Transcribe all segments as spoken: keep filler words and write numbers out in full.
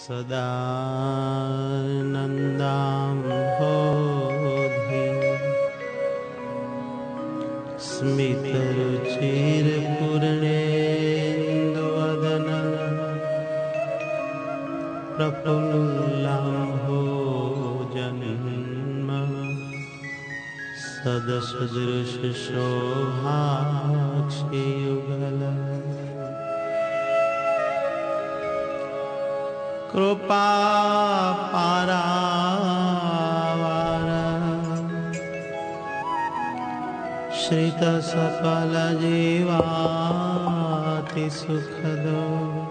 સદાનંદાંભોધિ સ્મિતરુચિરપૂર્ણેન્દુવદન પ્રફુલ્લાંભોજન્મ સદસદૃશોભાક્ષિયુગલ કૃપા પારાવાર શ્રિત સફલ જીવાતિ સુખદો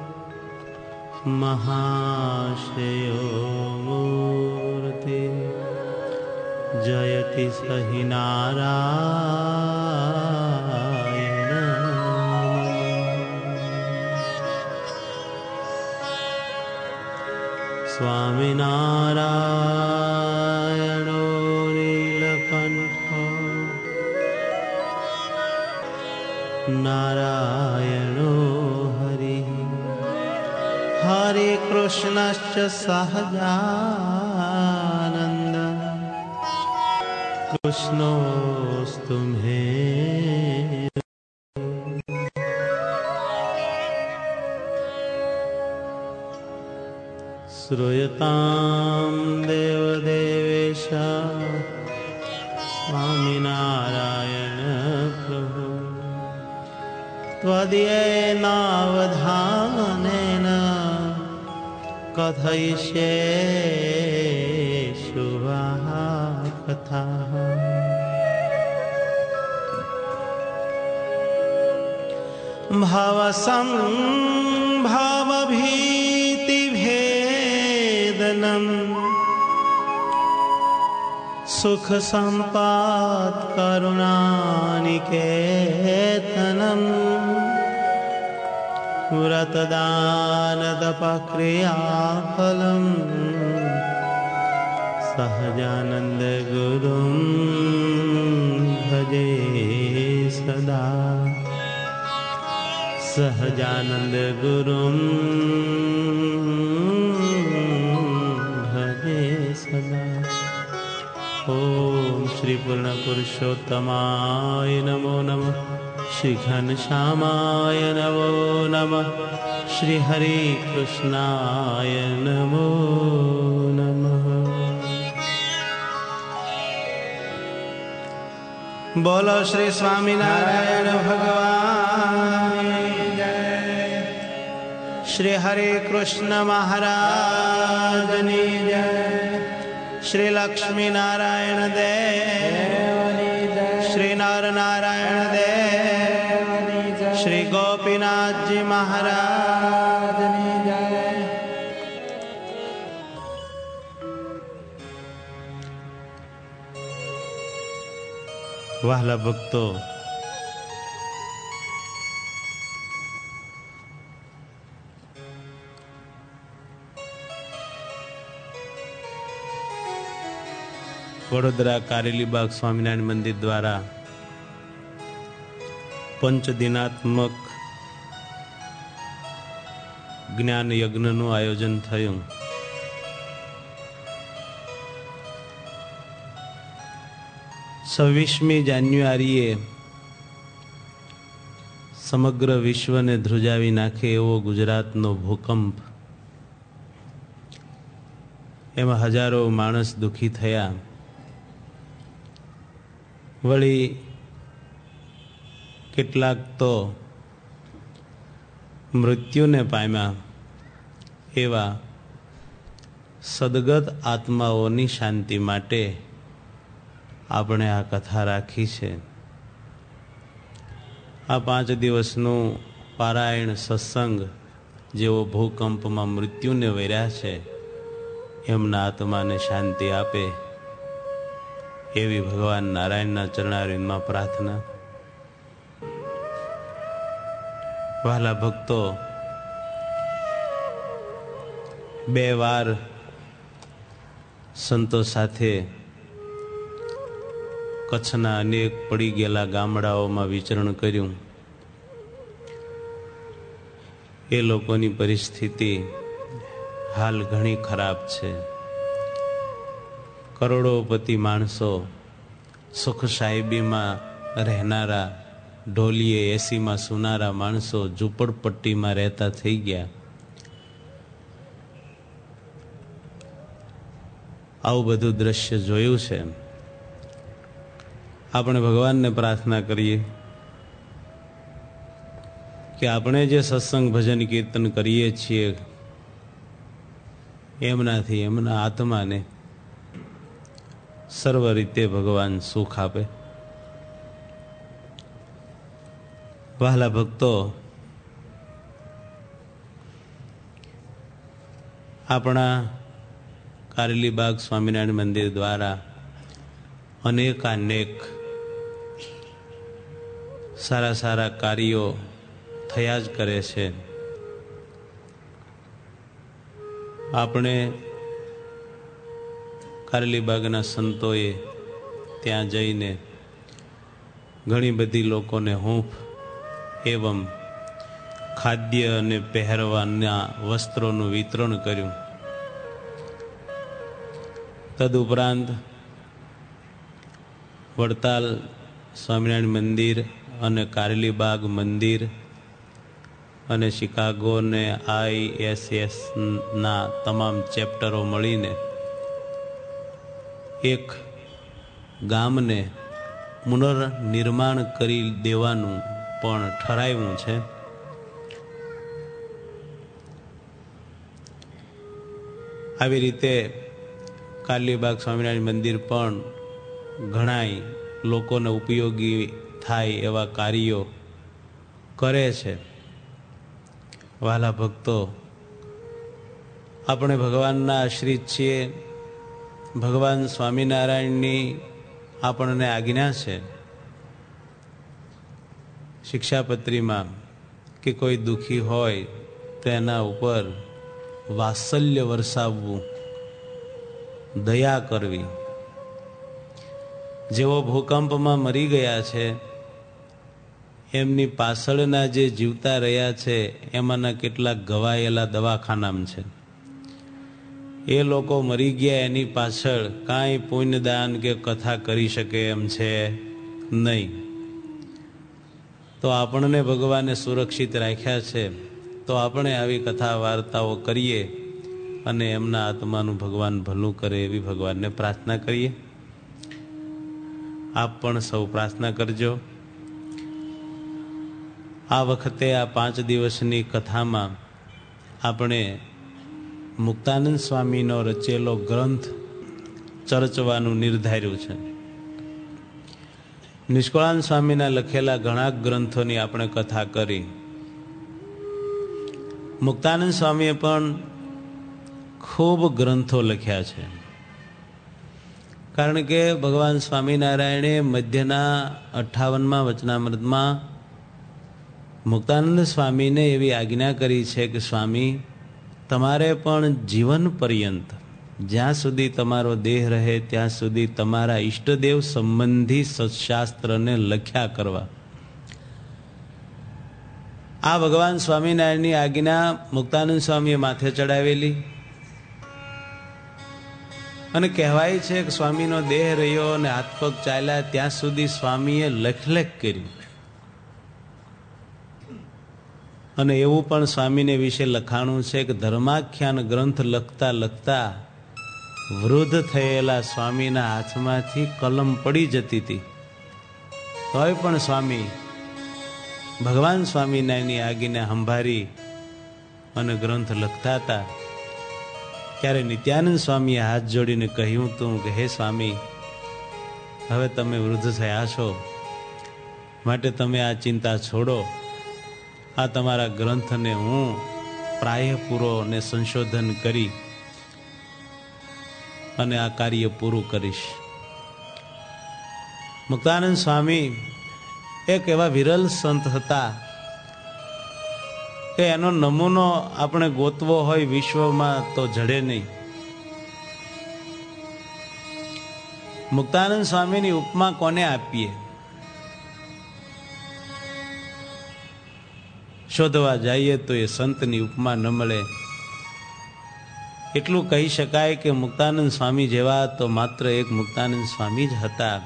મહાશ્રેયો મૂર્તિ જયતિ સહિ નારાયણ સ્વામિનારાયણો નીલકંઠો નારાયણો હરિ હરે કૃષ્ણશ્ચ સહજાનંદ કૃષ્ણોસ્તુ મે શ્રૂયતામ દેવદેવેશ સ્વામિનારાયણ પ્રભુ ત્વદીયેનાવધાનેન કથયિષ્યે શુભાઃ કથાઃ ભવસંભવભીતિભેદનમ સુખ સંપાત કરુણાનિકેતનમ વ્રતદાન તપક્રિયાફલમ સહજાનંદ ગુરુમ ભજે સદા સહજાનંદ ગુરુમ ભજે સદા. ઓમ શ્રી પૂર્ણ પુરુષોત્તમાય નમો નમઃ. શ્રી ઘનશ્યામાય નમો નમઃ. શ્રી હરે કૃષ્ણાય નમો નમઃ. બોલો શ્રી સ્વામિનારાયણ ભગવાન જય. શ્રી હરે કૃષ્ણ મહારાજની જય. શ્રી લક્ષ્મી નારાયણ દેવની જય. શ્રી નર નારાયણ દેવની જય. શ્રી ગોપીનાથજી મહારાજની જય. વહાલા ભક્તો, વડોદરા કારેલીબાગ સ્વામિનારાયણ મંદિર દ્વારા પંચદિનાત્મક જ્ઞાન યજ્ઞનું આયોજન થયું. છવ્વીસમી જાન્યુઆરીએ સમગ્ર વિશ્વને ધ્રુજાવી નાખે એવો ગુજરાતનો ભૂકંપ, એમાં હજારો માણસ દુઃખી થયા. વળી કેટલાક તો મૃત્યુને પામ્યા. એવા સદગત આત્માઓની શાંતિ માટે આપણે આ કથા રાખી છે. આ પાંચ દિવસનું પારાયણ સત્સંગ જેઓ ભૂકંપમાં મૃત્યુને વેર્યા છે એમના આત્માને શાંતિ આપે એવી ભગવાન નારાયણના ચરણારવિંદમાં પ્રાર્થના. વહાલા ભક્તો, બે વાર સંતો સાથે કચ્છના અનેક પડી ગયેલા ગામડાઓમાં વિચરણ કર્યું. એ લોકોની પરિસ્થિતિ હાલ ઘણી ખરાબ છે. કરોડોપતિ માણસો સુખ સાહેબીમાં રહેનારા, ઢોલીએ એસીમાં સુનારા માણસો ઝૂંપડપટ્ટીમાં રહેતા થઈ ગયા. આવું બધું દ્રશ્ય જોયું છે. આપણે ભગવાનને પ્રાર્થના કરીએ કે આપણે જે સત્સંગ ભજન કીર્તન કરીએ છીએ એમનાથી એમના આત્માને સર્વ રીતે ભગવાન સુખ આપે. વહાલા ભક્તો, આપણા કારેલીબાગ સ્વામિનારાયણ મંદિર દ્વારા અનેકાનેક સારા સારા કાર્યો થયા જ કરે છે. આપણે કારેલીબાગના સંતોએ ત્યાં જઈને ઘણી બધી લોકોને હૂંફ એવં ખાદ્ય અને પહેરવાના વસ્ત્રોનું વિતરણ કર્યું. તદુપરાંત વડતાલ સ્વામિનારાયણ મંદિર અને કારેલીબાગ મંદિર અને શિકાગો ને આઈ એસ એસ ના તમામ ચેપ્ટરો મળીને એક ગામને પુનર્નિર્માણ કરી દેવાનું પણ ઠરાવ્યું છે. આવી રીતે કારેલીબાગ સ્વામિનારાયણ મંદિર પણ ઘણાય લોકોને ઉપયોગી થાય એવા કાર્યો કરે છે. વહાલા ભક્તો, આપણે ભગવાનના આશ્રિત છીએ. ભગવાન સ્વામિનારાયણની આપણને આજ્ઞા છે શિક્ષાપત્રીમાં કે કોઈ દુઃખી હોય તો એના ઉપર વાત્સલ્ય વરસાવવું, દયા કરવી. જેઓ ભૂકંપમાં મરી ગયા છે એમની પાછળના જે જીવતા રહ્યા છે એમાંના કેટલાક ઘવાયેલા દવાખાનામાં છે. એ લોકો મરી ગયા એની પાછળ કાંઈ પુણ્યદાન કે કથા કરી શકે એમ છે નહીં. તો આપણને ભગવાને સુરક્ષિત રાખ્યા છે, તો આપણે આવી કથા વાર્તાઓ કરીએ અને એમના આત્માનું ભગવાન ભલું કરે એવી ભગવાનને પ્રાર્થના કરીએ. આપ પણ સૌ પ્રાર્થના કરજો. આ વખતે આ પાંચ દિવસની કથામાં આપણે મુક્તાનંદ સ્વામીનો રચેલો ગ્રંથ ચર્ચવાનું નિર્ધાર્યું છે. નિષ્કળાનંદ સ્વામીના લખેલા ઘણા ગ્રંથોની આપણે કથા કરી. મુક્તાનંદ સ્વામીએ પણ ખૂબ ગ્રંથો લખ્યા છે. કારણ કે ભગવાન સ્વામિનારાયણે મધ્યના અઠ્ઠાવનમાં વચનામૃતમાં મુક્તાનંદ સ્વામીને એવી આજ્ઞા કરી છે કે સ્વામી, તમારે પણ જીવન પર્યંત જ્યાં સુધી તમારો દેહ રહે ત્યાં સુધી તમારા ઈષ્ટદેવ સંબંધી સત્શાસ્ત્રને લખ્યા કરવા. આ ભગવાન સ્વામિનારાયણની આજ્ઞા મુક્તાનંદ સ્વામીએ માથે ચડાવેલી અને કહેવાય છે કે સ્વામીનો દેહ રહ્યો અને હાથ પગ ચાલ્યા ત્યાં સુધી સ્વામીએ લખલેખ કરી. અને એવું પણ સ્વામીને વિશે લખાણું છે કે ધર્માખ્યાન ગ્રંથ લખતા લખતા વૃદ્ધ થયેલા સ્વામીના હાથમાંથી કલમ પડી જતી હતી, તોય પણ સ્વામી ભગવાન સ્વામિનારાયણની આજ્ઞા સંભાળી અને ગ્રંથ લખતા હતા. ત્યારે નિત્યાનંદ સ્વામીએ હાથ જોડીને કહ્યું હતું કે હે સ્વામી, હવે તમે વૃદ્ધ થયા છો, માટે તમે આ ચિંતા છોડો. આ તમારા ગ્રંથને હું પ્રાય પૂરો ને સંશોધન કરી અને આ કાર્ય પૂરું કરીશ. મુક્તાનંદ સ્વામી એક એવા વિરલ સંત હતા કે એનો નમૂનો આપણે ગોતવો હોય વિશ્વમાં તો જડે નહીં. મુક્તાનંદ સ્વામીની ઉપમા કોને આપીએ? શોધવા જઈએ તો એ સંતની ઉપમા ન મળે. એટલું કહી શકાય કે મુક્તાનંદ સ્વામી જેવા તો માત્ર એક મુક્તાનંદ સ્વામી જ હતા,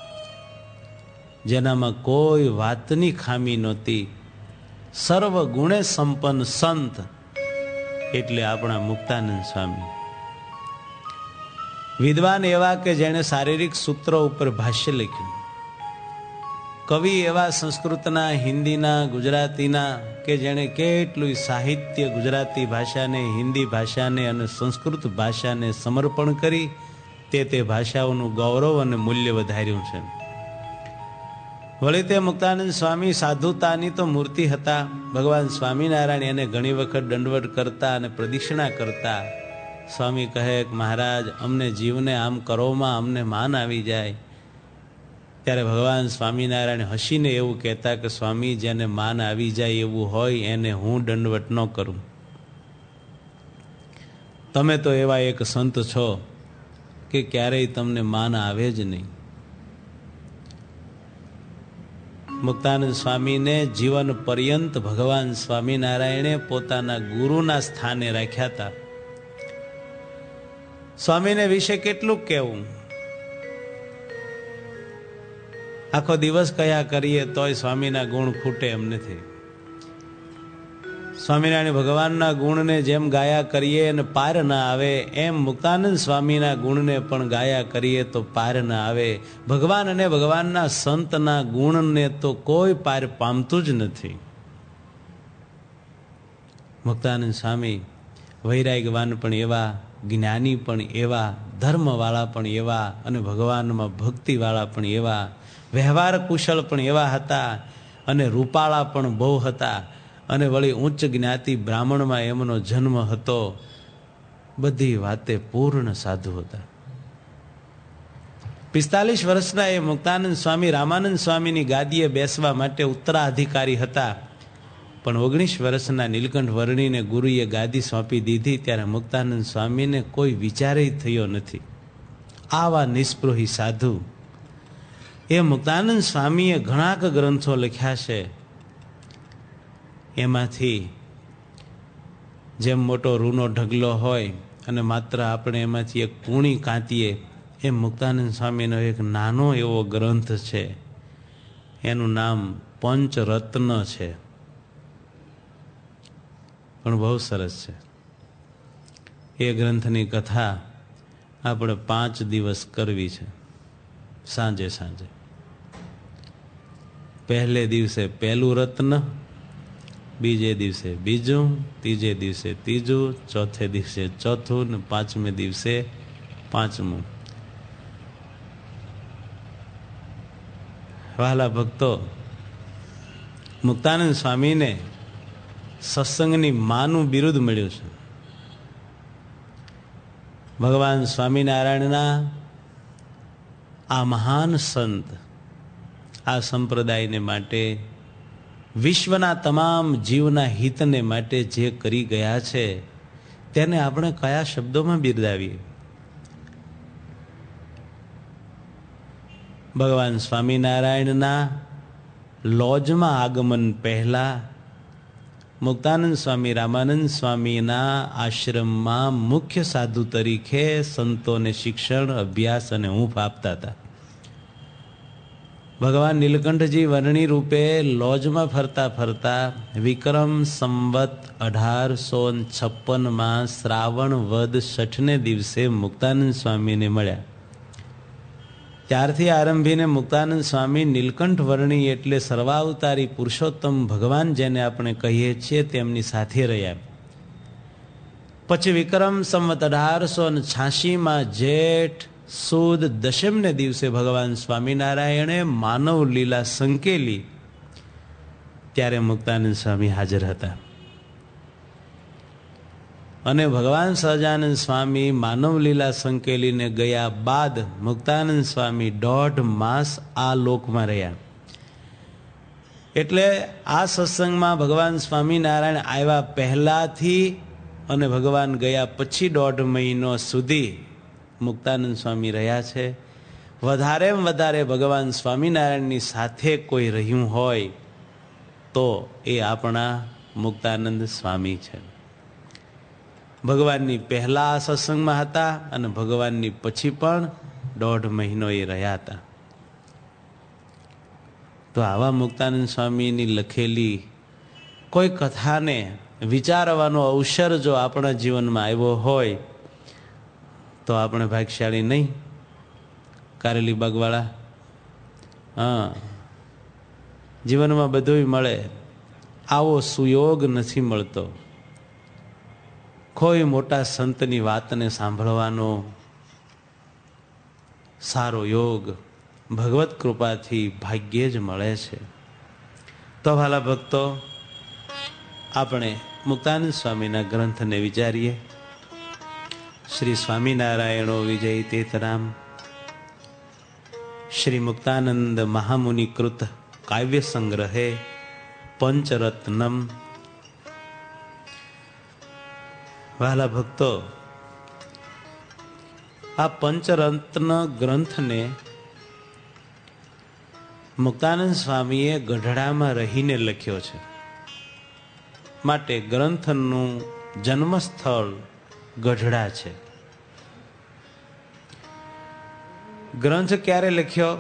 જેનામાં કોઈ વાતની ખામી નહોતી. સર્વ ગુણે સંપન્ન સંત એટલે આપણા મુક્તાનંદ સ્વામી. વિદ્વાન એવા કે જેણે શારીરિક સૂત્રો ઉપર ભાષ્ય લખ્યું. કવિ એવા સંસ્કૃતના, હિન્દીના, ગુજરાતીના કે જેણે કેટલું સાહિત્ય ગુજરાતી ભાષાને, હિન્દી ભાષાને અને સંસ્કૃત ભાષાને સમર્પણ કરી તે તે ભાષાઓનું ગૌરવ અને મૂલ્ય વધાર્યું છે. વળી તે મુક્તાનંદ સ્વામી સાધુતાની તો મૂર્તિ હતા. ભગવાન સ્વામિનારાયણ એને ઘણી વખત દંડવત કરતા અને પ્રદક્ષિણા કરતા. સ્વામી કહે કે મહારાજ, અમને જીવને આમ કરોમાં અમને માન આવી જાય. ત્યારે ભગવાન સ્વામિનારાયણ હસીને એવું કહેતા કે સ્વામી, જેને માન આવી જાય એવું હોય એને હું દંડવત ન કરું. તમે તો એવા એક સંત છો કે ક્યારેય તમને માન આવે જ નહીં. મુક્તાનંદ સ્વામીને જીવન પર્યંત ભગવાન સ્વામિનારાયણે પોતાના ગુરુના સ્થાને રાખ્યા હતા. સ્વામીને વિશે કેટલું કહેવું. આખો દિવસ કયા કરીએ તોય સ્વામીના ગુણ ખૂટે એમ નથી. સ્વામિનારાયણ ભગવાનના ગુણને જેમ ગાયા કરીએ અને પાર ના આવે, એમ મુક્તાનંદ સ્વામીના ગુણને પણ ગાયા કરીએ તો પાર ના આવે. ભગવાન અને ભગવાનના સંતના ગુણને તો કોઈ પાર પામતું જ નથી. મુક્તાનંદ સ્વામી વૈરાગ્યવાન પણ એવા, જ્ઞાની પણ એવા, ધર્મવાળા પણ એવા અને ભગવાનમાં ભક્તિવાળા પણ એવા, વ્યવહાર કુશળ પણ એવા હતા અને રૂપાળા પણ બહુ હતા. અને વળી ઉચ્ચ જ્ઞાતિ બ્રાહ્મણમાં એમનો જન્મ હતો. બધી વાતે પૂર્ણ સાધુ હતા. પિસ્તાલીસ વર્ષના એ મુક્તાનંદ સ્વામી રામાનંદ સ્વામીની ગાદીએ બેસવા માટે ઉત્તરાધિકારી હતા. પણ ઓગણીસ વર્ષના નીલકંઠ વર્ણીને ગુરુએ ગાદી સોંપી દીધી ત્યારે મુક્તાનંદ સ્વામીને કોઈ વિચારે થયો નથી. આવા નિસ્પૃહી સાધુ. એ મુક્તાનંદ સ્વામીએ ઘણા ગ્રંથો લખ્યા છે. એમાંથી જેમ મોટો રૂનો ઢગલો હોય અને માત્ર આપણે એમાંથી એક કૂણી કાંતીએ, એમ મુક્તાનંદ સ્વામીનો એક નાનો એવો ગ્રંથ છે. એનું નામ પંચરત્ન છે, પણ બહુ સરસ છે. એ ગ્રંથની કથા આપણે પાંચ દિવસ કરવી છે, સાંજે સાંજે. પહેલે દિવસે પહેલું રત્ન, બીજે દિવસે બીજું, ત્રીજે દિવસે ત્રીજું, ચોથે દિવસે ચોથું ને પાંચમે દિવસે પાંચમું. વહાલા ભક્તો, મુક્તાનંદ સ્વામીને સત્સંગની માનું બિરુદ મળ્યું છે. ભગવાન સ્વામિનારાયણના આ મહાન સંત આ સંપ્રદાયને માટે, વિશ્વના તમામ જીવના હિતને માટે જે કરી ગયા છે તેને આપણે કયા શબ્દોમાં બિરદાવીએ. ભગવાન સ્વામિનારાયણના લોજમાં આગમન પહેલા મુક્તાનંદ સ્વામી રામાનંદ સ્વામીના આશ્રમમાં મુખ્ય સાધુ તરીકે સંતોને શિક્ષણ, અભ્યાસ અને ઊંઘ આપતા હતા. ભગવાન નીલકંઠજી વર્ણી રૂપે લોજમાં ફરતા ફરતા વિક્રમ સંવત અઢારસો છપ્પનમાં શ્રાવણ વદ છઠને દિવસે મુક્તાનંદ સ્વામીને મળ્યા. ત્યારથી આરંભીને મુક્તાનંદ સ્વામી નીલકંઠ વર્ણી એટલે સર્વાવતારી પુરુષોત્તમ ભગવાન જેને આપણે કહીએ છીએ તેમની સાથે રહ્યા. પછી વિક્રમ સંવત અઢારસો છ્યાસીમાં જેઠ સુદ દશમને દિવસે ભગવાન સ્વામિનારાયણે માનવ લીલા સંકેલી ત્યારે મુક્તાનંદ સ્વામી હાજર હતા. અને ભગવાન સહજાનંદ સ્વામી માનવ લીલા સંકેલીને ગયા બાદ મુક્તાનંદ સ્વામી દોઢ માસ આ લોકમાં રહ્યા. એટલે આ સત્સંગમાં ભગવાન સ્વામિનારાયણ આવ્યા પહેલાથી અને ભગવાન ગયા પછી દોઢ મહિનો સુધી મુક્તાનંદ સ્વામી રહ્યા છે. વધારેમાં વધારે ભગવાન સ્વામિનારાયણની સાથે કોઈ રહ્યું હોય તો એ આપણા મુક્તાનંદ સ્વામી છે. ભગવાનની પહેલા સત્સંગમાં હતા અને ભગવાનની પછી પણ દોઢ મહિનો એ રહ્યા હતા. તો આવા મુક્તાનંદ સ્વામીની લખેલી કોઈ કથાને વિચારવાનો અવસર જો આપણા જીવનમાં આવ્યો હોય તો આપણે ભાગ્યશાળી નહીં? કારેલી બાગવાળા, હા, જીવનમાં બધું મળે, આવો સુયોગ નથી મળતો. કોઈ મોટા સંતની વાતને સાંભળવાનો સારો યોગ ભગવત કૃપાથી ભાગ્યે જ મળે છે. તો ભાલા ભક્તો, આપણે મુક્તાનંદ સ્વામીના ગ્રંથને વિચારીએ. શ્રી સ્વામિનારાયણો વિજય તીર્થરામ શ્રી મુક્તાનંદ મહામુનિકૃત કાવ્ય સંગ્રહે પંચરત્નમ. વહાલા ભક્તો, આ પંચરત્ન ગ્રંથને મુક્તાનંદ સ્વામીએ ગઢડામાં રહીને લખ્યો છે. માટે ગ્રંથનું જન્મસ્થળ ગઢડા છે. ગ્રંથ ક્યારે લખ્યો?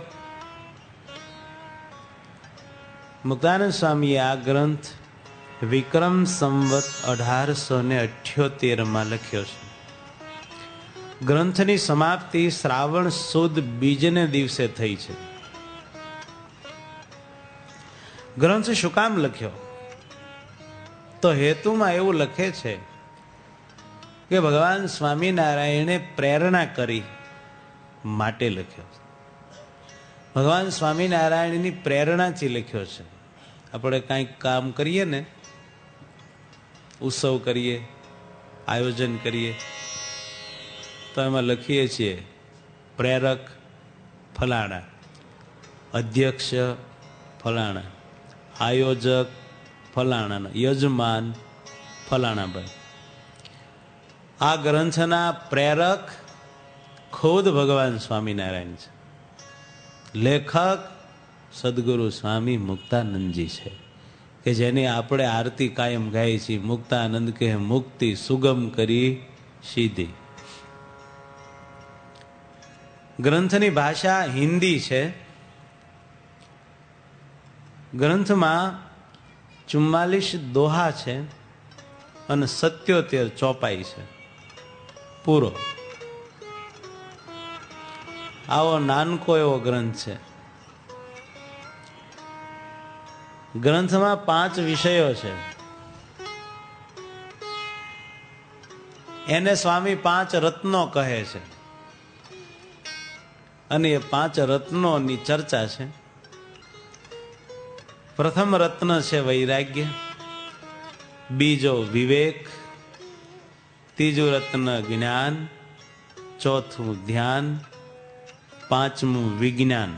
મુક્તાનંદ સ્વામીએ આ ગ્રંથ વિક્રમ સંવત અઢારસો ને અઠ્યોતેર માં લખ્યો છે. ગ્રંથની સમાપ્તિ શ્રાવણ સુદ બીજને દિવસે થઈ છે. ગ્રંથ શું કામ લખ્યો? તો હેતુમાં એવું લખે છે કે ભગવાન સ્વામિનારાયણે પ્રેરણા કરી માટે લખ્યો છે. ભગવાન સ્વામિનારાયણની પ્રેરણાથી લખ્યો છે. આપણે કાંઈક કામ કરીએ ને, ઉત્સવ કરીએ, આયોજન કરીએ, તો એમાં લખીએ છીએ પ્રેરક ફલાણા, અધ્યક્ષ ફલાણા, આયોજક ફલાણા, યજમાન ફલાણા ભાઈ. આ ગ્રંથના પ્રેરક ખુદ ભગવાન સ્વામિનારાયણ છે. લેખક સદગુરુ સ્વામી મુક્તાનંદજી છે, કે જેની આપણે આરતી કાયમ ગાઈએ છીએ. મુક્તાનંદ કે મુક્તિ સુગમ કરી સીધી. ગ્રંથની ભાષા હિન્દી છે. ગ્રંથમાં ચુમ્માલીસ દોહા છે અને સત્યોતેર ચોપાઈ છે. પૂરો આવો નાનકો એવો ગ્રંથ છે. ગ્રંથમાં પાંચ વિષયો છે. એને સ્વામી પાંચ રત્નો કહે છે અને એ પાંચ રત્નોની ચર્ચા છે. પ્રથમ રત્ન છે વૈરાગ્ય, બીજો વિવેક, ત્રીજું રત્ન જ્ઞાન, ચોથું ધ્યાન, પાંચમું વિજ્ઞાન.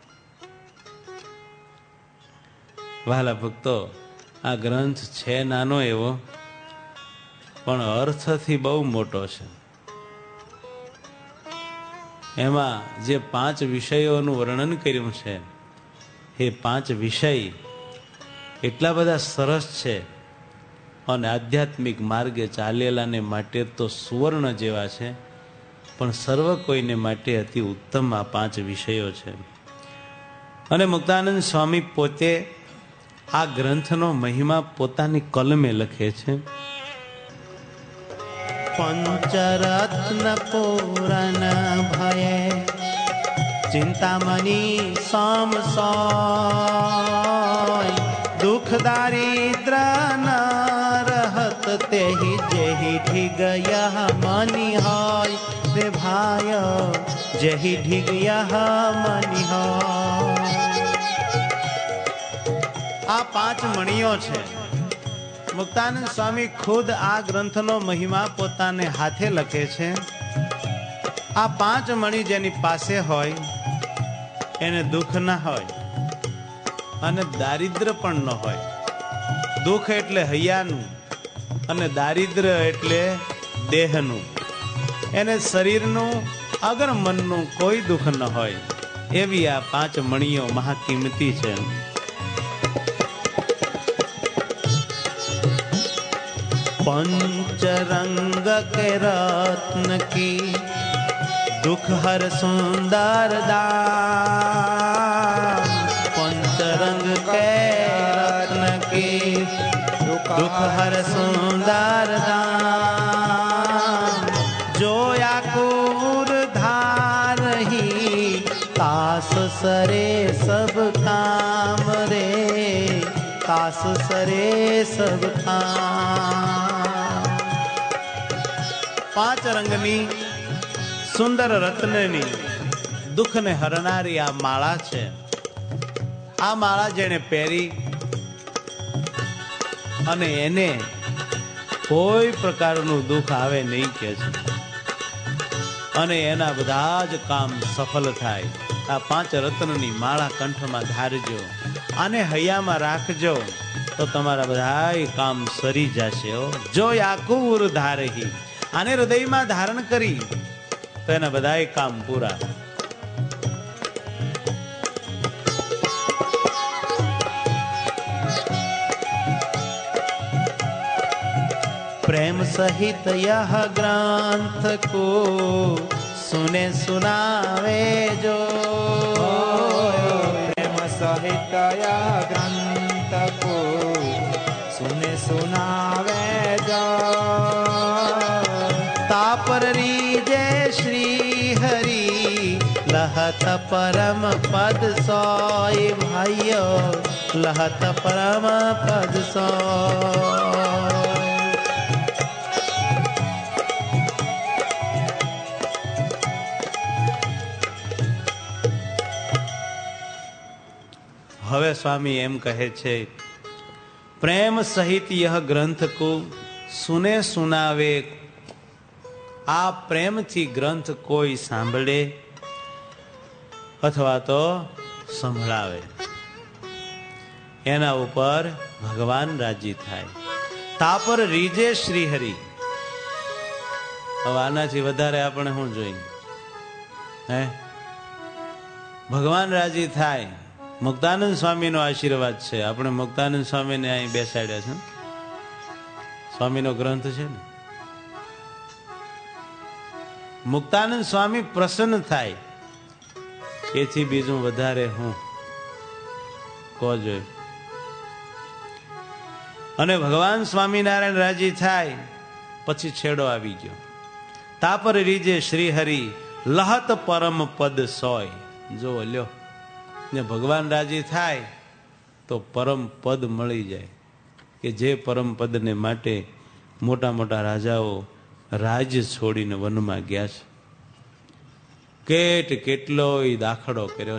વહાલા ભક્તો, આ ગ્રંથ છે નાનો એવો, પણ અર્થથી બહુ મોટો છે. એમાં જે પાંચ વિષયોનું વર્ણન કર્યું છે, એ પાંચ વિષય એટલા બધા સરસ છે અને આધ્યાત્મિક માર્ગે ચાલેલાને માટે તો સુવર્ણ જેવા છે, પણ સર્વ કોઈને માટે અતિ ઉત્તમ આ પાંચ વિષયો છે. અને મુક્તાનંદ સ્વામી પોતે આ ગ્રંથનો મહિમા પોતાની કલમે લખે છે. પંચરત્ન પૂરન ભયે ચિંતામણી સમ સોય, દુઃખ દારિદ્ર ન રહત તેહી જેહી ઢીગયા મની હોય રે ભાય, જેહી ઢીગયા મની હોય. આ પાંચ મણીઓ છે. મુક્તાનંદ સ્વામી ખુદ આ ગ્રંથનો મહિમા પોતાને હાથે લખે છે. આ પાંચ મણી જેની પાસે હોય એને દુઃખ ના હોય અને દારિદ્ર પણ ન હોય. દુઃખ એટલે હૈયાનું અને દારિદ્ર એટલે દેહનું. એને શરીરનું અગર મનનું કોઈ દુઃખ ન હોય. એવી આ પાંચ મણીઓ મહાકિંમતી છે. पंचरंग के रत्न की दुख हर सुंदर दाम। पंचरंग के रत्न की दुख हर सुंदर दाम। जो याकूर धार ही तास सरे सब काम रे, तास सरे सब काम। પાંચ રંગની સુંદર રત્નની દુઃખને હરનારી આ માળા છે. આ માળા જેને પહેરી અને એને કોઈ પ્રકારનું દુઃખ આવે નહીં કે છે, અને એના બધા જ કામ સફળ થાય. આ પાંચ રત્નની માળા કંઠમાં ધારજો, આને હૈયામાં રાખજો તો તમારા બધા કામ સરી જશે. જો યાકુર ધારહી, આને હૃદયમાં ધારણ કરી તો એના બધા કામ પૂરા. प्रेम सहित यह ग्रंथ को सुने सुनावे जो, प्रेम सहित यह ग्रंथ को सुने सुनावे जो। तापर रीजे श्री हरि लहत परम पद सोय भाइयो, लहत परम पद सोय। હવે સ્વામી એમ કહે છે, પ્રેમ સહિત યહ ગ્રંથ કો સુને સુનાવે. આ પ્રેમથી ગ્રંથ કોઈ સાંભળે અથવા તો સંભળાવે, એના ઉપર ભગવાન રાજી થાય. તાપર રીજે શ્રીહરિ. હવે આનાથી વધારે આપણે શું જોઈએ? હે, ભગવાન રાજી થાય. મુક્તાનંદ સ્વામીનો આશીર્વાદ છે. આપણે મુક્તાનંદ સ્વામીને અહીં બેસાડ્યા છે. સ્વામીનો ગ્રંથ છે ને. મુક્તાનંદ સ્વામી પ્રસન્ન થાય એથી બીજું વધારે હું કહો જોઈએ. અને ભગવાન સ્વામિનારાયણ રાજી થાય પછી છેડો આવી ગયો. તાપર રીજે શ્રી હરિ લહત પરમ પદ સોય. જો લ્યો ને ભગવાન રાજી થાય તો પરમ પદ મળી જાય, કે જે પરમ પદને માટે મોટા મોટા રાજાઓ રાજ છોડીને વનમાં ગયા છે, કેટ કેટલો દાખલો કર્યો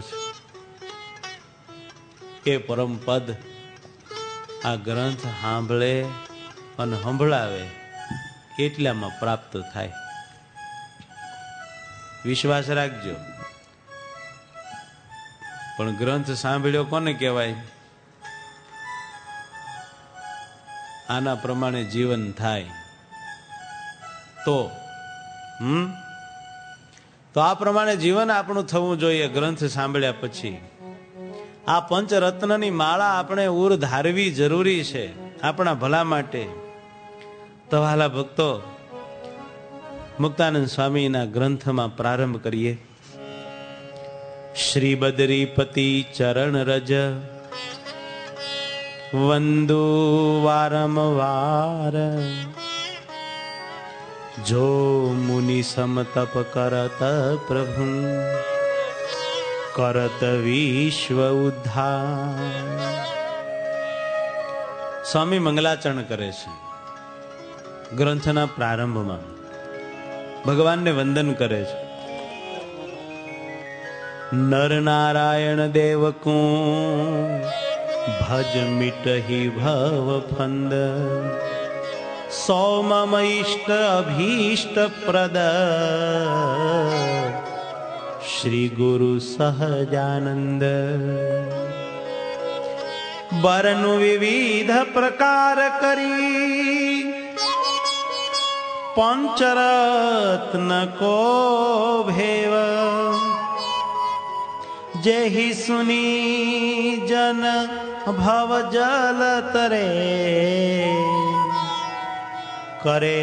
છે. એ પરમ પદ આ ગ્રંથ સાંભળે અને સંભળાવે એટલામાં પ્રાપ્ત થાય. વિશ્વાસ રાખજો. પણ ગ્રંથ સાંભળ્યો કોને કહેવાય? આના પ્રમાણે જીવન થાય તો હમ તો આ પ્રમાણે જીવન આપણું થવું જોઈએ. ગ્રંથ સાંભળ્યા પછી આ પંચરત્નની માળા આપણે ઉર ધારવી જરૂરી છે આપણા ભલા માટે. તો વહાલા ભક્તો, મુક્તાનંદ સ્વામીના ગ્રંથમાં પ્રારંભ કરીએ. શ્રી બદરીપતિ ચરણ રજ વંદુ વારંવાર. જો મુનિ સમતપ કરત પ્રભુ કરત વિશ્વ ઉદ્ધાર. સ્વામી મંગલાચરણ કરે છે ગ્રંથના પ્રારંભમાં, ભગવાનને વંદન કરે છે. નર નારાયણ દેવ કો ભજ મિટહી ભવ ફંદ. સૌ મમ ઇષ્ટ અભીષ્ટ પ્રદ શ્રી ગુરુ સહજાનંદ. બરનું વિવિધ પ્રકાર કરી પંચરત્ન કો ભેવ. જેહી સુની જન ભવ જલ તરે કરે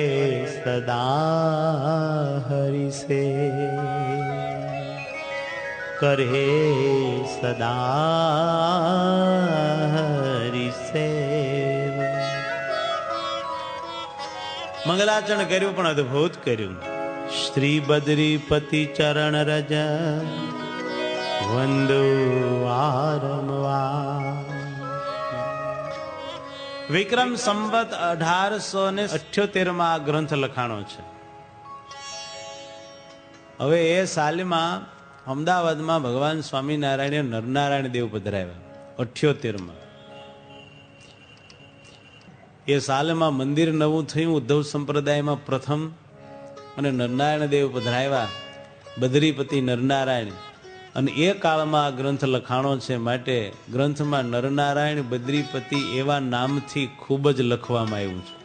સદા હરિ સે, કરે સદા હરિ સેવા. મંગલાચરણ કર્યું પણ અદભુત કર્યું. શ્રી બદ્રીપતિ ચરણ રજ વંદુ વારંવાર. વિક્રમ સંવત અઢારસો ને અઠ્યોતેર માં આ ગ્રંથ લખાણો છે. હવે એ સાલમાં અમદાવાદમાં ભગવાન સ્વામિનારાયણ નરનારાયણ દેવ પધરાવ્યા અઠ્યોતેર માં. એ સાલમાં મંદિર નવું થયું ઉદ્ધવ સંપ્રદાયમાં પ્રથમ, અને નરનારાયણ દેવ પધરાવ્યા બદ્રીપતિ નરનારાયણ. અને એ કાળમાં આ ગ્રંથ લખાણો છે, માટે ગ્રંથમાં નરનારાયણ બદ્રીપતિ એવા નામથી ખૂબ જ લખવામાં આવ્યું છે.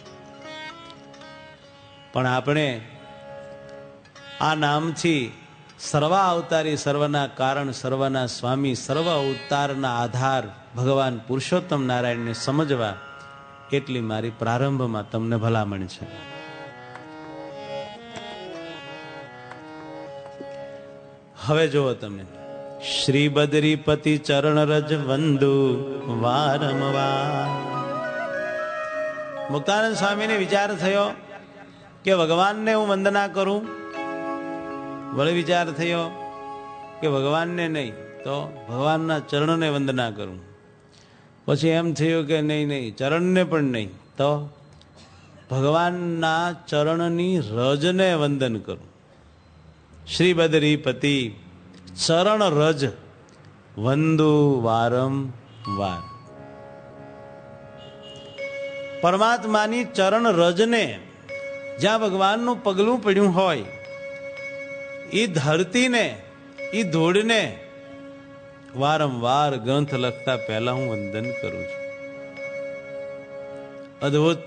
પણ આપણે આ નામથી સર્વા અવતારી, સર્વના કારણ, સર્વના સ્વામી, સર્વ અવતારના આધાર ભગવાન પુરુષોત્તમ નારાયણને સમજવા એટલી મારી પ્રારંભમાં તમને ભલામણ છે. હવે જુઓ તમે, શ્રી બદ્રીપતિ ચરણ રજ વંદુ વારંવાર. મુક્તાનંદ સ્વામીને વિચાર થયો કે ભગવાનને હું વંદના કરું. વળી વિચાર થયો કે ભગવાનને નહીં તો ભગવાનના ચરણને વંદના કરું. પછી એમ થયું કે નહીં નહીં ચરણને પણ નહીં તો ભગવાનના ચરણની રજને વંદન કરું. શ્રી બદ્રીપતિ ચરણ રજ વંદુ વારંવાર. પરમાત્માની ચરણ રજને, જ્યાં ભગવાનનું પગલું પડ્યું હોય એ ધરતીને, એ ધૂળને વારંવાર ગ્રંથ લખતા પહેલા હું વંદન કરું છું. અદ્ભુત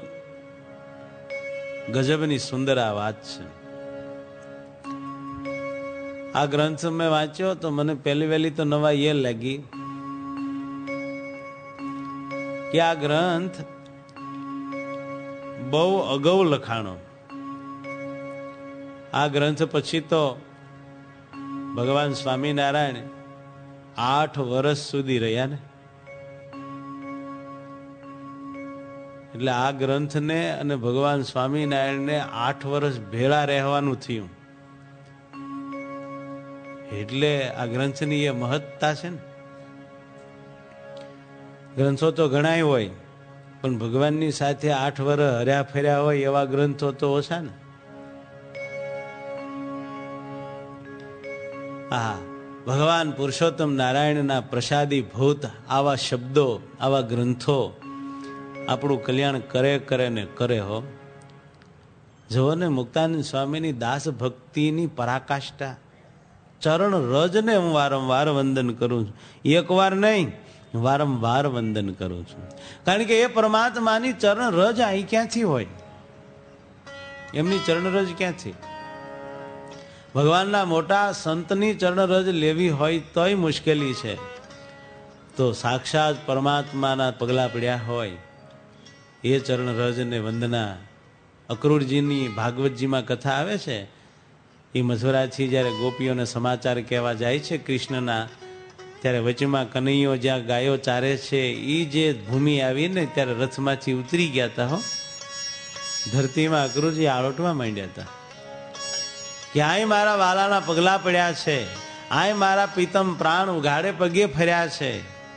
ગજબની સુંદર આ વાત છે. આ ગ્રંથ મેં વાંચ્યો તો મને પહેલી વહેલી તો નવાઈ એ લાગી કે આ ગ્રંથ બહુ અગાઉ લખાણો. આ ગ્રંથ પછી તો ભગવાન સ્વામિનારાયણ આઠ વર્ષ સુધી રહ્યા ને, એટલે આ ગ્રંથને અને ભગવાન સ્વામિનારાયણને આઠ વર્ષ ભેળા રહેવાનું થયું. એટલે આ ગ્રંથની એ મહત્તા છે ને. ગ્રંથો તો ઘણાય હોય, પણ ભગવાનની સાથે આઠ વર્ષ હર્યા ફર્યા હોય એવા ગ્રંથો તો ઓછા ને. હા, ભગવાન પુરુષોત્તમ નારાયણના પ્રસાદી ભૂત આવા શબ્દો, આવા ગ્રંથો આપણું કલ્યાણ કરે કરે ને કરે હો. જુઓ ને, મુક્તાનંદ સ્વામીની દાસ ભક્તિની પરાકાષ્ઠા. ચરણ રજને હું વારંવાર વંદન કરું છું. એક વાર નહીં, વારંવાર વંદન કરું છું. કારણ કે એ પરમાત્માની ચરણ રજ અહીં ક્યાંથી હોય? એમની ચરણ રજ ક્યાંથી? ભગવાનના મોટા સંતની ચરણ રજ લેવી હોય તોય મુશ્કેલી છે. તો સાક્ષાત પરમાત્માના પગલા પડ્યા હોય એ ચરણ રજને વંદના. અક્રૂરજીની ભાગવતજીમાં કથા આવે છે, એ મથુરાથી જ્યારે ગોપીઓને સમાચાર કહેવા જાય છે કૃષ્ણના, ત્યારે વચમાં કનૈયો જ્યાં ગાયો ચારે છે એ જે ભૂમિ આવીને ત્યારે રથમાંથી ઉતરી ગયા હતા. હો, ધરતીમાં અક્રૂરજી આળોટવા માંડ્યા હતા કે આય મારા વાલાના પગલા પડ્યા છે, આય મારા પિતમ પ્રાણ ઉઘાડે પગે ફર્યા છે.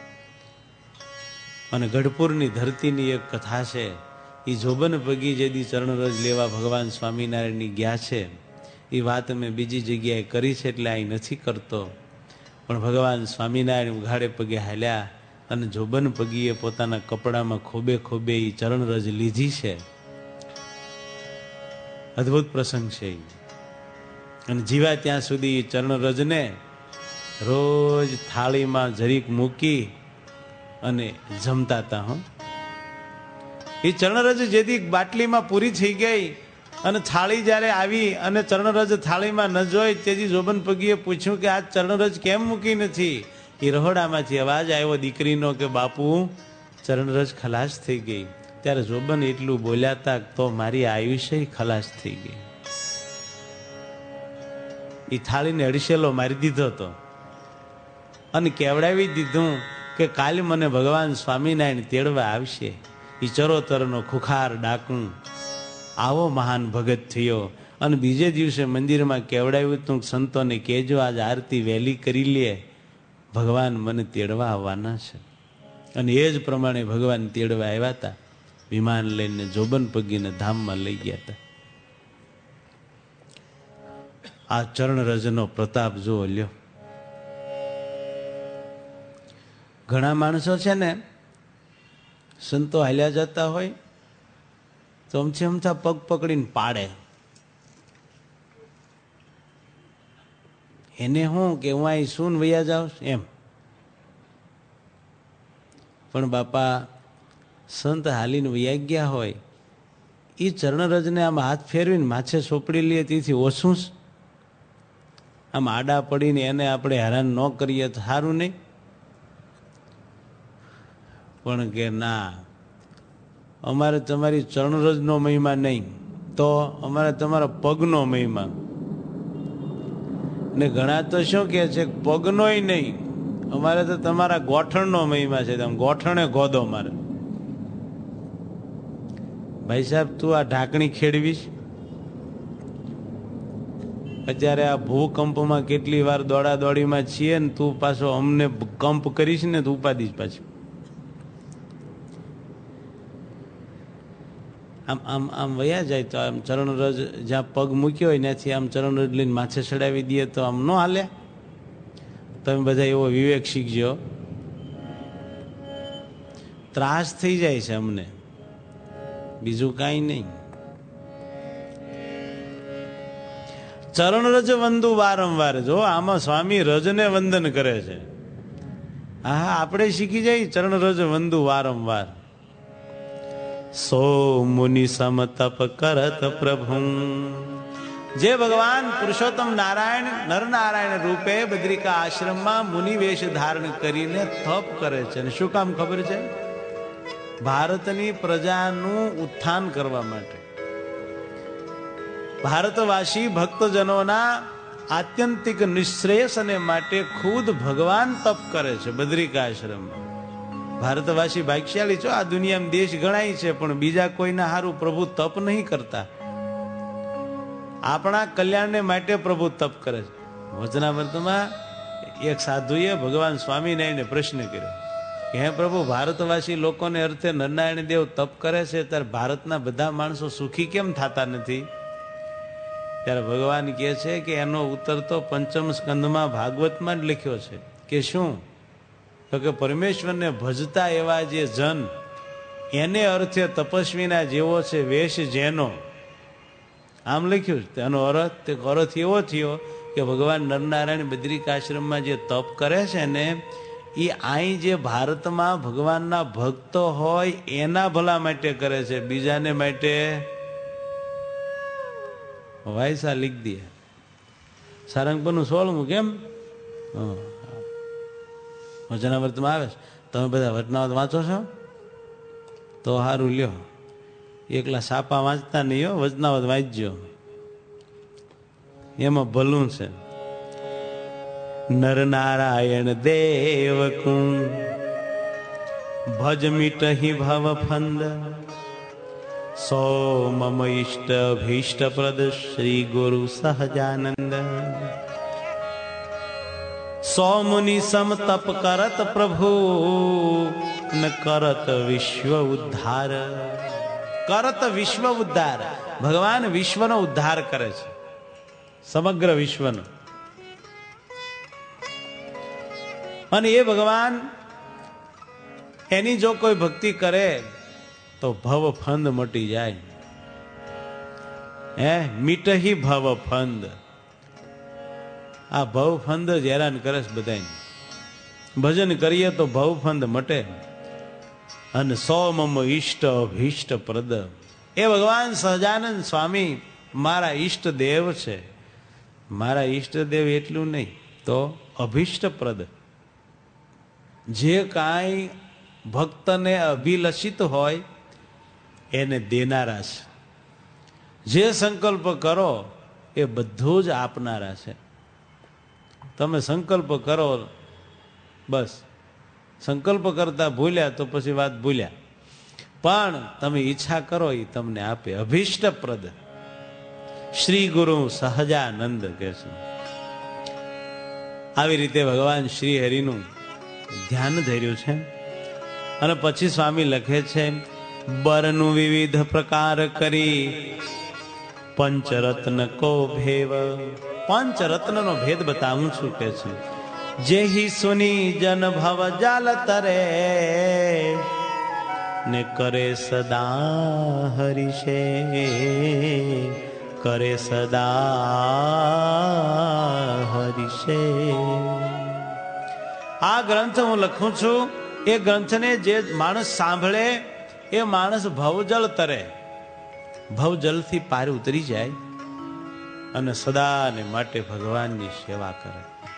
અને ગઢપુરની ધરતીની એક કથા છે, એ જોબન પગી જેદી ચરણ રજ લેવા ભગવાન સ્વામિનારાયણની ગયા છે. એ વાત મેં બીજી જગ્યાએ કરી છે એટલે અહીં નથી કરતો. પણ ભગવાન સ્વામિનારાયણ ઉઘાડે પગે હાલ્યા અને જોબન પગીએ પોતાના કપડામાં ખોબે ખોબે એ ચરણ રજ લીધી છે. અદ્ભુત પ્રસંગ છે. અને જીવા ત્યાં સુધી ચરણ રજને રોજ થાળીમાં જરીક મૂકી અને જમતા હતા. હો, એ ચરણરજ જેથી બાટલીમાં પૂરી થઈ ગઈ અને થાળી જ્યારે આવી અને ચરણરજ થાળીમાં ન જોઈ તેથી જોબન પગીએ પૂછ્યું કે આ ચરણરજ કેમ મૂકી નથી? એ રહોડામાંથી અવાજ આવ્યો દીકરીનો કે બાપુ ચરણરજ ખલાસ થઈ ગઈ. ત્યારે જોબન એટલું બોલ્યા હતા તો મારી આયુષ્ય ખલાસ થઈ ગઈ. એ થાળીને અડીસેલો મારી દીધો હતો અને કેવડાવી દીધું કે કાલે મને ભગવાન સ્વામિનારાયણ તેડવા આવશે. એ ચરોતરનો ખુખાર ડાકું આવો મહાન ભગત થયો. અને બીજે દિવસે મંદિરમાં કેવડાવ્યું તું સંતોને કહેજો આજ આરતી વહેલી કરી લે, ભગવાન મને તેડવા આવવાના છે. અને એ જ પ્રમાણે ભગવાન તેડવા આવ્યા હતા. વિમાન લઈને જોબન પગીને ધામમાં લઈ ગયા હતા. આ ચરણ રજનો પ્રતાપ જો લ્યો. ઘણા માણસો છે ને સંતો હાલ્યા જતા હોય તો અમથી અમથા પગ પકડીને પાડે. એને શું કે હું અહીં શું વૈયા જાઉં એમ. પણ બાપા સંત હાલીને વૈયા ગયા હોય એ ચરણરજને આમ હાથ ફેરવીને માછે સોપડી લે તેથી ઓછું જ. આમ આડા પડીને એને આપણે હેરાન ન કરીએ તો સારું નહીં. પણ કે ના, અમારે તમારી ચરણરજનો મહિમા નહીં, તો અમારે તમારા પગનો મહિમા. ને ઘણા તો શું કે છે પગનોય નહીં, અમારે તો તમારા ગોઠણનો મહિમા છે. તમે ગોઠણે ગોદો મારે. ભાઈ સાહેબ તું આ ઢાંકણી ખેડવીશ. અત્યારે આ ભૂકંપમાં કેટલી વાર દોડા દોડીમાં છીએ ને તું પાછો અમને કંપ કરીશ ને તું ઉપાદીશ પાછું. આમ આમ આમ વયા જાય તો આમ ચરણરજ જ્યાં પગ મૂક્યો હોય ત્યાંથી આમ ચરણરજ લઈને માથે ચડાવી દઈએ તો આમ ન હાલે. તમે બધા એવો વિવેક શીખજો. ત્રાસ થઈ જાય છે અમને, બીજું કાંઈ નહીં. ચરણરજ વંદુ વારંવાર. જો આમાં સ્વામી રજને વંદન કરે છે. હા આપણે શીખી જાય ચરણરજ વંદુ વારંવાર. સો મુનિ સમ તપ કરત પ્રભુ. જે ભગવાન પુરુષોત્તમ નારાયણ નરનારાયણ રૂપે બદ્રિકા આશ્રમમાં મુનિ વેશ ધારણ કરીને તપ કરે છે. અને શું કામ ખબર છે? ભારતની પ્રજાનું ઉત્થાન કરવા માટે. ભારતવાસી ભક્તજનોના આત્યંતિક નિશ્રેયસને માટે ખુદ ભગવાન તપ કરે છે બદ્રિકા આશ્રમમાં. ભારતવાસી ભાગ્યશાળી છો. આ દુનિયામાં દેશ ગણાય છે પણ બીજા કોઈના હારું પ્રભુ તપ નહીં કરતા. આપણા કલ્યાણને માટે પ્રભુ તપ કરે છે. વચનામૃતમાં એક સાધુએ ભગવાન સ્વામિનારાયણને પ્રશ્ન કર્યો કે હે પ્રભુ, ભારતવાસી લોકોને અર્થે નરનારાયણ દેવ તપ કરે છે ત્યારે ભારતના બધા માણસો સુખી કેમ થતા નથી? ત્યારે ભગવાન કહે છે કે એનો ઉત્તર તો પંચમ સ્કંદમાં ભાગવતમાં જ લખ્યો છે. કે શું? તો કે પરમેશ્વરને ભજતા એવા જે જન એને અર્થે તપસ્વીના જેવો છે વેશ જેનો. આમ લખ્યું. તેનો અર્થ અર્થ એવો થયો કે ભગવાન નરનારાયણ બદ્રિકાશ્રમમાં જે તપ કરે છે ને એ અહીં જે ભારતમાં ભગવાનના ભક્તો હોય એના ભલા માટે કરે છે, બીજાને માટે વાયસા લીખ દે. સારંગપુરનું સોળમું કેમ વચનામૃતમાં આવે છે. તમે બધા વચનામૃત વાંચો છો તો સારું લ્યો. એકલા સાપા વાંચતા નહીં હો, વચનામૃત વાંચજો, એમાં ભલું છે. નર નારાયણ દેવ કું ભજ મિટહી ભવ ફંદ સો મમ ઇષ્ટ ભીષ્ટ પ્રદ શ્રી ગુરુ સહજાનંદ. સો મુનિ સમ તપ કરત પ્રભુ ન કરત વિશ્વ ઉદ્ધાર. કરત વિશ્વ ઉદ્ધાર. ભગવાન વિશ્વનો ઉદ્ધાર કરે છે, સમગ્ર વિશ્વનો. અને એ ભગવાન એની જો કોઈ ભક્તિ કરે તો ભવ ફંદ મટી જાય. હે મીટહી ભવ ફંદ. આ ભવ ફંદ જ હેરાન કરે છે બધાને. ભજન કરીએ તો ભવ ફંદ મટે. અને સો મમ ઈષ્ટ અભીષ્ટ પ્રદ. એ ભગવાન સહજાનંદ સ્વામી મારા ઈષ્ટ દેવ છે. મારા ઈષ્ટ દેવ એટલું નહીં તો અભીષ્ટ પ્રદ. જે કાંઈ ભક્તને અભિલષિત હોય એને દેનારા છે. જે સંકલ્પ કરો એ બધું જ આપનારા છે. તમે સંકલ્પ કરો, બસ સંકલ્પ કરતા ભૂલ્યા તો પછી વાત ભૂલ્યા, પણ તમે ઈચ્છા કરો એ તમને આપે. અભીષ્ટપ્રદ શ્રી ગુરુ સહજાનંદ કે છે. આવી રીતે ભગવાન શ્રી હરિનું ધ્યાન ધર્યું છે. અને પછી સ્વામી લખે છે, બરનું વિવિધ પ્રકાર કરી પંચરત્ન કો ભેવ. પંચરત્ન નો ભેદ બતાવું છું કે છે. જેહી સુની જન ભવ જાલ તરે ને કરે સદા હરિષે, કરે સદા હરિષે. આ ગ્રંથ હું લખું છું, એ ગ્રંથને જે માણસ સાંભળે એ માણસ ભવજળ તરે, ભવજળથી પાર ઉતરી જાય અને સદા ને માટે ભગવાનની સેવા કરે.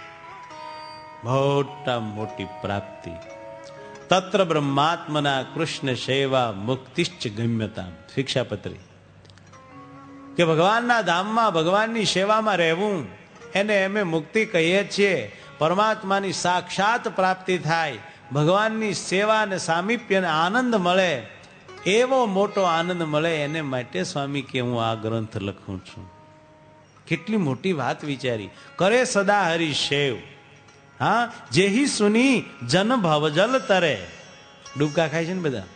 મોટા મોટી પ્રાપ્તિ. તત્ર બ્રહ્માત્મના કૃષ્ણ સેવા મુક્તિશ્ચ ગમ્યતા. શિક્ષાપત્રી કે ભગવાનના ધામમાં ભગવાનની સેવામાં રહેવું એને અમે મુક્તિ કહીએ છીએ. પરમાત્માની સાક્ષાત પ્રાપ્તિ થાય, ભગવાનની સેવા અને સામીપ્ય અને આનંદ મળે, એવો મોટો આનંદ મળે, એને માટે સ્વામી કે હું આ ગ્રંથ લખું છું. કેટલી મોટી વાત વિચારી. કરે સદા હરિ શેવ. હા, જેહી સુની જન ભવજલ તરે. ડૂબકા ખાય છે ને બધા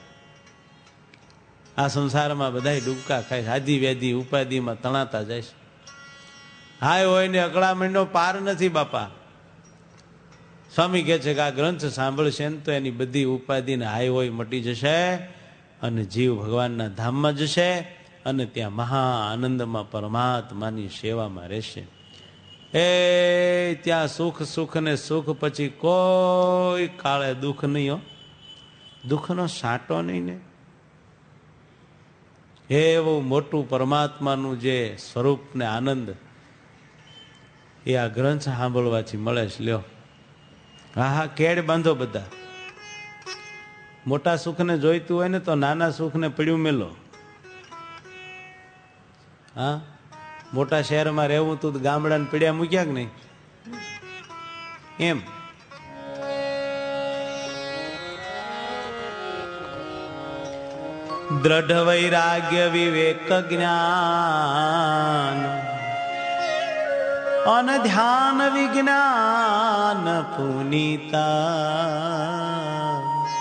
આ સંસારમાં, બધા ડૂબકા ખાય, આદિ વ્યાધિ ઉપાધિમાં તણાતા જાય છે. હાય હોય ને અકળામણનો પાર નથી બાપા. સ્વામી કહે છે કે આ ગ્રંથ સાંભળશે ને તો એની બધી ઉપાધિ ને હાય હોય મટી જશે અને જીવ ભગવાનના ધામમાં જશે અને ત્યાં મહા આનંદમાં પરમાત્માની સેવામાં રહેશે. એ ત્યાં સુખ સુખ ને સુખ, પછી કોઈ કાળે દુઃખ નહીં હો, દુઃખનો સાટો નહીં ને. એવું મોટું પરમાત્માનું જે સ્વરૂપ ને આનંદ એ આ ગ્રંથ સાંભળવાથી મળે છે. લ્યો, હા હા, કેડ બાંધો બધા. મોટા સુખને જોઈતું હોય ને તો નાના સુખને પડ્યું મેલો. હા, મોટા શહેરમાં રહેવું તું ગામડાને પીડ્યા મૂક્યા કે નહીં એમ. દ્રઢ વૈરાગ્ય વિવેક જ્ઞાન અન ધ્યાન વિજ્ઞાન પુનીતા.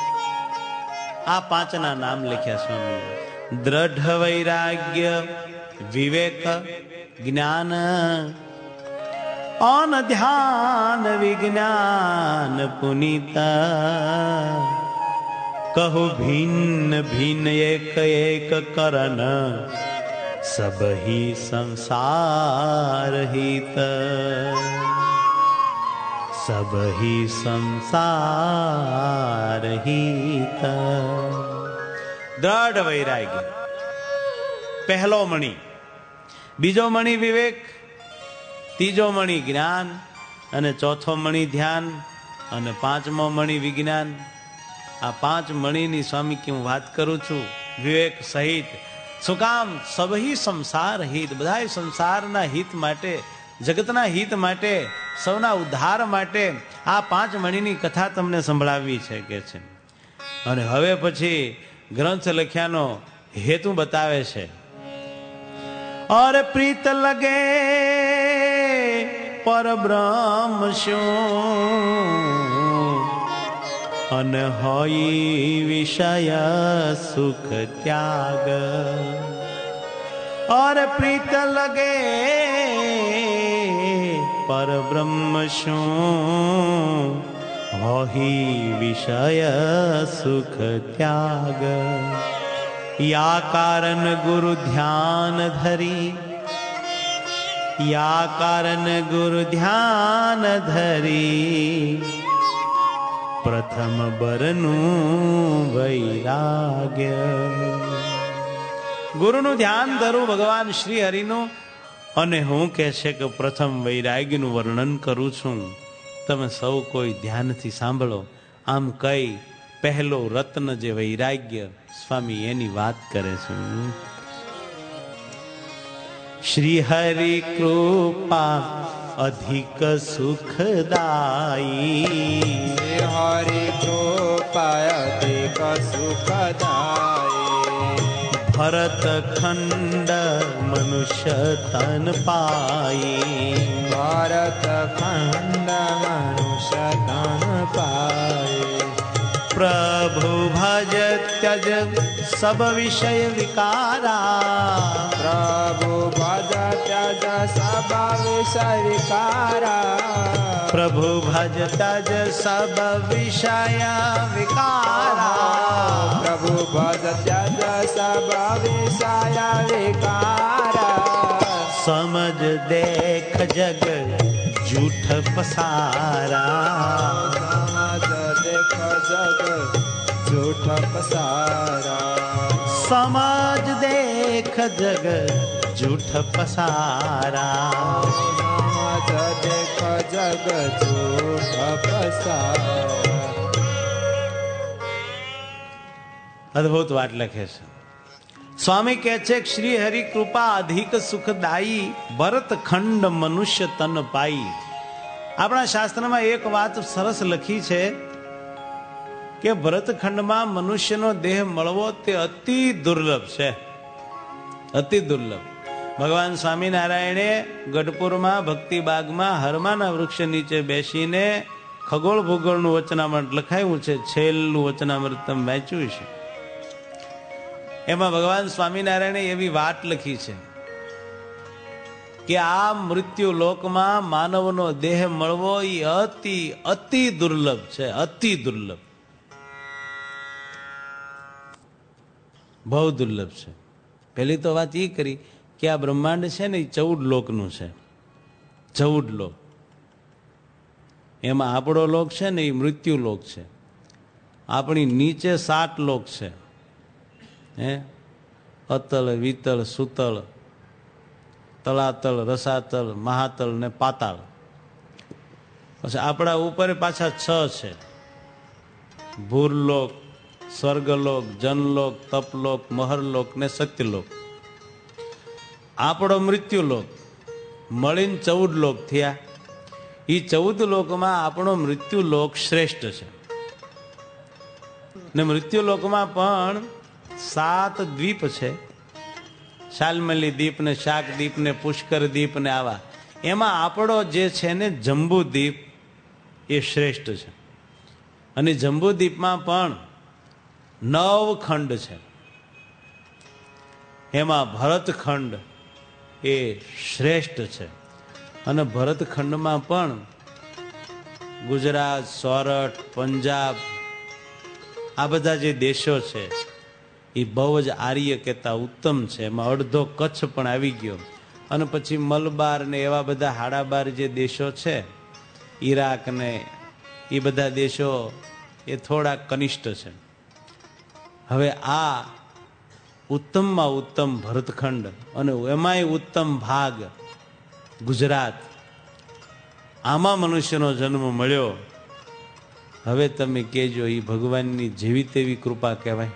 આ પાંચના નામ લખ્યા સ્વામી. દ્રઢ વૈરાગ્ય વિવેક જ્ઞાન અન ધ્યાન વિજ્ઞાન પુનીતા. કહુ ભિન્ન ભિન્ન એક એક કરન સબ હી સંસાર હિત, સબ હી સંસાર હિત. દ્રઢ વૈરાગ્ય પહેલો મણી, બીજો મણી વિવેક, ત્રીજો મણી જ્ઞાન અને ચોથો મણી ધ્યાન અને પાંચમો મણી વિજ્ઞાન. આ પાંચ મણીની સ્વામી કે હું વાત કરું છું વિવેક સહિત. શું કામ? સબહી સંસાર હિત, બધા સંસારના હિત માટે, જગતના હિત માટે, સૌના ઉદ્ધાર માટે આ પાંચ મણીની કથા તમને સંભળાવવી છે કે છે. અને હવે પછી ગ્રંથ લખ્યાનો હેતુ બતાવે છે. और प्रीत लगे पर ब्रह्म શું અન હોય વિષય સુખ ત્યાગ. और प्रीत लगे पर ब्रह्म શું હોય વિષય સુખ ત્યાગ. યા કારણ ગુરુ ધ્યાન ધરી, યા કારણ ગુરુ ધ્યાન ધરી પ્રથમ બરનું વૈરાગ્ય. ગુરુનું ધ્યાન ધરું ભગવાન શ્રી હરિનું, અને હું કહે છે કે પ્રથમ વૈરાગ્યનું વર્ણન કરું છું. તમે સૌ કોઈ ધ્યાનથી સાંભળો. આમ કઈ પહેલો રત્ન જે વૈરાગ્ય, સ્વામી એની વાત કરે છે. શ્રી હરિ કૃપા અધિક સુખદાયી, શ્રી હરિ કૃપા અધિક સુખદાયી. ભરત ખંડ મનુષ્ય તન પાઈ, ભરત ખંડ મનુષ્ય તન પાઈ. પ્રભુ ભજ ત્યજ સબ વિષય વિકારા, પ્રભુ ભજ ત્યજ સબ વિષય વિકારા. પ્રભુ ભજ ત્યજ સબ વિષય વિકારા, પ્રભુ ભજ ત્યજ સબ વિષય વિકારા. સમજ દેખ જગ જૂઠ પસારા, સમજ દેખ જગ જૂઠ પસારા. સમજ દેખ જગ જૂઠ પસારા, સમજ દેખ જગ જૂઠ પસારા. અદભુત વાત લખે છે સ્વામી. કહે છે કે શ્રી હરિ કૃપા અધિક સુખદાયી, ભરત ખંડ મનુષ્ય તન પાઈ. આપણા શાસ્ત્રમાં એક વાત સરસ લખી છે કે ભરતખંડમાં મનુષ્યનો દેહ મળવો તે અતિ દુર્લભ છે, અતિ દુર્લભ. ભગવાન સ્વામિનારાયણે ગઢપુરમાં ભક્તિબાગમાં હરમાના વૃક્ષ નીચે બેસીને ખગોળ ભૂગોળનું વચનામૃત લખાયું છે, છેલ્લું વચનામૃત તમે વાંચ્યું છે. એમાં ભગવાન સ્વામિનારાયણે એવી વાત લખી છે કે આ મૃત્યુ લોકમાં માનવનો દેહ મળવો એ અતિ અતિ દુર્લભ છે, અતિ દુર્લભ, બહુ દુર્લભ છે. પહેલી તો વાત એ કરી કે આ બ્રહ્માંડ છે ને એ ચૌદ લોકનું છે, ચૌદ લોક. એમાં આપણો લોક છે ને એ મૃત્યુ લોક છે. આપણી નીચે સાત લોક છે, હે અતળ વિતળ સુતળ તળાતળ રસાતળ મહાતળ ને પાતાળ. પછી આપણા ઉપર પાછા છ છે, ભૂરલોક, સ્વર્ગલોક, જનલોક, તપલોક, મહરલોક ને સત્યલોક. આપણો મૃત્યુલોક મળીને ચૌદ લોક થયા. એ ચૌદ લોકમાં આપણો મૃત્યુલોક શ્રેષ્ઠ છે. ને મૃત્યુલોકમાં પણ સાત દ્વીપ છે, શાલમલી દ્વીપ ને શાક દ્વીપ ને પુષ્કર દ્વીપ ને આવા. એમાં આપણો જે છે ને જંબુ દ્વીપ એ શ્રેષ્ઠ છે. અને જંબુ દ્વીપમાં પણ નવ ખંડ છે. એમાં ભરતખંડ એ શ્રેષ્ઠ છે. અને ભરતખંડમાં પણ ગુજરાત, સોરઠ, પંજાબ આ બધા જે દેશો છે એ બહુ જ આર્ય કહેતા ઉત્તમ છે. એમાં અડધો કચ્છ પણ આવી ગયો. અને પછી મલબાર ને એવા બધા હાડાબાર જે દેશો છે, ઈરાક ને એ બધા દેશો એ થોડા કનિષ્ઠ છે. હવે આ ઉત્તમમાં ઉત્તમ ભરતખંડ અને એમાંય ઉત્તમ ભાગ ગુજરાત, આમાં મનુષ્યનો જન્મ મળ્યો. હવે તમે કહેજો એ ભગવાનની જેવી તેવી કૃપા કહેવાય?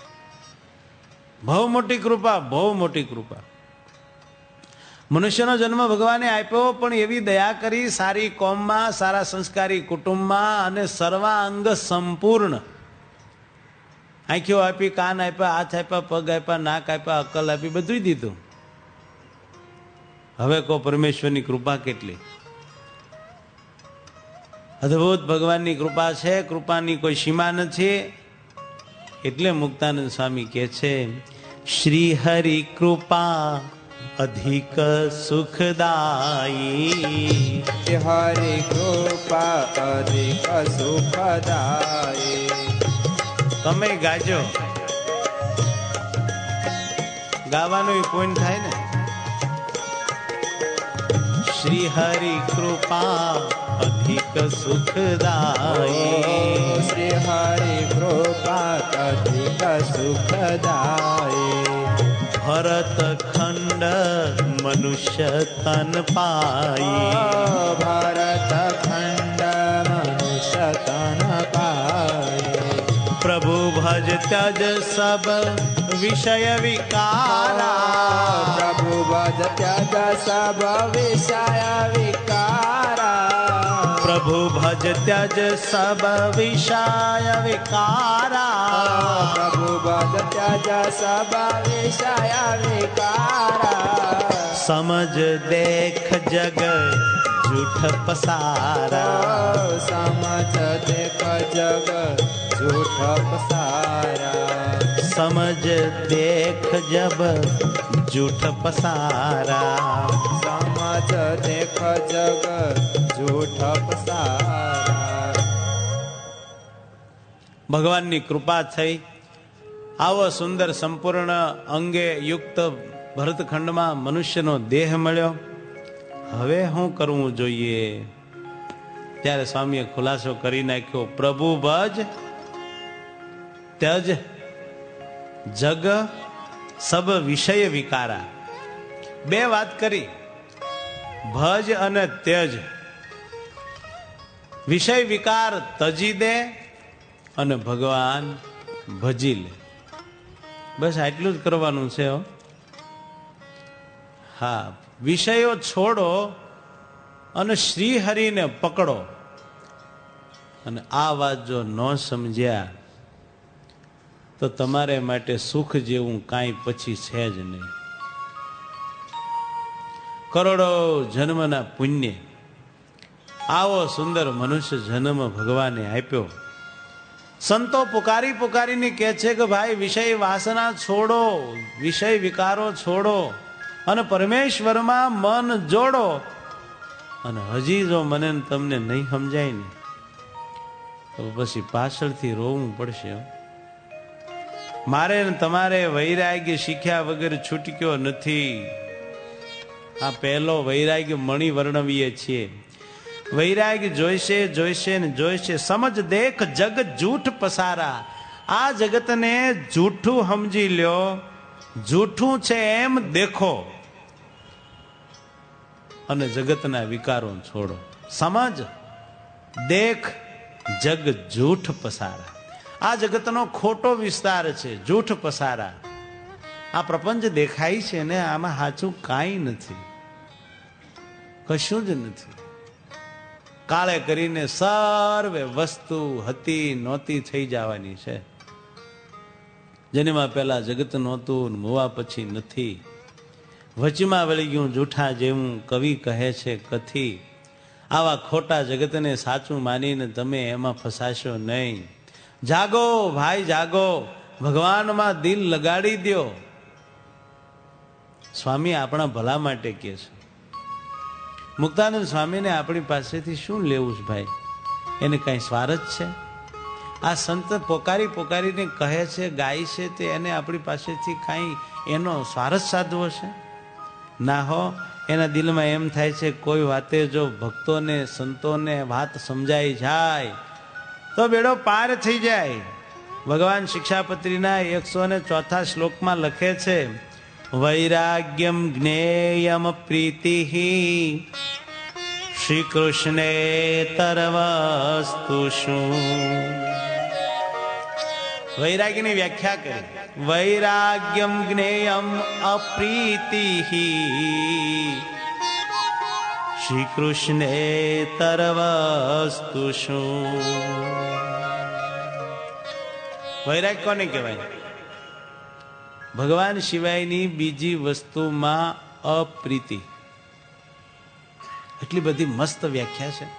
બહુ મોટી કૃપા, બહુ મોટી કૃપા. મનુષ્યનો જન્મ ભગવાને આપ્યો, પણ એવી દયા કરી સારી કોમમાં, સારા સંસ્કારી કુટુંબમાં અને સર્વાંગ સંપૂર્ણ. આંખો આપી, કાન આપ્યા, હાથ આપ્યા, પગ આપ્યા, નાક આપ્યા, અક્કલ આપી, બધું દીધું. હવે કહો પરમેશ્વરની કૃપા કેટલી અદ્ભુત ભગવાનની કૃપા છે. કૃપાની કોઈ સીમા નથી. એટલે મુક્તાનંદ સ્વામી કહે છે, શ્રી હરિ કૃપા અધિક સુખદાયી, હરિ કૃપા અધિક સુખદાયી. તમે ગાજો, ગાવાનું પુણ્ય થાય ને. શ્રી હરિ કૃપા અધિક સુખદાયી, શ્રી હરિ કૃપા અધિક સુખદાયી. ભરત ખંડ મનુષ્ય તન પાઈ, ભરત ખંડ મનુષ્ય તન પાઈ. त्यज सब विषय विकारा प्रभु भज त्यज सब विषय विकारा प्रभु भज त्यज सब विषय विकारा प्रभु भज त्यज सब विषय विकारा समझ देख जग झूठ पसारा समझ देख जग झूठ पसारा समझ देख जब झूठ पसारा समझ देख जग झूठ पसारा ભગવાનની કૃપા થઈ. આવો સુંદર સંપૂર્ણ અંગે યુક્ત ભરતખંડમાં મનુષ્યનો દેહ મળ્યો. હવે શું કરવું જોઈએ? ત્યારે સ્વામીએ ખુલાસો કરી નાખ્યો. પ્રભુ ભજ ત્યજ જગ સબ વિષય વિકારા. બે વાત કરી, ભજ અને ત્યજ. વિષય વિકાર તજી દે અને ભગવાન ભજી લે. બસ આટલું જ કરવાનું છે. હા, વિષયો છોડો અને શ્રી હરિને પકડો. અને આ વાત જો ન સમજ્યા તો તમારે માટે સુખ જેવું કાંઈ પછી છે જ નહીં. કરોડો જન્મના પુણ્ય આવો સુંદર મનુષ્ય જન્મ ભગવાને આપ્યો. સંતો પુકારી પુકારીને કહે છે કે ભાઈ વિષય વાસના છોડો, વિષય વિકારો છોડો અને પરમેશ્વરમાં મન જોડો. અને હજી જો મને તમને નહીં સમજાય ને તો પછી પાછળથી રોવું પડશે. મારે ને તમારે વૈરાગ્ય શીખ્યા વગર છૂટક્યો નથી. આ પહેલો વૈરાગ્ય મણી વર્ણવીએ છીએ. વૈરાગ્ય જોઈશે જોઈશે ને જોઈશે. સમજ દેખ જગ જૂઠ પસારા. આ જગતને જૂઠું સમજી લ્યો, જૂઠું છે એમ દેખો અને જગતના વિકારો છોડો. સમજ દેખ જગ જૂઠ પસારા. આ જગતનો ખોટો વિસ્તાર છે, જૂઠ પસારા. આ પ્રપંચ દેખાય છે ને, આમાં સાચું કાંઈ નથી, કશું જ નથી. કાળે કરીને સર્વે વસ્તુ હતી નહોતી થઈ જવાની છે. જેનીમાં પેલા જગત નહોતું, મોવા પછી નથી. વચમાં વળી ગયું જૂઠા જેવું, કવિ કહે છે કથી. આવા ખોટા જગતને સાચું માનીને તમે એમાં ફસાશો નહીં. જાગો ભાઈ જાગો, ભગવાનમાં દિલ લગાડી દો. સ્વામી આપણા ભલા માટે કહે છે. મુક્તાનંદ સ્વામીને આપણી પાસેથી શું લેવું છે ભાઈ? એને કઈ સ્વાર્થ છે? આ સંત પોકારી પોકારીને કહે છે, ગાય છે, તે એને આપણી પાસેથી કાંઈ એનો સ્વાર્થ સાધવો છે? ના હો. એના દિલમાં એમ થાય છે કોઈ વાતે જો ભક્તોને સંતોને વાત સમજાઈ જાય તો બેડો પાર થઈ જાય. ભગવાન શિક્ષાપત્રીના એકસો ને ચોથા શ્લોકમાં લખે છે, વૈરાગ્યમ જ્ઞેયમ પ્રીતિ શ્રી કૃષ્ણે તરવસ્તુ શું. વૈરાગ્યની વ્યાખ્યા કરી. વૈરાગ્યમ જ્ઞેયમ અપ્રીતિ શ્રી કૃષ્ણે તરવસ્તુ શું. વૈરાગ કોને કહેવાય? ભગવાન સિવાયની બીજી વસ્તુમાં અપ્રીતિ. એટલી બધી મસ્ત વ્યાખ્યા છે.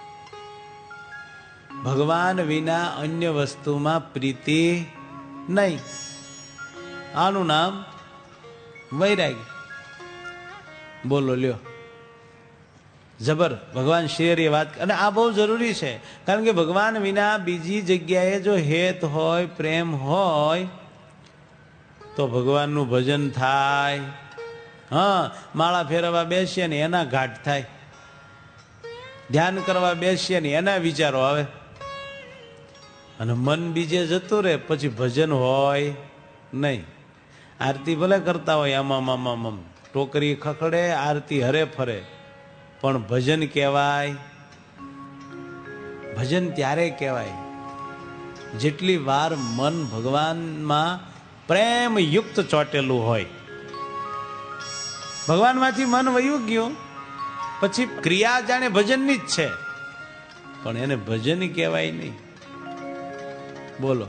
ભગવાન વિના અન્ય વસ્તુમાં પ્રીતિ નહીં. આનું નામ વૈરાગ્ય. બોલો લ્યો, જબર. ભગવાન શ્રી વાત, અને આ બહુ જરૂરી છે. કારણ કે ભગવાન વિના બીજી જગ્યાએ જો હેત હોય, પ્રેમ હોય તો ભગવાનનું ભજન થાય. હા, માળા ફેરવવા બેસીએ ને એના ઘાટ થાય, ધ્યાન કરવા બેસીએ ને એના વિચારો આવે, અને મન બીજે જતું રહે, પછી ભજન હોય નહીં. આરતી ભલે કરતા હોય આમાં આમાં આમ ટોકરી ખખડે, આરતી હરે ફરે, પણ ભજન કહેવાય. ભજન ત્યારે કહેવાય જેટલી વાર મન ભગવાનમાં પ્રેમ યુક્ત ચોટેલું હોય, ભગવાનમાંથી મન વયું ગયું પછી ક્રિયા જાણે ભજનની જ છે, પણ એને ભજન કહેવાય નહીં. બોલો,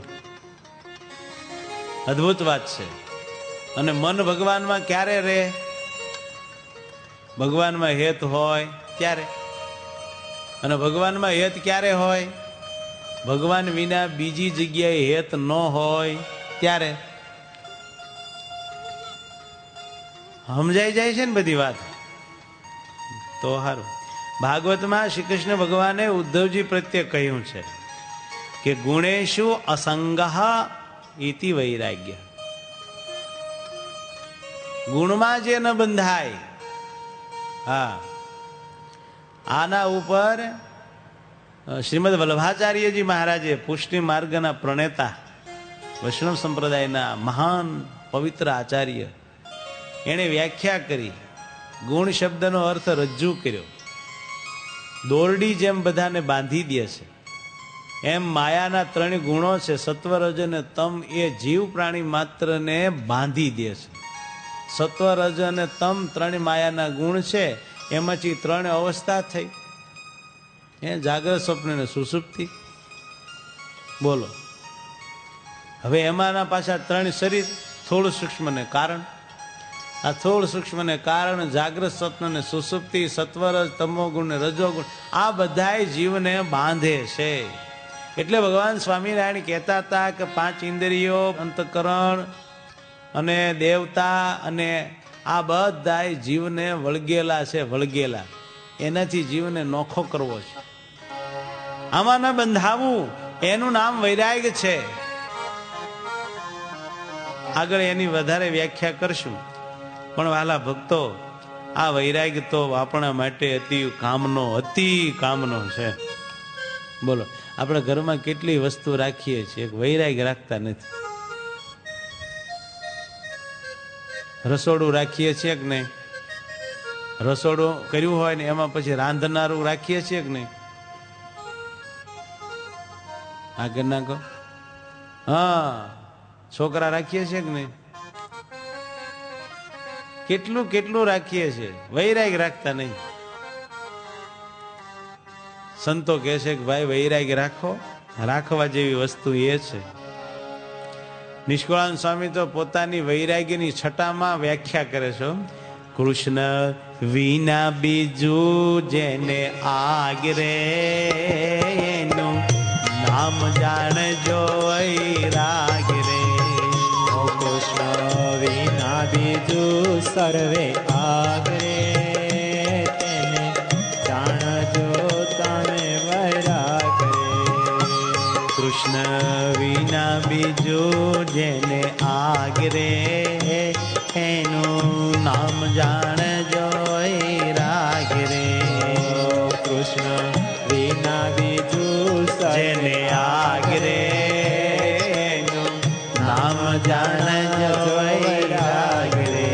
અદ્ભુત વાત છે. અને મન ભગવાનમાં ક્યારે રહે? ભગવાનમાં હેત હોય ત્યારે. અને ભગવાનમાં હેત ક્યારે હોય? ભગવાન વિના બીજી જગ્યાએ હેત ન હોય ત્યારે. સમજાઈ જાય છે ને બધી વાત? તો સારું. ભાગવતમાં શ્રી કૃષ્ણ ભગવાને ઉદ્ધવજી પ્રત્યે કહ્યું છે કે ગુણેશુ અસંગઃ ઇતિ વૈરાગ્ય. ગુણમાં જે ન બંધાય. હા, આના ઉપર શ્રીમદ વલ્લભાચાર્યજી મહારાજે પુષ્ટિ માર્ગના પ્રણેતા, વૈષ્ણવ સંપ્રદાયના મહાન પવિત્ર આચાર્ય, એણે વ્યાખ્યા કરી. ગુણ શબ્દનો અર્થ રજૂ કર્યો. દોરડી જેમ બધાને બાંધી દે છે એમ માયાના ત્રણ ગુણો છે, સત્વ રજ અને તમ, એ જીવ પ્રાણી માત્રને બાંધી દે છે. સત્વ રજ અને તમ ત્રણ માયાના ગુણ છે. એમાંથી ત્રણ અવસ્થા થઈ, એ જાગ્રત, સ્વપ્ન ને સુષુપ્તિ. બોલો, હવે એમાંના પાછા ત્રણ શરીર, થોડું સૂક્ષ્મ ને કારણ. આ થોડ સૂક્ષ્મ ને કારણ, જાગ્રત, સ્વપ્ન ને સુષુપ્તિ, સત્વરજ, તમોગુણ ને રજોગુણ, આ બધાય જીવને બાંધે છે. એટલે ભગવાન સ્વામિનારાયણ કહેતા હતા કે પાંચ ઇન્દ્રિયો, અંતકરણ અને દેવતા અને આ બધાય જીવને વળગેલા છે, વળગેલા. એનાથી જીવને નોખો કરવો છે. આમાં ન બંધાવું, એનું નામ વૈરાગ્ય છે. આગળ એની વધારે વ્યાખ્યા કરશું. પણ વાલા ભક્તો, આ વૈરાગ્ય તો આપણા માટે અતિ કામનો અતિ કામનો છે. બોલો, આપણે ઘરમાં કેટલી વસ્તુ રાખીએ છીએ, વૈરાગ્ય રાખતા નથી. રસોડું રાખીએ છીએ કે નહીં? રસોડું કર્યું હોય ને એમાં પછી રાંધનારું રાખીએ છીએ કે નહીં? આગળ ના કહો. હા, છોકરા રાખીએ છીએ કે નહીં? કેટલું કેટલું રાખીએ છીએ, વૈરાગ્ય રાખતા નહીં. સંતો કહે છે કે ભાઈ વૈરાગ્ય રાખો. રાખવા જેવી વસ્તુ એ છે. નિષ્કુળાનંદ સ્વામી તો પોતાની વૈરાગ્યની છટામાં વ્યાખ્યા કરે છે. કૃષ્ણ વિના બીજું જેને આગરે, એનું નામ જાણજો વૈરાગ રે. કૃષ્ણ વિના બીજું સર્વે આગરે, તેને જાણજો તમે વૈરાગ રે. કૃષ્ણ વિના બીજું જેને આગરે, એનું નામ જાણજો વૈરાગ રે. કૃષ્ણ વિના બીજું જેને આગરે, એનું નામ જાણજો વૈરાગ રે.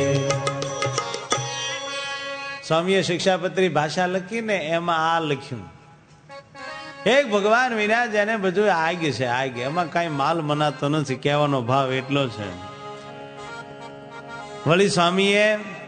સ્વામીએ શિક્ષાપત્રી ભાષા લખીને એમાં આ લખ્યું, એક ભગવાન વિના જેને બધું આગ છે, આગ. એમાં કઈ માલ મનાતો નથી, કહેવાનો ભાવ એટલો છે. વળી સ્વામીએ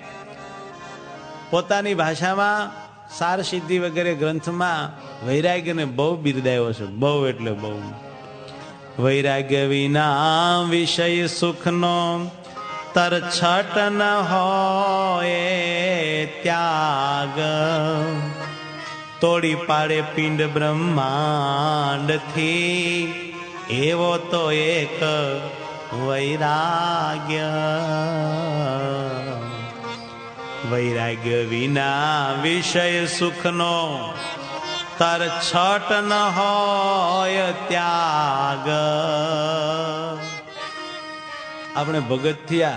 પોતાની ભાષામાં સાર સિદ્ધિ વગેરે ગ્રંથમાં વૈરાગ્યને બહુ બિરદાયો છે, બહુ એટલે બહુ. વૈરાગ્ય વિના વિષય સુખનો તરછટ ન હોય ત્યાગ, તોડી પાડે પિંડ બ્રહ્માંડ થી, એવો તો એક વૈરાગ્ય. વૈરાગ્ય વિના વિષય સુખનો તરછટ ન હોય ત્યાગ. આપણે ભગત થયા,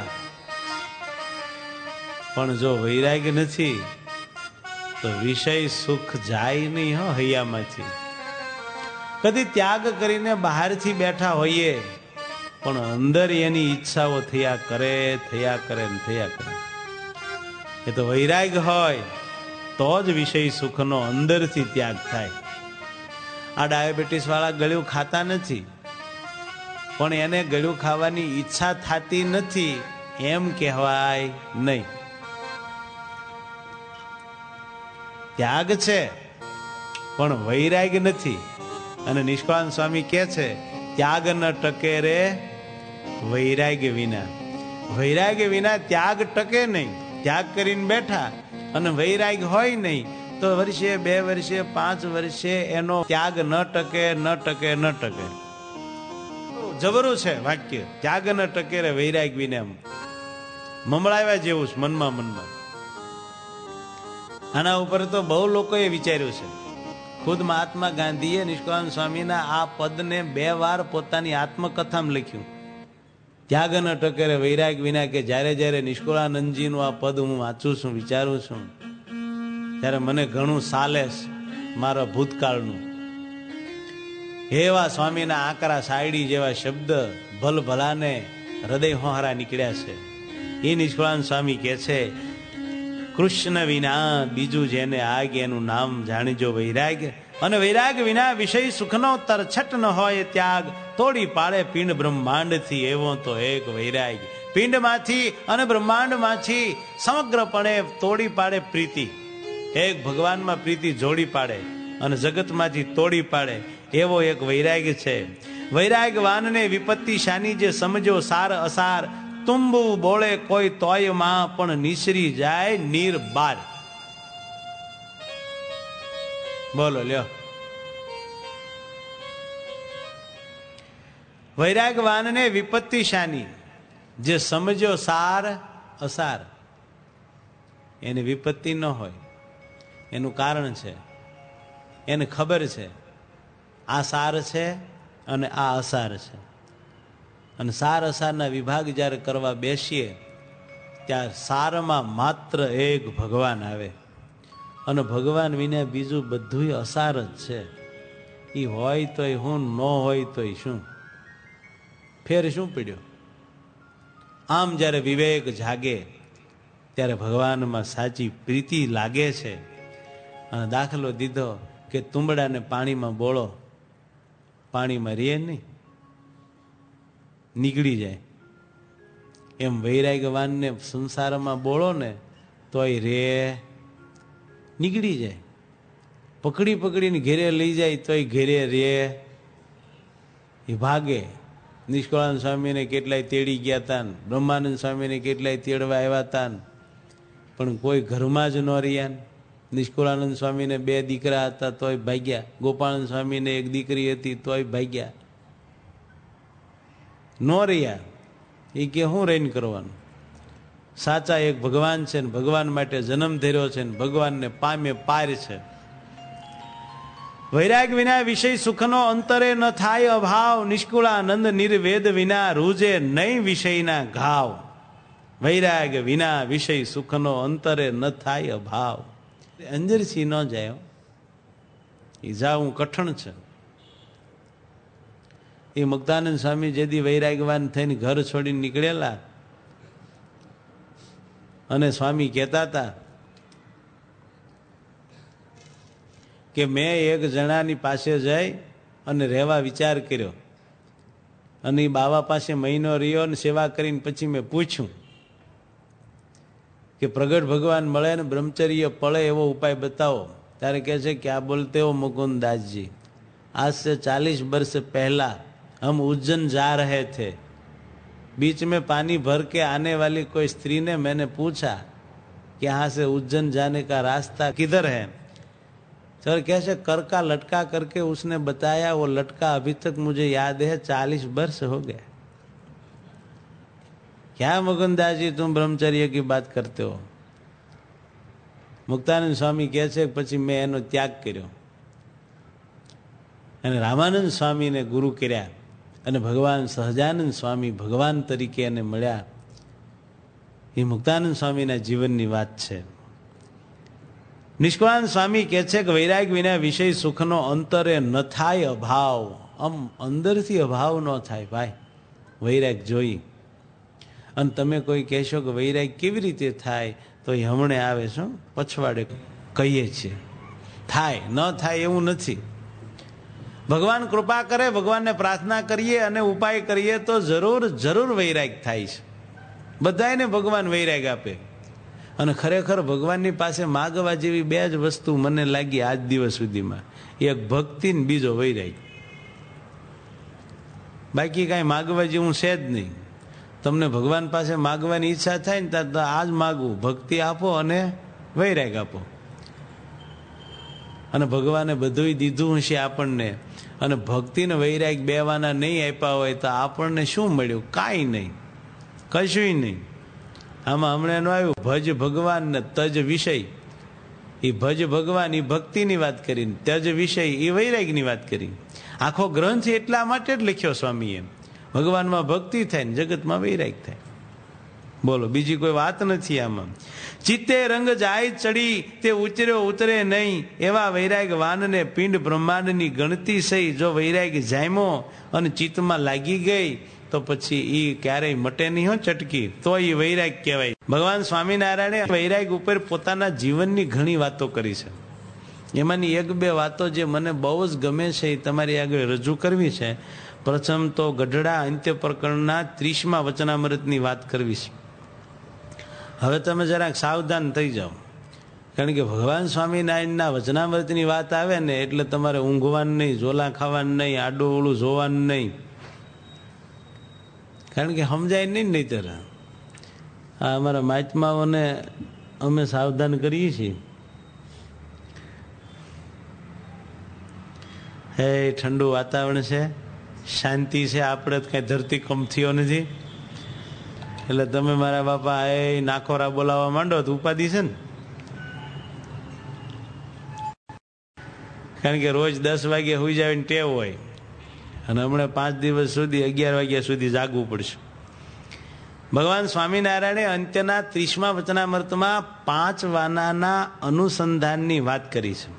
પણ જો વૈરાગ્ય નથી તો વિષય સુખ જાય નહીં હો હૈયામાંથી. કદી ત્યાગ કરીને બહારથી બેઠા હોઈએ, પણ અંદર એની ઈચ્છાઓ થયા કરે, થયા કરે ને થયા કરે. એ તો વૈરાગ્ય હોય તો જ વિષય સુખનો અંદરથી ત્યાગ થાય. આ ડાયાબિટીસ વાળા ગળ્યું ખાતા નથી, પણ એને ગળ્યું ખાવાની ઈચ્છા થતી નથી એમ કહેવાય નહીં. ત્યાગ છે પણ વૈરાગ નથી. અને નિષ્કાળાનંદ સ્વામી કહે છે ત્યાગ ન ટકે રે વૈરાગ વિના. વૈરાગ વિના ત્યાગ ટકે નહીં. ત્યાગ કરીને બેઠા અને વૈરાગ હોય નહીં તો વર્ષે બે વર્ષે પાંચ વર્ષે એનો ત્યાગ ન ટકે ન ટકે ન ટકે. જબરું છે વાક્ય, ત્યાગ ન ટકે રે વૈરાગ વિના. એમ મમળાવ્યા જેવું છે મનમાં મનમાં. આના ઉપર તો બહુ લોકોએ વિચાર્યું છે. ખુદ મહાત્મા ગાંધીએ નિષ્કાળાનંદ સ્વામીના આ પદને બે વાર પોતાની આત્મકથામાં લખ્યું. ત્યાગ ન ટકે રે વૈરાગ વિના, કે જ્યારે જ્યારે નિષ્કાળાનંદજીનું આ પદ હું વાંચું છું, વિચારું છું, ત્યારે મને ઘણું સાલે મારા ભૂતકાળનું. એવા સ્વામીના આકરા સાયડી જેવા શબ્દ ભલ ભલાને હૃદય હોહારા નીકળ્યા છે. એ નિષ્કાળાનંદ સ્વામી કહે છે કૃષ્ણ વિના બીજું જેને આગે એનું નામ જાણીજો વૈરાગ. અને વૈરાગ વિના વિષય સુખનો તરછટ ન હોય ત્યાગ. તોડી પાડે પિંડ બ્રહ્માંડ થી એવો તો એક વૈરાગ. પિંડ માંથી અને બ્રહ્માંડ માંથી સમગ્રપણે તોડી પાડે પ્રીતિ. એક ભગવાનમાં પ્રીતિ જોડી પાડે અને જગતમાંથી તોડી પાડે એવો એક વૈરાગ છે. વૈરાગવાનને વિપત્તિ શાની જે સમજો સાર અસાર. તુંબુ બોલે કોઈ તોય માં પણ નિસરી જાય નીર બાર. બોલો લ્યો. વૈરાગવાનને વિપત્તિ શાની જે સમજો સાર અસાર. એને વિપત્તિ ન હોય એનું કારણ છે, એને ખબર છે આ સાર છે અને આ અસાર છે. અને સાર અસારના વિભાગ જ્યારે કરવા બેસીએ ત્યારે સારમાં માત્ર એક ભગવાન આવે અને ભગવાન વિના બીજું બધું અસાર જ છે. એ હોય તોય હું, ન હોય તોય શું, ફેર શું પડ્યો? આમ જ્યારે વિવેક જાગે ત્યારે ભગવાનમાં સાચી પ્રીતિ લાગે છે. અને દાખલો દીધો કે તુંબડાને પાણીમાં બોળો, પાણીમાં રે નહીં, નીકળી જાય. એમ વૈરાગવાનને સંસારમાં બોળો ને તોય રે, નીકળી જાય. પકડી પકડીને ઘેરે લઈ જાય તોય ઘેરે રે, એ ભાગે. નિષ્કાળાનંદ સ્વામીને કેટલાય તેડી ગયા હતા, બ્રહ્માનંદ સ્વામીને કેટલાય તેડવા આવ્યા હતા, પણ કોઈ ઘરમાં જ ન રહ્યા. નિષ્કાળાનંદ સ્વામીને બે દીકરા હતા તોય ભાગ્યા. ગોપાળાનંદ સ્વામીને એક દીકરી હતી તોય ભાગ્યા. ન રહ્યા. એ કે શું રહીને કરવાનું? સાચા એક ભગવાન છે ને ભગવાન માટે જન્મ ધર્યો છે ને ભગવાનને પામે પાર છે. વૈરાગ વિના વિષય સુખનો અંતરે ન થાય અભાવ. નિષ્કુળાનંદ નિર્વેદ વિના રૂજે નહીં વિષયના ઘાવ. વૈરાગ વિના વિષય સુખનો અંતરે ન થાય અભાવ. અંજરથી ન જાય, એ જાવું કઠણ છે. એ મુક્તાનંદ સ્વામી જેથી વૈરાગવાન થઈને ઘર છોડીને નીકળેલા અને સ્વામી કહેતા હતા કે મેં એક જણાની પાસે જઈ અને રહેવા વિચાર કર્યો અને એ બાવા પાસે મહિનો રહ્યો અને સેવા કરીને પછી મેં પૂછ્યું કે પ્રગટ ભગવાન મળે ને બ્રહ્મચર્ય પડે એવો ઉપાય બતાવો. ત્યારે કહે છે क्या बोलते हो मुकुंदास जी, आज से चालीस वर्ष पहला हम उज्जैन जा रहे थे. बीच में पानी भर के आने वाली कोई स्त्री ने मैंने पूछा कि यहाँ से उज्जैन जाने का रास्ता किधर है. सर कैसे कर का लटका करके उसने बताया. वो लटका अभी तक मुझे याद है, चालीस वर्ष हो गए. क्या मुकुंदास जी तुम ब्रह्मचर्य की बात करते हो? મુક્તાનંદ સ્વામી કહે છે પછી મેં એનો ત્યાગ કર્યો અને રામાનંદ સ્વામીને ગુરુ કર્યા અને ભગવાન સહજાનંદ સ્વામી ભગવાન તરીકે એને મળ્યા. એ મુક્તાનંદ સ્વામીના જીવનની વાત છે. નિષ્કાળાનંદ સ્વામી કહે છે કે વૈરાગ વિના વિષય સુખનો અંતરે ન થાય અભાવ. આમ અંદરથી અભાવ ન થાય ભાઈ, વૈરાગ જોઈ. અને તમે કોઈ કહેશો કે વૈરાગ કેવી રીતે થાય, તો એ હમણે આવે છે, પછવાડે કહીએ છીએ. થાય ન થાય એવું નથી. ભગવાન કૃપા કરે, ભગવાનને પ્રાર્થના કરીએ અને ઉપાય કરીએ તો જરૂર જરૂર વૈરાગ થાય છે. બધાને ભગવાન વૈરાગ આપે. અને ખરેખર ભગવાનની પાસે માગવા જેવી બે જ વસ્તુ મને લાગી આજ દિવસ સુધીમાં, એક ભક્તિ ને બીજો વૈરાગ. બાકી કાંઈ માગવા જેવું છે જ નહીં. તમને ભગવાન પાસે માગવાની ઈચ્છા થાય ને તો આ જ માગવું, ભક્તિ આપો અને વૈરાગ આપો. અને ભગવાને બધું દીધું હશે આપણને, અને ભક્તિ ને વૈરાગ બેવાના નહીં આપ્યા હોય તો આપણને શું મળ્યું? કાંઈ નહીં, કશું નહીં. આમાં હમણાં એનું આવ્યું, ભજ ભગવાન ને તજ વિષય. એ ભજ ભગવાન એ ભક્તિની વાત કરી, તજ વિષય એ વૈરાગની વાત કરી. આખો ગ્રંથ એટલા માટે જ લખ્યો સ્વામીએ, ભગવાનમાં ભક્તિ થાય ને જગતમાં વૈરાગ થાય. બોલો, બીજી કોઈ વાત નથી આમાં. ચિત્તે રંગ જાય ચડી તે ઉતર્યો ઉતરે નહીં, એવા વૈરાગ વાનને પિંડ બ્રહ્માંડની ગણતી સહી. જો વૈરાગ જામ્યો અને ચિત્તમાં લાગી ગઈ તો પછી એ ક્યારેય મટે નહીં હો ચટકી, તો એ વૈરાગ કહેવાય. ભગવાન સ્વામિનારાયણે વૈરાગ ઉપર પોતાના જીવનની ઘણી વાતો કરી છે. એમાંની એક બે વાતો જે મને બહુ જ ગમે છે એ તમારી આગળ રજૂ કરવી છે. પ્રથમ તો ગઢડા અંત્ય પ્રકરણના ત્રીસમા વચનામૃતની વાત કરવી છે. હવે તમે જરાક સાવધાન થઈ જાઓ, કારણ કે ભગવાન સ્વામિનારાયણના વચનામૃતની વાત આવે ને એટલે તમારે ઊંઘવાનું નહીં, ઝોલા ખાવાનું નહીં, આડું ઓળું જોવાનું નહીં, કારણ કે સમજાય નહીં નહીં તરહ. આ અમારા મહાત્માઓને અમે સાવધાન કરીએ છીએ. હે ઠંડુ વાતાવરણ છે, શાંતિ છે, આપણે કઈ ધરતી કમ થયો નથી. એટલે તમે મારા બાપા એ નાખોરા બોલાવવા માંડો તો ઉપાધિ છે ને. કારણ કે રોજ દસ વાગે સુઈ જાય ટેવ હોય, અને હમણાં પાંચ દિવસ સુધી અગિયાર વાગ્યા સુધી જાગવું પડશે. ભગવાન સ્વામિનારાયણે અંત્યના ત્રીસમા વચનામૃતમાં પાંચ વાનાના અનુસંધાનની વાત કરી છે.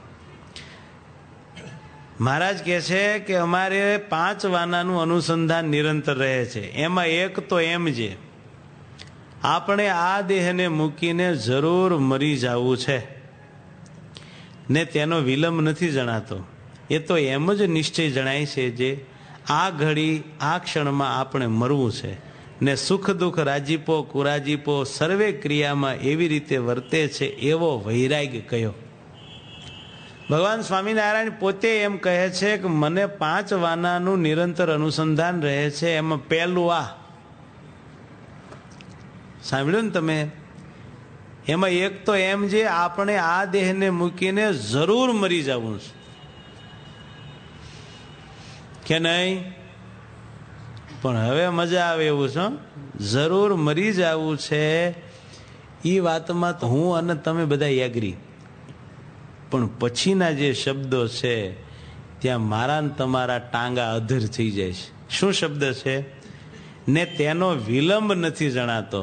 મહારાજ કહે છે કે અમારે પાંચ વાનાનું અનુસંધાન નિરંતર રહે છે. એમાં એક તો એમ છે, આપણે આ દેહને મૂકીને જરૂર મરી જવું છે ને તેનો વિલંબ નથી જણાતો. એ તો એમ જ નિશ્ચય જણાય છે જે આ ઘડી આ ક્ષણમાં આપણે મરવું છે, ને સુખ દુઃખ રાજીપો કુરાજીપો સર્વે ક્રિયામાં એવી રીતે વર્તે છે, એવો વૈરાગ કયો. ભગવાન સ્વામિનારાયણ પોતે એમ કહે છે કે મને પાંચ વાનાનું નિરંતર અનુસંધાન રહે છે. એમાં પહેલું આ સાંભળ્યું ને તમે, એમાં એક તો એમ જે આપણે આ દેહને મૂકીને જરૂર મરી જવું છે કે નહીં. પણ હવે મજા આવે એવું છે, જરૂર મરી જવું છે એ વાતમાં તો હું અને તમે બધા એગ્રી. પણ પછીના જે શબ્દો છે ત્યાં મારા ને તમારા ટાંગા અધર થઈ જાય છે. શું શબ્દ છે? ને તેનો વિલંબ નથી જણાતો.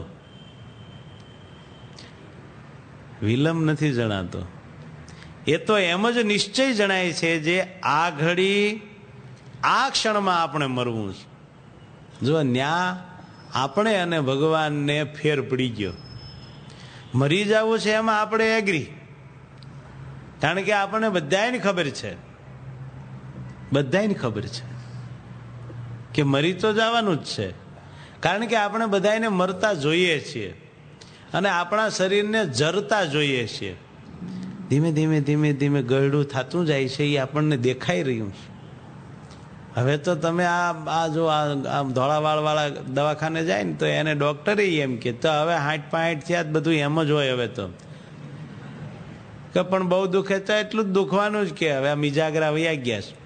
વિલંબ નથી જણાતો. એ તો એમ જ નિશ્ચય જણાય છે જે આ ઘડી આ ક્ષણમાં આપણે મરવું છે. જો ન્યા આપણે અને ભગવાનને ફેર પડી ગયો. મરી જવું છે એમાં આપણે એગ્રી, કારણ કે આપણને બધાને ખબર છે, બધાને ખબર છે કે મરી તો જવાનું જ છે. કારણ કે આપણે બધાને મરતા જોઈએ છીએ અને આપણા શરીરને જરતા જોઈએ છીએ. ધીમે ધીમે ધીમે ધીમે ગરડું થતું જાય છે, એ આપણને દેખાઈ રહ્યું છે. હવે તો તમે આ આ જો આ ધોળાવાળ વાળા દવાખાને જાય ને તો એને ડોક્ટરે એમ કે તો હવે હાઠ પાંઠ થયા બધું એમ જ હોય. હવે તો કે પણ બહુ દુખે તો એટલું જ દુખવાનું જ કે હવે આ મિજાગરા વયા ગયા છે.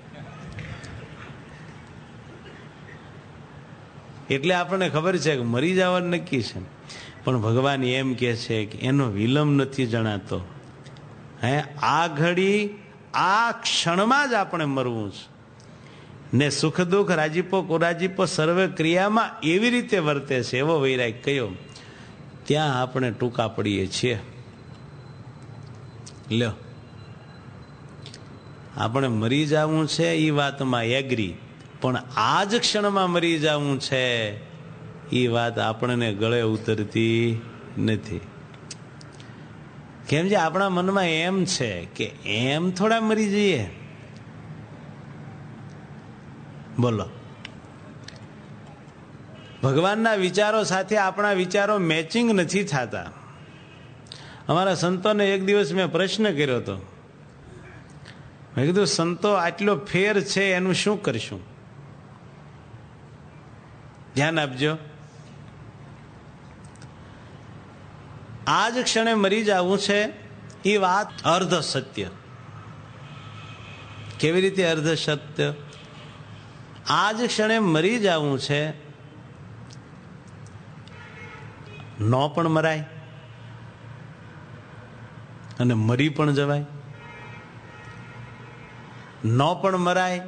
એટલે આપણને ખબર છે કે મરી જવાનું નક્કી છે. પણ ભગવાન એમ કે છે કે એનો વિલંબ નથી જણાતો. હે આ ઘડી આ ક્ષણમાં જ આપણે મરવું છે, ને સુખ દુઃખ રાજીપો કુરાજીપો સર્વે ક્રિયામાં એવી રીતે વર્તે છે, એવો વૈરાગ કયો. ત્યાં આપણે ટૂંકા પડીએ છીએ. લ્યો, આપણે મરી જવું છે એ વાતમાં એગ્રી, પણ આ જ ક્ષણમાં મરી જવું છે એ વાત આપણને ગળે ઉતરતી નથી. કેમ છે? આપણા મનમાં એમ છે કે એમ થોડા મરી જઈએ. બોલો, ભગવાનના વિચારો સાથે આપણા વિચારો મેચિંગ નથી થતા. અમારા સંતોને એક દિવસ મેં પ્રશ્ન કર્યો હતો. મેં કીધું, સંતો આટલો ફેર છે એનું શું કરશું? ધ્યાન આપજો. આ જ ક્ષણે મરી જવું છે એ વાત અર્ધ સત્ય. કેવી રીતે અર્ધ સત્ય? આ જ ક્ષણે મરી જવું છે, ન પણ મરાય અને મરી પણ જવાય. ન પણ મરાય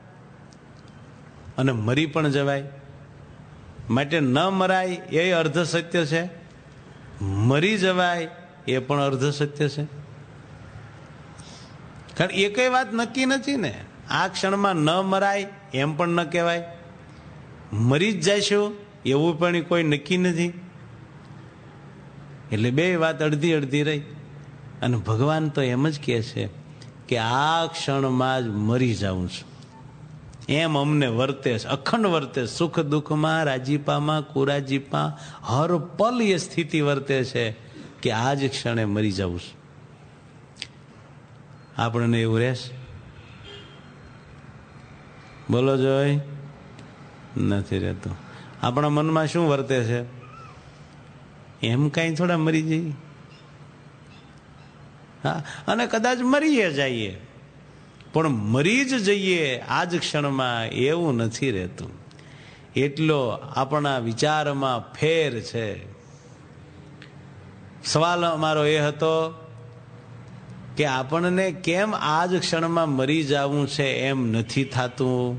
અને મરી પણ જવાય. માટે ન મરાય એ અર્ધ સત્ય છે, મરી જવાય એ પણ અર્ધ સત્ય છે. કારણ એ કઈ વાત નક્કી નથી ને. આ ક્ષણમાં ન મરાય એમ પણ ન કહેવાય, મરી જ જઈશું એવું પણ કોઈ નક્કી નથી. એટલે બે વાત અડધી અડધી રહી. અને ભગવાન તો એમ જ કહે છે કે આ ક્ષણમાં જ મરી જાઉં છું. એમ અમને વર્તે છે, અખંડ વર્તે. સુખ દુઃખમાં, રાજીપામાં, કુરાજીપા હર પલ એ સ્થિતિ વર્તે છે કે આ જ ક્ષણે મરી જાઉં છું. આપણને એવું રહેશે? બોલો જોય, નથી રહેતું. આપણા મનમાં શું વર્તે છે? એમ કઈ થોડા મરી જઈએ. હા, અને કદાચ મરીએ જઈએ, પણ મરી જ જઈએ આ જ ક્ષણમાં એવું નથી રહેતું. એટલો આપણા વિચારમાં ફેર છે. સવાલ અમારો એ હતો કે આપણને કેમ આ જ ક્ષણમાં મરી જવું છે એમ નથી થતું?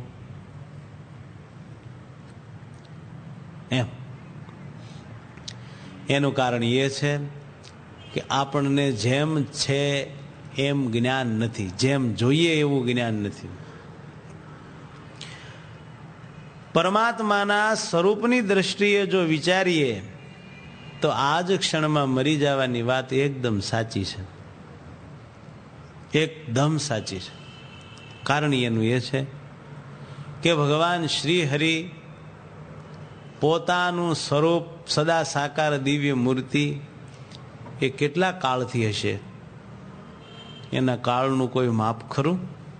એમ એનું કારણ એ છે કે આપણને જેમ છે એમ જ્ઞાન નથી, જેમ જોઈએ એવું જ્ઞાન નથી. પરમાત્માના સ્વરૂપની દ્રષ્ટિએ જો વિચારીએ તો આ જ ક્ષણમાં મરી જવાની વાત એકદમ સાચી છે, એકદમ સાચી છે. કારણ એનું એ છે કે ભગવાન શ્રી હરિ પોતાનું સ્વરૂપ સદા સાકાર દિવ્ય મૂર્તિ એ કેટલા કાળથી હશે? એના કાળનું કોઈ માપ ખરું?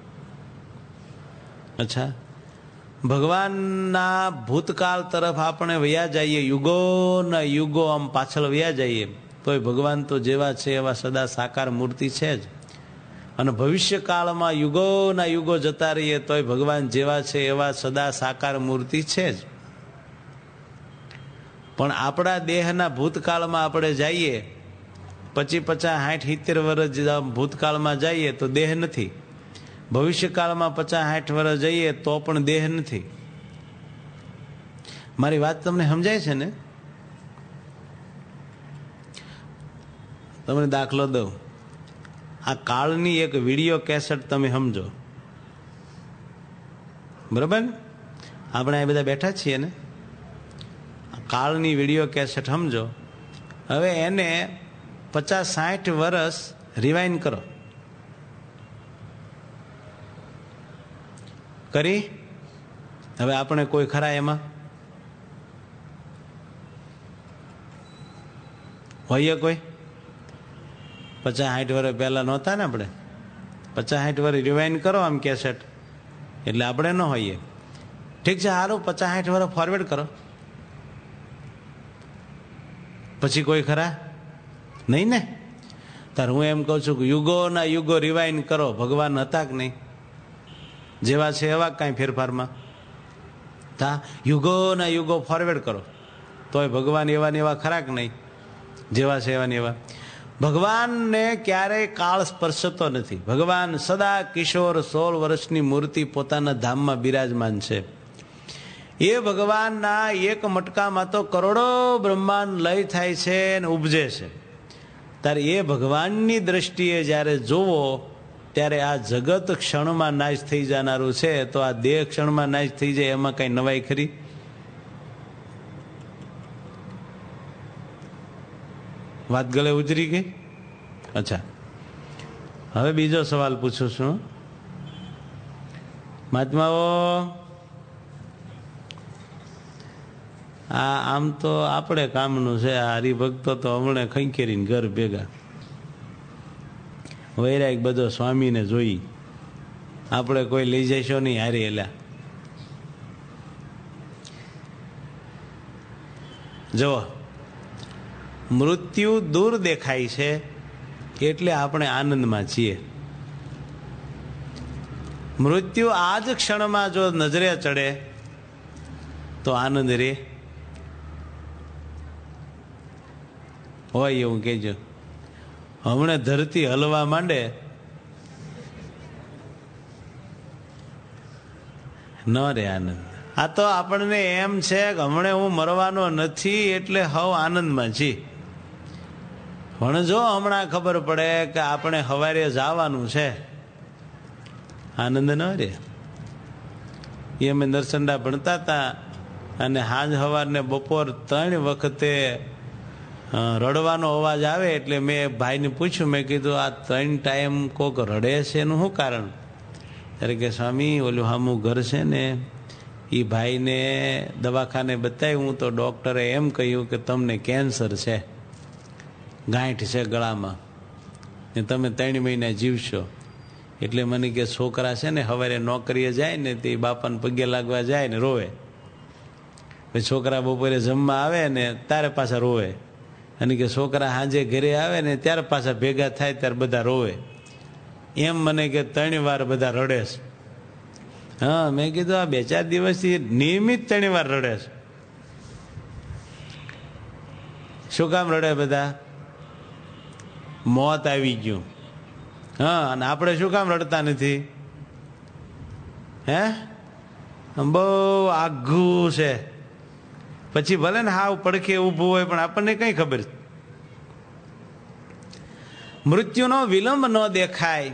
અચ્છા, ભગવાનના ભૂતકાળ તરફ આપણે વયા જઈએ, યુગોના યુગો આમ પાછળ વયા જઈએ, તોય ભગવાન તો જેવા છે એવા સદા સાકાર મૂર્તિ છે જ. અને ભવિષ્ય કાળમાં યુગોના યુગો જતા રહીએ તોય ભગવાન જેવા છે એવા સદા સાકાર મૂર્તિ છે જ. પણ આપણા દેહના ભૂતકાળમાં આપણે જઈએ, પચી પચાસ સાઠ સિત્તેર વર્ષ ભૂતકાળમાં જઈએ તો દેહ નથી. ભવિષ્યકાળમાં પચાસ સાઠ વર્ષ જઈએ તો પણ દેહ નથી. મારી વાત તમને સમજાય છે ને? તમને દાખલો દઉં. આ કાળની એક વિડીયો કેસેટ તમે સમજો, બરાબર? આપણે આ બધા બેઠા છીએ ને, કાળની વિડીયો કેસેટ સમજો. હવે એને પચાસ સાઠ વર્ષ રિવાઇન્ડ કરો. કરી? હવે આપણે કોઈ ખરા એમાં? હોઈએ કોઈ? પચાસ સાઠ વર્ષ પહેલા નહોતા ને આપણે? પચાસ સાઠ વર્ષ રિવાઇન્ડ કરો આમ કેસેટ, એટલે આપણે ન હોઈએ. ઠીક છે, સારું, પચાસ સાઠ વર્ષ ફોરવર્ડ કરો. પછી કોઈ ખરા? નહીં ને? તાર હું એમ કહું છું કે યુગોના યુગો રિવાઇન્ડ કરો. ભગવાન હતા કે નહીં? જેવા છે એવા કાંઈ ફેરફારમાં તા યુગોના યુગો ફોરવર્ડ કરો તોય ભગવાન એવા ને એવા ખરા કે નહીં? જેવા છે એવા ને એવા. ભગવાનને ક્યારેય કાળ સ્પર્શતો નથી. ભગવાન સદા કિશોર સોળ વર્ષની મૂર્તિ પોતાના ધામમાં બિરાજમાન છે. એ ભગવાનના એક મટકામાં તો કરોડો બ્રહ્માંડ લય થાય છે અને ઉપજે છે. ત્યારે એ ભગવાનની દ્રષ્ટિએ જ્યારે જોવો ત્યારે આ જગત ક્ષણમાં નાશ થઈ જનારું છે, તો આ દેહ ક્ષણમાં નાશ થઈ જાય એમાં કઈ નવાઈ ખરી? વાત ગળે ઉતરી ગઈ? અચ્છા, હવે બીજો સવાલ પૂછું છું. મહાત્માઓ, આ આમ તો આપણે કામનું છે. આ હરિભક્તો તો હમણાં ખંખેરીને ઘર ભેગા. વૈરાગ બધો સ્વામીને જોઈ, આપણે કોઈ લઈ જઈશો નહીં હારી. એલા જો મૃત્યુ દૂર દેખાય છે એટલે આપણે આનંદમાં છીએ. મૃત્યુ આ જ ક્ષણમાં જો નજરે ચડે તો આનંદ રે હોય એવું કહેજો. હમણાં ધરતી હલવા માંડે ન રે આનંદ. આ તો આપણને એમ છે કે હમણાં હું મરવાનો નથી એટલે હવ આનંદમાં છી. પણ જો હમણાં ખબર પડે કે આપણે સવારે જવાનું છે, આનંદ ન રે. એ અમે નરસંડા ભણતા હતા અને સાંજ સવારને બપોર ત્રણ વખતે રડવાનો અવાજ આવે એટલે મેં ભાઈને પૂછ્યું, મેં કીધું આ ત્રણ ટાઈમ કોક રડે છે એનું શું કારણ? ત્યારે કે સ્વામી ઓલું સામું ઘર છે ને એ ભાઈને દવાખાને બતાવ્યું તો ડૉક્ટરે એમ કહ્યું કે તમને કેન્સર છે, ગાંઠ છે ગળામાં ને તમે ત્રણ મહિના જીવશો. એટલે મને કે છોકરા છે ને સવારે નોકરીએ જાય ને તે બાપાને પગે લાગવા જાય ને રોવે, પછી છોકરા બપોરે જમવા આવે ને ત્યારે પાછા રોવે, અને કે છોકરા સાંજે ઘરે આવે ને ત્યારે પાછા ભેગા થાય ત્યારે બધા રોવે. એમ મને કે ત્રણ વાર બધા રડે છે. હા, મેં કીધું આ બે ચાર દિવસથી નિયમિત ત્રણ વાર રડે છે. શું કામ રડે બધા? મોત આવી ગયું. હા, અને આપણે શું કામ રડતા નથી? હે, બહુ આઘું છે. પછી ભલે ને હાવ પડખે ઊભું હોય પણ આપણને કઈ ખબર. મૃત્યુનો વિલંબ ન દેખાય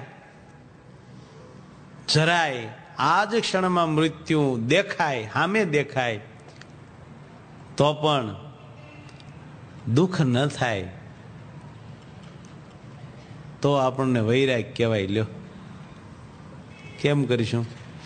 જરાય. આ જ ક્ષણમાં મૃત્યુ દેખાય, સામે દેખાય તો પણ દુઃખ ન થાય તો આપણને વૈરાગ કહેવાય. લ્યો કેમ કરીશું?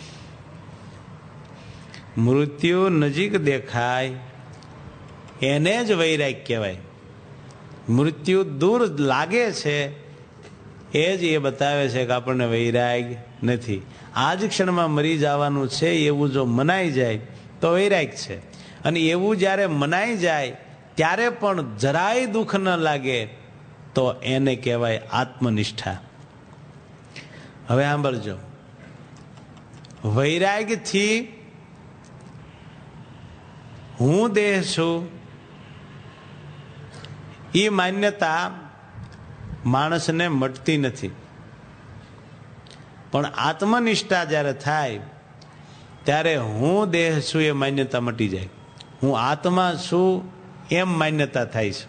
મૃત્યુ નજીક દેખાય એને જ વૈરાગ કહેવાય. મૃત્યુ દૂર લાગે છે એ જ એ બતાવે છે કે આપણને વૈરાગ નથી. આ જ ક્ષણમાં મરી જવાનું છે એવું જો મનાઈ જાય તો વૈરાગ છે. અને એવું જ્યારે મનાઈ જાય ત્યારે પણ જરાય દુઃખ ન લાગે તો એને કહેવાય આત્મનિષ્ઠા. હવે સાંભળજો, વૈરાગથી હું દેહ છું એ માન્યતા માણસને મટતી નથી. પણ આત્મનિષ્ઠા જ્યારે થાય ત્યારે હું દેહ છું એ માન્યતા મટી જાય. હું આત્મા છું એમ માન્યતા થાય છે.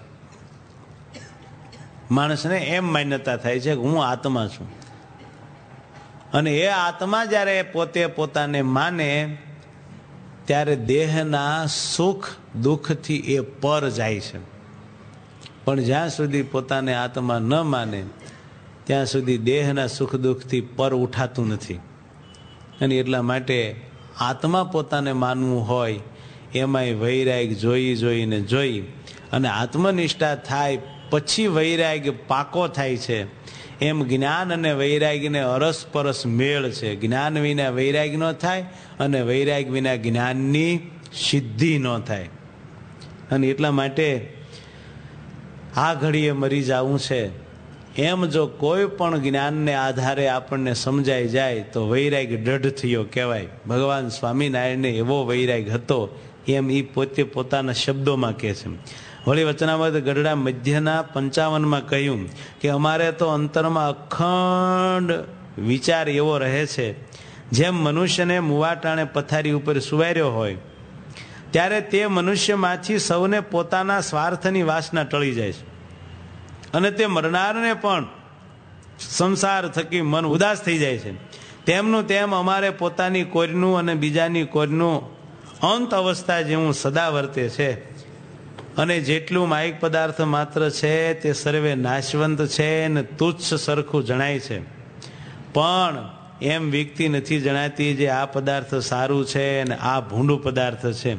માણસને એમ માન્યતા થાય છે કે હું આત્મા છું. અને એ આત્મા જ્યારે પોતે પોતાને માને ત્યારે દેહના સુખ દુઃખથી એ પર જાય છે. પણ જ્યાં સુધી પોતાને આત્મા ન માને ત્યાં સુધી દેહના સુખ દુઃખથી પર ઉઠાતું નથી. અને એટલા માટે આત્મા પોતાને માનવું હોય એમાંય વૈરાગ જોઈ જોઈને જોઈ અને આત્મનિષ્ઠા થાય પછી વૈરાગ પાકો થાય છે. એમ જ્ઞાન અને વૈરાગને અરસપરસ મેળ છે. જ્ઞાન વિના વૈરાગ ન થાય અને વૈરાગ વિના જ્ઞાનની સિદ્ધિ ન થાય. અને એટલા માટે આ ઘડીએ મરી જવું છે એમ જો કોઈ પણ જ્ઞાનને આધારે આપણને સમજાઈ જાય તો વૈરાગ દૃઢ થયો કહેવાય. ભગવાન સ્વામિનારાયણને એવો વૈરાગ હતો એમ એ પોતે પોતાના શબ્દોમાં કહે છે. વળી વચનામૃત ગઢડા મધ્યના પંચાવનમાં કહ્યું કે અમારે તો અંતરમાં અખંડ વિચાર એવો રહે છે, જેમ મનુષ્યને મુવાટાણે પથારી ઉપર સુવાર્યો હોય ત્યારે તે મનુષ્યમાંથી સૌને પોતાના સ્વાર્થની વાસના ટળી જાય છે અને તે મરનારને પણ સંસાર થકી મન ઉદાસ થઈ જાય છે. તેમનું તેમ અમારે પોતાની કોરનું અને બીજાની કોરનું અંત અવસ્થા જેવું સદા વર્તે છે. અને જેટલું માયિક પદાર્થ માત્ર છે તે સર્વે નાશવંત છે ને તુચ્છ સરખું જણાય છે. પણ એમ વ્યક્તિ નથી જણાતી જે આ પદાર્થ સારું છે અને આ ભૂંડું પદાર્થ છે.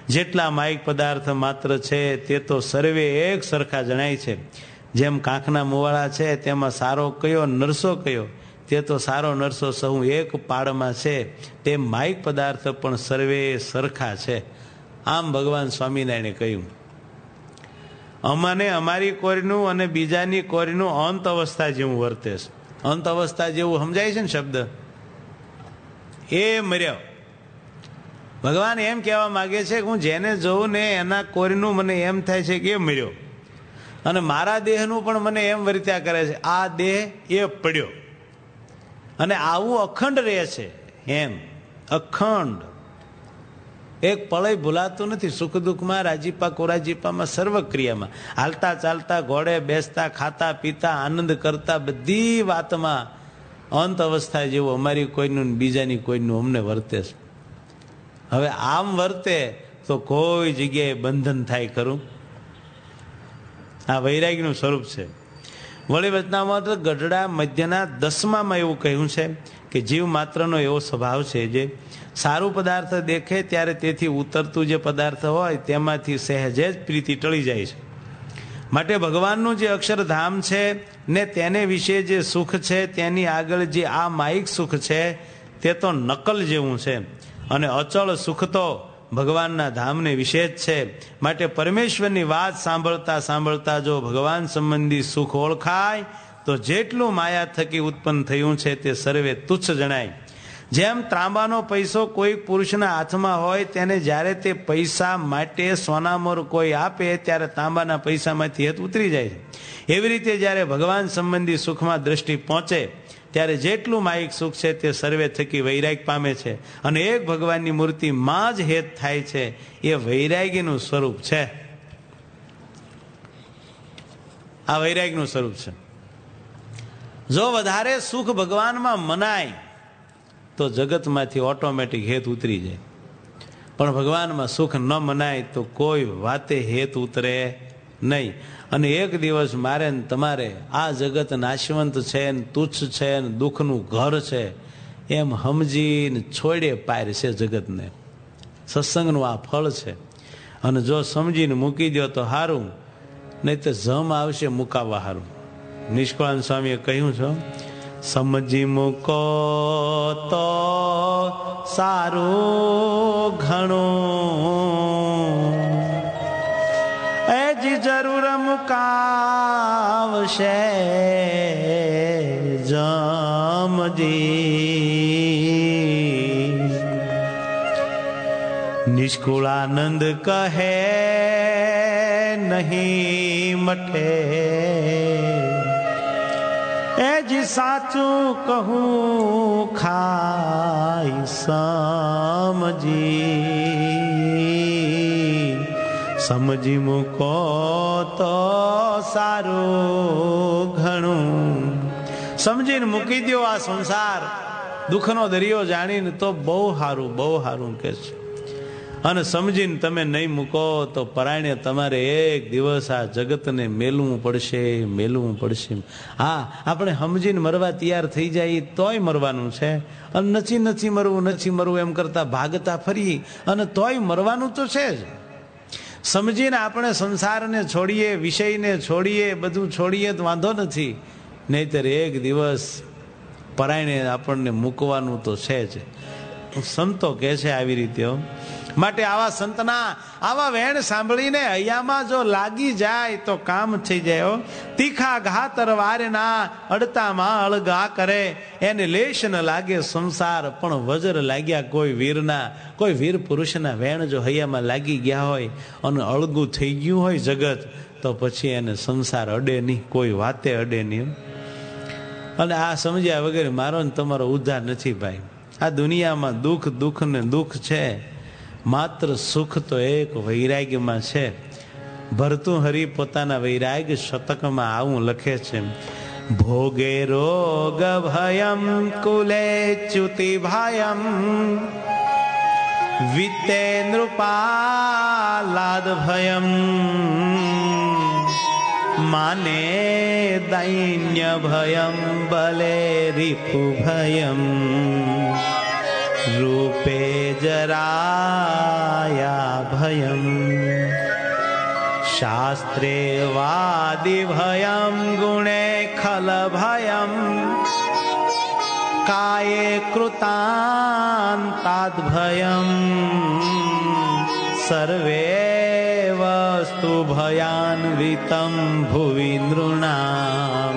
જેટલા માયિક પદાર્થ માત્ર છે તે તો સર્વે એક સરખા જણાય છે. જેમ કાંખના મુવાળા છે તેમાં સારો કયો નરસો કયો, તે તો સારો નરસો સહુ એક પાડમાં છે, તેમ માયિક પદાર્થ પણ સર્વે સરખા છે. આમ ભગવાન સ્વામિનારાયણે કહ્યું. અમને અમારી કોરીનું અને બીજાની કોરીનું અંત અવસ્થા જેવું વર્તે છે. અંત અવસ્થા જેવું સમજાય છે ને શબ્દ, એ મર્યો. ભગવાન એમ કહેવા માંગે છે કે હું જેને જોઉં ને એના કોરીનું મને એમ થાય છે કે એ મર્યો, અને મારા દેહનું પણ મને એમ વર્ત્યા કરે છે આ દેહ એ પડ્યો. અને આવું અખંડ રહે છે, એમ અખંડ એક પળય ભૂલાતું નથી. સુખ દુઃખમાં, રાજીપા કોરાજીપામાં, સર્વ ક્રિયામાં, હાલતા ચાલતા, ઘોડે બેસતા, ખાતા પીતા, આનંદ કરતા, બધી વાતમાં અંત અવસ્થા જેવું અમારી કોઈનું બીજાની કોઈનું અમને વર્તે છે. હવે આમ વર્તે તો કોઈ જગ્યાએ બંધન થાય ખરું? આ વૈરાગ્યનું સ્વરૂપ છે. વળી વચનામાં તો ગઢડા મધ્યના દસમામાં એવું કહ્યું છે કે જીવ માત્રનો એવો સ્વભાવ છે જે સારું પદાર્થ દેખે ત્યારે તેથી ઉતરતું જે પદાર્થ હોય તેમાંથી સહેજે જ પ્રીતિ ટળી જાય છે. માટે ભગવાનનું જે અક્ષરધામ છે ને તેને વિશે જે સુખ છે તેની આગળ જે આ માયિક સુખ છે તે તો નકલ જેવું છે, અને અચળ સુખ તો ભગવાનના ધામને વિશે જ છે. માટે પરમેશ્વરની વાત સાંભળતા સાંભળતા જો ભગવાન સંબંધી સુખ ઓળખાય તો જેટલું માયા થકી ઉત્પન્ન થયું છે તે સર્વે તુચ્છ જણાય. જેમ ત્રાંબાનો પૈસો કોઈ પુરુષના હાથમાં હોય તેને જ્યારે તે પૈસા માટે સોનામોર કોઈ આપે ત્યારે તાંબાના પૈસામાંથી હેત ઉતરી જાય છે. એવી રીતે જ્યારે ભગવાન સંબંધી સુખમાં દ્રષ્ટિ પહોંચે ત્યારે જેટલું માયિક સુખ છે તે સર્વે થકી વૈરાગ પામે છે, અને એક ભગવાનની મૂર્તિમાં જ હેત થાય છે. એ વૈરાગીનું સ્વરૂપ છે. આ વૈરાગનું સ્વરૂપ છે. જો વધારે સુખ ભગવાનમાં મનાય તો જગતમાંથી ઓટોમેટિક હેત ઉતરી જાય, પણ ભગવાનમાં સુખ ન મનાય તો કોઈ વાતે હેત ઉતરે નહીં. અને એક દિવસ મારે ને તમારે આ જગત નાશવંત છે ને તુચ્છ છે ને દુઃખનું ઘર છે એમ સમજીને છોડે પાર છે જગતને. સત્સંગનું આ ફળ છે, અને જો સમજીને મૂકી દો તો સારું, નહીં તો જમ આવશે મુકાવવા સારું. નિષ્કળાનંદ સ્વામીએ કહ્યું છે, સમજી મૂકો તો સારું ઘણું, એ જી જરૂર મુકાવશે જમજી. નિષ્કુળાનંદ કહે નહીં મઠે, એ જી સાચું કહું ખાય સમજી. સમજી મૂકો તો સારું ઘણું. સમજીને મૂકી દો આ સંસાર, દુઃખનો દરિયો જાણીને તો બહુ સારું, બહુ સારું કે છે. અને સમજીને તમે નહીં મૂકો તો પરાયણે તમારે એક દિવસ આ જગતને મેલવું પડશે, મેલવું પડશે. હા, આપણે સમજીને મરવા તૈયાર થઈ જાય તોય મરવાનું છે, અને નથી નથી મરવું નથી મરવું એમ કરતા ભાગતા ફરી અને તોય મરવાનું તો છે જ. સમજીને આપણે સંસારને છોડીએ, વિષયને છોડીએ, બધું છોડીએ તો વાંધો નથી, નહીતર એક દિવસ પરાયણે આપણને મૂકવાનું તો છે જ. સંતો કહે છે આવી રીતે. માટે આવા સંતના આવા વેણ સાંભળીને હૈયામાં જો લાગી જાય તો કામ થઈ જાય. તીખા ઘા તરવારના અડતામાં અળગા કરે, એને લેશ ન લાગે સંસાર, પણ વજ્ર લાગ્યા કોઈ વીરના. કોઈ વીર પુરુષના વેણ જો હૈયામાં લાગી ગયા હોય અને અળગું થઈ ગયું હોય જગત, તો પછી એને સંસાર અડે નહીં, કોઈ વાતે અડે નહીં. અને આ સમજ્યા વગર મારો ને તમારો ઉદ્ધાર નથી ભાઈ. આ દુનિયામાં દુઃખ દુઃખ ને દુઃખ છે, માત્ર સુખ તો એક વૈરાગ્યમાં છે. ભરતું હરિ પોતાના વૈરાગ્ય શતકમાં આવું લખે છે, ભોગે રોગ ભયમ કુલે ચ્યુતિ ભયમ, વિતે નૃપાલાદ ભયમ, માને દૈન્ય ભયમ બલે રિપુ ભયમ, રૂપે જરાયા ભયમ શાસ્ત્રે વાદિ ભયમ ગુણે ખલ ભયમ કાયે કૃતાંતાદ ભયમ સર્વે વસ્તુ ભયાન્વિતમ ભુવિ નૃણામ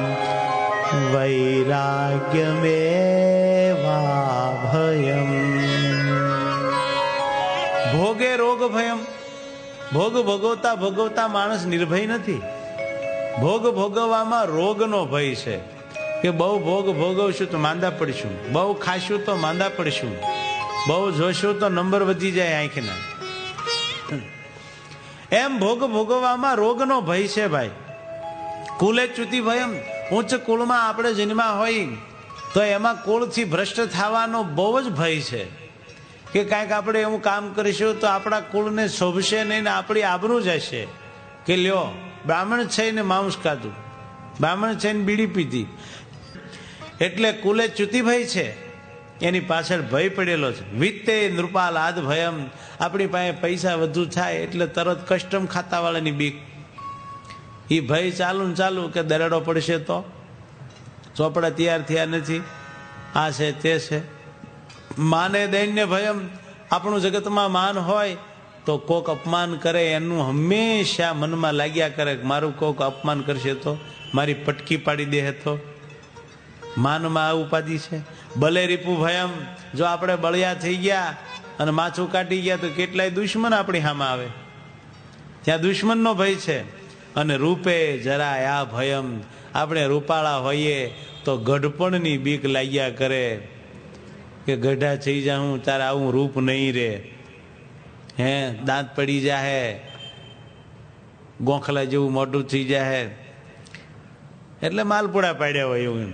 વૈરાગ્યમેવા ભયમ. ભોગે રોગ ભયમ. ભોગ ભોગવતા ભોગવતા માણસ નિર્ભય નથી. ભોગ ભોગવવામાં રોગનો ભય છે કે બહુ ભોગ ભોગવશું તો માંદા પડશું, બહુ ખાશું તો માંદા પડશું, બહુ જોશું તો નંબર વધી જાય આંખના. એમ ભોગ ભોગવવામાં રોગનો ભય છે ભાઈ. કુલે ચ્યુતિ ભયમ. ઉચ્ચ કુળમાં આપણે જન્મા હોય તો એમાં કુળથી ભ્રષ્ટ થવાનો બહુ જ ભય છે કે કાંઈક આપણે એવું કામ કરીશું તો આપણા કુળને શોભશે નહીં ને આપણી આબરૂ જશે કે લ્યો બ્રાહ્મણ છે ને માંસ ખાધું, બ્રાહ્મણ છે ને બીડી પીધી. એટલે કુલે ચ્યુતિ ભય છે, એની પાછળ ભય પડેલો છે. વિત્તે નૃપાલ આદ ભયમ. આપણી પાસે પૈસા વધુ થાય એટલે તરત કસ્ટમ ખાતાવાળાની બીક. એ ભય ચાલુ ને ચાલુ કે દરાડો પડશે તો ચોપડા તૈયાર થયા નથી, આ છે તે છે. માને દૈન્ય ભયમ. આપણું જગતમાં માન હોય તો કોક અપમાન કરે એનું હંમેશા મનમાં લાગ્યા કરે કે મારું કોક અપમાન કરશે તો, મારી પટકી પાડી દે તો. માનમાં આ ઉપાધિ છે. ભલે રીપુ ભયમ. જો આપણે બળિયા થઈ ગયા અને માથું કાઢી ગયા તો કેટલાય દુશ્મન આપણી સામે આવે, ત્યાં દુશ્મનનો ભય છે. અને રૂપે જરા આ ભયમ. આપણે રૂપાળા હોઈએ તો ગઢપણની બીક લાગ્યા કરે કે ગઢા થઈ જાઉં તારે આવું રૂપ નહીં રે, હે દાંત પડી જાહે, ગોખલા જેવું મોઢું થઈ જાહે, એટલે માલપુડા પાડ્યા હોય એવું.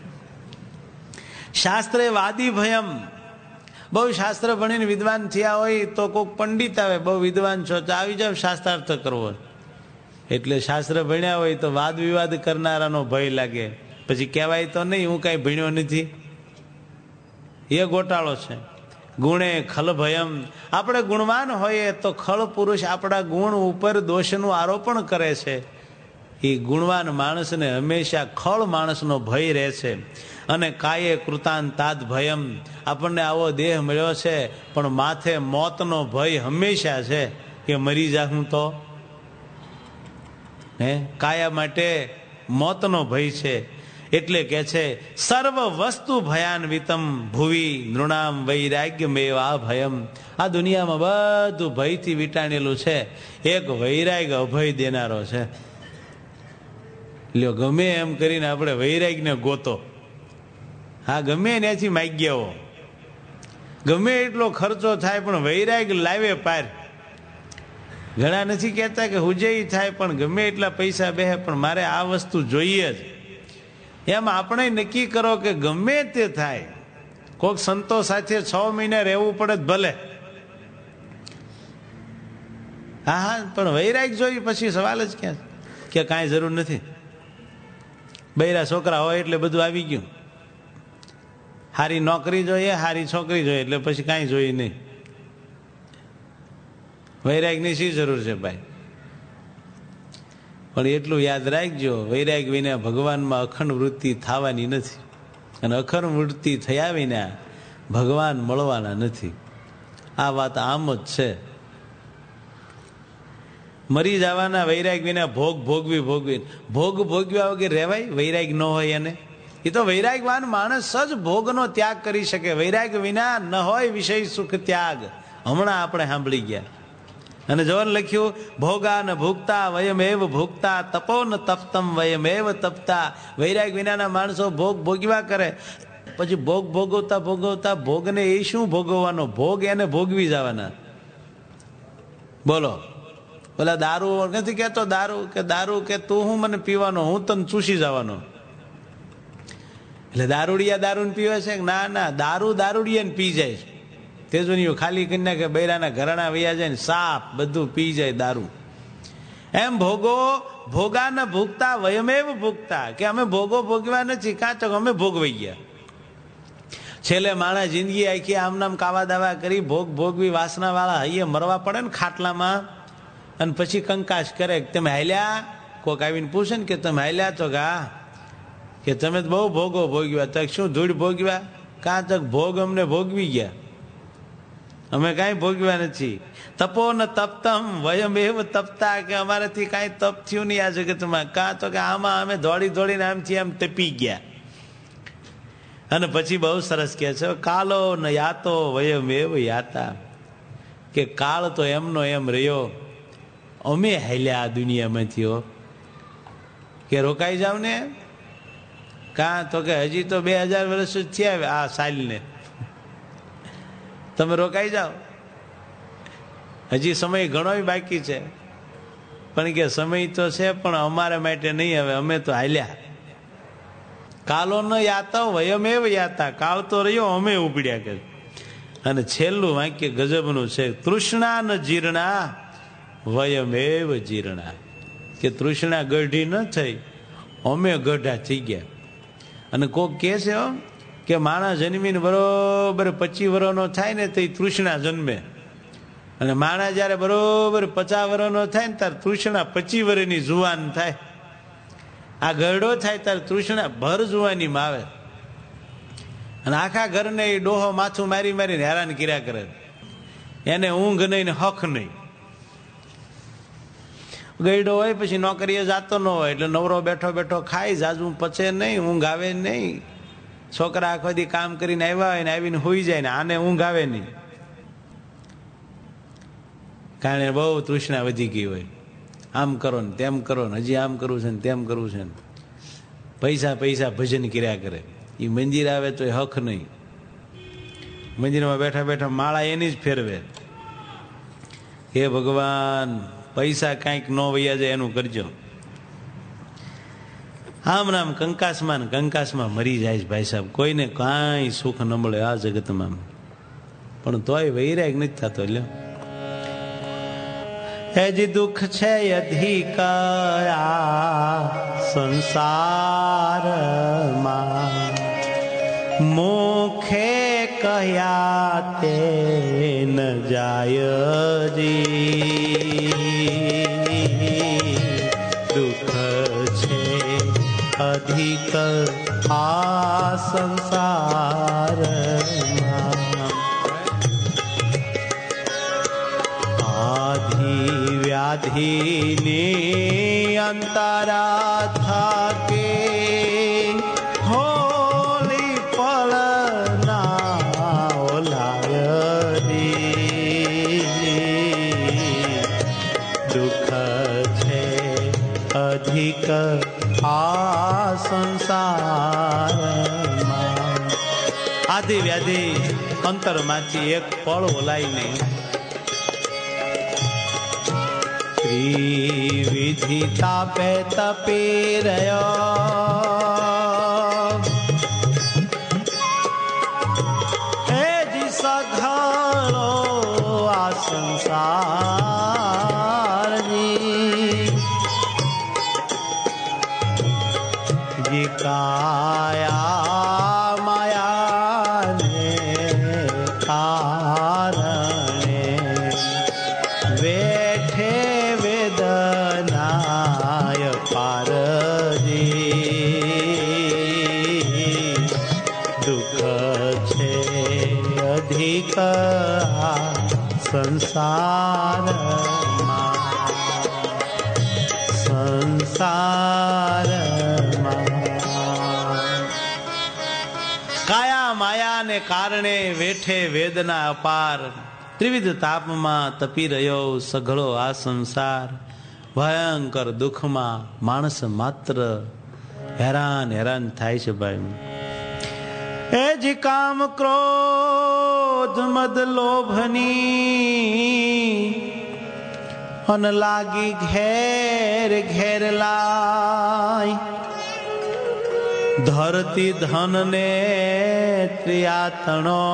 શાસ્ત્રે વાદી ભયમ. બહુ શાસ્ત્ર ભણીને વિદ્વાન થયા હોય તો કોઈક પંડિત આવે, બહુ વિદ્વાન છો તો આવી જાવ શાસ્ત્રાર્થ કરવો. એટલે શાસ્ત્ર ભણ્યા હોય તો વાદ વિવાદ કરનારાનો ભય લાગે. પછી કહેવાય તો નહીં હું કાંઈ ભણ્યો નથી, એ ગોટાળો છે. ગુણે ખલ ભયમ. આપણે ગુણવાન હોઈએ તો ખળ પુરુષ આપણા ગુણ ઉપર દોષનું આરોપણ કરે છે. એ ગુણવાન માણસને હંમેશા ખળ માણસનો ભય રહે છે. અને કાયે કૃતાંતાદ ભયમ. આપણને આવો દેહ મળ્યો છે પણ માથે મોતનો ભય હંમેશા છે કે મરી જાઉં તો. હે કાયા માટે મોતનો ભય છે. એટલે કે છે સર્વ વસ્તુ ભયાન્વિતમ ભુવિ નૃણામ વૈરાગ્યમેવા ભયમ. આ દુનિયામાં બધું ભયથી વીટાણેલું છે. એક વૈરાગ્ય અભય દેનારો છે. લ્યો ગમે એમ કરીને આપણે વૈરાગ્યને ગોતો. હા ગમે ત્યાંથી માગ્યાઓ, ગમે એટલો ખર્ચો થાય પણ વૈરાગ્ય લાવે પાર. ઘણા નથી કહેતા કે હુજઈ થાય પણ ગમે એટલા પૈસા બેહે પણ મારે આ વસ્તુ જોઈએ જ. એમ આપણે નક્કી કરો કે ગમે તે થાય, કોઈક સંતો સાથે છ મહિને રહેવું પડે ભલે, હા હા પણ વૈરાગ્ય જોઈ પછી સવાલ જ ક્યાં કે કાંઈ જરૂર નથી. બૈરા છોકરા હોય એટલે બધું આવી ગયું. સારી નોકરી જોઈએ, સારી છોકરી જોઈએ એટલે પછી કાંઈ જોઈએ નહીં. વૈરાગની શી જરૂર છે ભાઈ? પણ એટલું યાદ રાખજો, વૈરાગ વિના ભગવાનમાં અખંડ વૃત્તિ થવાની નથી, અને અખંડ વૃત્તિ થયા વિના ભગવાન મળવાના નથી. આ વાત આમ જ છે. મરી જવાના વૈરાગ વિના ભોગ ભોગવી ભોગવી ભોગ ભોગવ્યા વગર રહેવાય? વૈરાગ ન હોય એને. એ તો વૈરાગવાન માણસ જ ભોગનો ત્યાગ કરી શકે. વૈરાગ વિના ન હોય વિષય સુખ ત્યાગ. હમણાં આપણે સાંભળી ગયા. અને જવાન લખ્યું ભોગા ન ભોગતા વયમેવ ભોગતા તપો ન તપતમ વયમેવ તપતા. વૈરાગ વિનાના માણસો ભોગ ભોગવ્યા કરે, પછી ભોગ ભોગવતા ભોગવતા ભોગને એ શું ભોગવવાનો? ભોગ એને ભોગવી જવાના. બોલો, પેલા દારૂ નથી કેતો દારૂ કે દારૂ કે તું હું મને પીવાનો, હું તને ચૂસી જવાનો. એટલે દારૂડિયા દારૂ ને પીવે છે? ના ના, દારૂ દારૂડિયા ને પી જાય છે. તેજુનીઓ ખાલી કરી નાખે, બૈરાના ઘરાણા વૈયા જાય ને સાપ બધું પી જાય દારૂ. એમ ભોગો ભોગા ન ભોગતા વયમેવ ભોગતા, કે અમે ભોગો ભોગવ્યા નથી, કાં તો અમે ભોગવાઈ ગયા. છેલ્લે માણસ જિંદગી આખી આમ નામ કાવા દાવા કરી ભોગ ભોગવી વાસના વાળા હૈયે મરવા પડે ને ખાટલામાં, અને પછી કંકાશ કરે તમે હાલ્યા. કોક આવીને પૂછે ને કે તમે હાલ્યા, તો કા કે તમે તો બહુ ભોગો ભોગવ્યા. તક શું ધૂળ ભોગવ્યા? કાં તક ભોગ અમને ભોગવી ગયા, અમે કાંઈ ભોગવ્યા નથી. તપો ન તપતમ વયમ એવ તપતા, કે અમારાથી કાંઈ તપ થયું નહીં આ જગતમાં. કાં તો કે આમાં અમે દોડી દોડીને આમથી આમ તપી ગયા. અને પછી બહુ સરસ કહે છે, કાલો ન યાતો વયમ એવ યાતા, કે કાળ તો એમનો એમ રહ્યો, અમે હાલ્યા આ દુનિયામાંથી. હો કે રોકાઈ જાવ ને, કાં તો કે હજી તો બે હજાર વર્ષ જ થયા આ સાલને, તમે રોકાઈ જાઓ, હજી સમય ઘણો બાકી છે. પણ કે સમય તો છે પણ અમારા માટે નહીં, હવે અમે તો હાલ્યા. કાલો ન યાતા વયમ એવ યાતા, કાળ તો રહ્યો અમે ઉપડ્યા કે. અને છેલ્લું વાક્ય ગજબનું છે, તૃષ્ણા ન જીર્ણા વયમ એવ જીર્ણા, કે તૃષ્ણા ગઢી ન થઈ, અમે ગઢા થઈ ગયા. અને કોક કહે છે કે માણસ જન્મીને બરોબર પચીસ વર્ષનો થાય ને તો તૃષ્ણા જન્મે, અને માણસ જયારે બરોબર પચાસ વર્ષનો થાય ને ત્યારે તૃષ્ણા પચીસ વર્ષની જુવાન થાય. આ ગરડો થાય ત્યારે તૃષ્ણા ભર જુવાનીમાં આવે. અને આખા ઘરને એ ડોહો માથું મારી મારીને હેરાન કર્યા કરે, એને ઊંઘ નહીં ને હક નહીં. ગયડો હોય પછી નોકરીએ જાતો ન હોય એટલે નવરો બેઠો બેઠો ખાઈ, જાજુ પચે નહીં, ઊંઘ આવે નહીં. છોકરા આખો દી કામ કરીને આવ્યા હોય ને આવીને હોઈ જાય ને આને ઊંઘ આવે નહીં, કારણ બહુ તૃષ્ણા વધી ગઈ હોય. આમ કરો ને તેમ કરો ને, હજી આમ કરવું છે ને તેમ કરવું છે ને, પૈસા પૈસા ભજન કર્યા કરે. એ મંદિર આવે તો એ હક નહીં, મંદિરમાં બેઠા બેઠા માળા એની જ ફેરવે. હે ભગવાન, પૈસા કાંઈક ન વૈયા જાય એનું કરજો. આમ નામ કંકાસમાં ને કંકાસમાં મરી જાય છે ભાઈ સાહેબ. કોઈને કાંઈ સુખ ન મળે આ જગતમાં, પણ તોય વૈરાગ નથી થતો. લ્યો હેજ દુઃખ છે અધિક સંસારમાં, મુખે કહ્યા તે ન જાય જી. દુઃખ છે અધિક આ સંસારમાં, આધિ વ્યાધિની અંતરા થાકે, હોલી પલના ઓલાય દી. દુઃખ છે અધિક આ સંસારમાં, આધિ વ્યાધિ અંતરમાંથી એક પળ ઓલાય નહીં. વિધિ તાપે તપી રહ્યો, હે જી સઘળો આ સંસારની. જી કાયા માયાને કારણે વેઠે વેદનાય પારજી. દુઃખ છે અધિક સંસારમાં, સંસારમાં કાયા માયાને કારણે વેઠે વેદના અપાર. ત્રિવિધ તાપમાં તપી રહ્યો સઘળો આ સંસાર, ભયંકર દુઃખમાં માણસ માત્ર હેરાન હેરાન થાય છે ભાઈ. એ જી કામ ક્રોધ મદ લોભની અન લાગી ઘેર ઘેર લાય, ધરતી ધન ને ત્રિયાતણો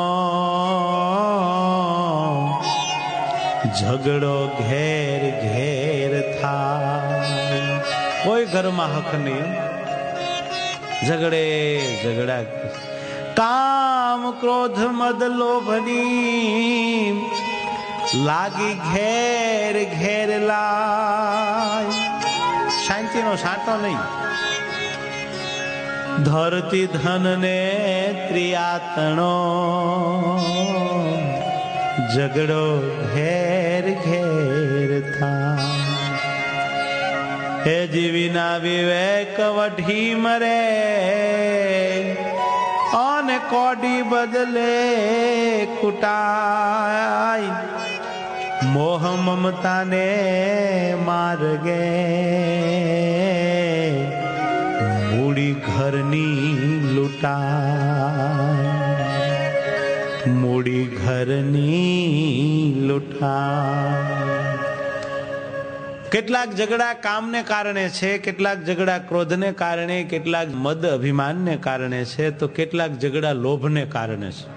ઝઘડો ઘેર ઘેર થાય. કોઈ ઘરમાં હક નહીં, ઝઘડે ઝઘડા. કામ કામ ક્રોધ મદ લોભની લાગી ઘેર ઘેર લાય. શાંતિનો સાટો નહીં. ધરતી ધન ને ત્રિયાતણો ઝઘડો ઘેર ઘેર થાય. હે જીવીના વિવેક વઢી મરે અને કોડી બદલે કુટાય. મોહ મમતાને માર્ગે મૂડી ઘરની લૂંટાય. મૂડી ઘરની લૂંટાય. કેટલાક ઝઘડા કામને કારણે છે, કેટલાક ઝઘડા ક્રોધને કારણે, કેટલાક મદ અભિમાનને કારણે છે, તો કેટલાક ઝઘડા લોભને કારણે છે.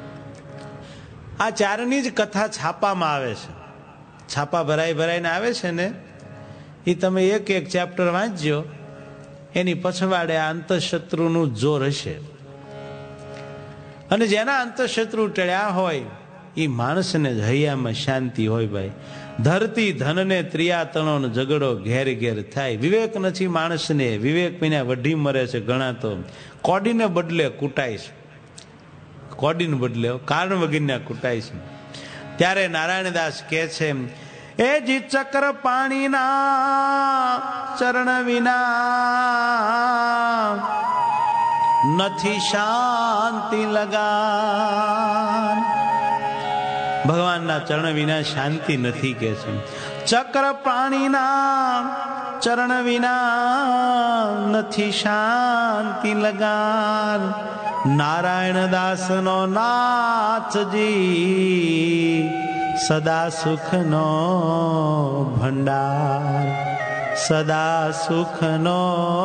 આ ચારની જ કથા છાપામાં આવે છે. છાપા ભરાઈ ભરાઈને આવે છે ને, એ તમે એક એક ચેપ્ટર વાંચજો, એની પછવાડે આ અંતઃશત્રુનું જોર હશે. અને જેના અંતઃશત્રુ ટળ્યા હોય એ માણસને હૈયામાં શાંતિ હોય. ભાઈ, ધરતી ધનને ત્રિયાતણો ઝઘડો ઘેર ઘેર થાય. વિવેક નથી માણસને, વિવેક વિના વઢી મરે છે ઘણા. તો કોડીને બદલે કૂટાય છે. કોડીને બદલે કારણ વગરના કૂટાય છે. ત્યારે નારાયણદાસ કહે છે, એ જી ચક્ર પાણીના ચરણ વિના નથી શાંતિ લગાન. ભગવાનના ચરણ વિના શાંતિ નથી કે છે. ચક્ર પાણીના ચરણ વિના નથી શાંતિ લગાન. નારાયણ દાસનો નાથજી સદા સુખનો ભંડાર. સદા સુખનો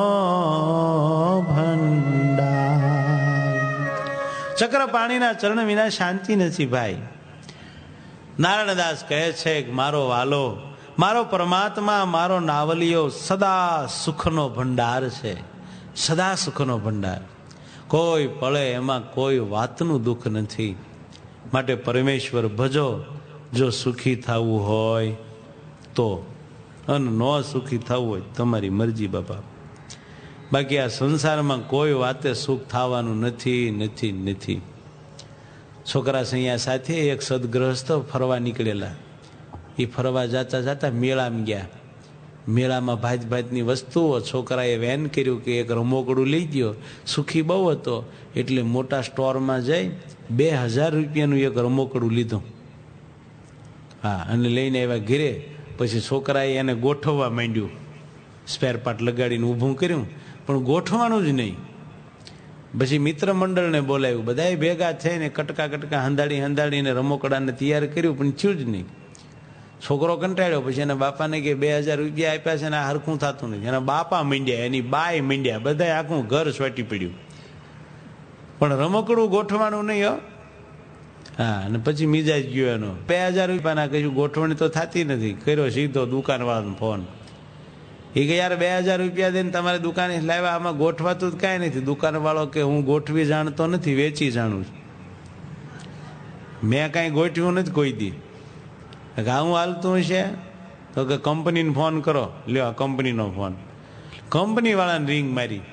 ભંડાર. ચક્ર પાણીના ચરણ વિના શાંતિ નથી ભાઈ. નારાયણદાસ કહે છે કે મારો વાલો, મારો પરમાત્મા, મારો નાવલિયો સદા સુખનો ભંડાર છે. સદા સુખનો ભંડાર. કોઈ પળે એમાં કોઈ વાતનું દુઃખ નથી. માટે પરમેશ્વર ભજો જો સુખી થવું હોય તો, અને ન સુખી થવું હોય તમારી મરજી બાપા. બાકી આ સંસારમાં કોઈ વાતે સુખ થવાનું નથી નથી નથી. છોકરા સૈયા સાથે એક સદગ્રસ્ત ફરવા નીકળેલા. એ ફરવા જતા જતા મેળામાં ગયા. મેળામાં ભાત ભાતની વસ્તુઓ. છોકરાએ વેન કર્યું કે એક રમોકડું લઈ ગયો. સુખી બહુ હતો એટલે મોટા સ્ટોરમાં જઈ બે હજાર રૂપિયાનું એક રમોકડું લીધું. હા, અને લઈને આવ્યા ઘરે. પછી છોકરાએ એને ગોઠવવા માંડ્યું. સ્પેર પાર્ટ લગાડીને ઊભું કર્યું, પણ ગોઠવાનું જ નહીં. પછી મિત્ર મંડળને બોલાવ્યું. બધાએ ભેગા થઈને કટકા કટકા હંધાડી હંધાડીને રમોકડાને તૈયાર કર્યું, પણ થયું જ નહીં. છોકરો કંટાળ્યો. પછી એના બાપાને કે બે હજાર રૂપિયા આપ્યા છે ને આ હરખું થતું નથી. એના બાપા મીંડ્યા, એની બાય મીંડ્યા, બધા આખું ઘર સ્વેટી પડ્યું, પણ રમકડું ગોઠવાનું નહીં. હો હા. અને પછી મિજાજ ગયો એનો. બે હજાર રૂપિયાના કશું ગોઠવણી તો થતી નથી. કર્યો સીધો દુકાનવાળાનો ફોન. એ કે યાર બે હજાર રૂપિયા દઈને તમારે દુકાને લાવ્યા, આમાં ગોઠવાતું જ કાંઈ નથી. દુકાનવાળો કે હું ગોઠવી જાણતો નથી, વેચી જાણું છું. મેં કાંઈ ગોઠવ્યું નથી કોઈ દી. હું હાલતું હશે તો કે કંપનીને ફોન કરો. લ્યો આ કંપનીનો ફોન. કંપનીવાળાને રિંગ મારી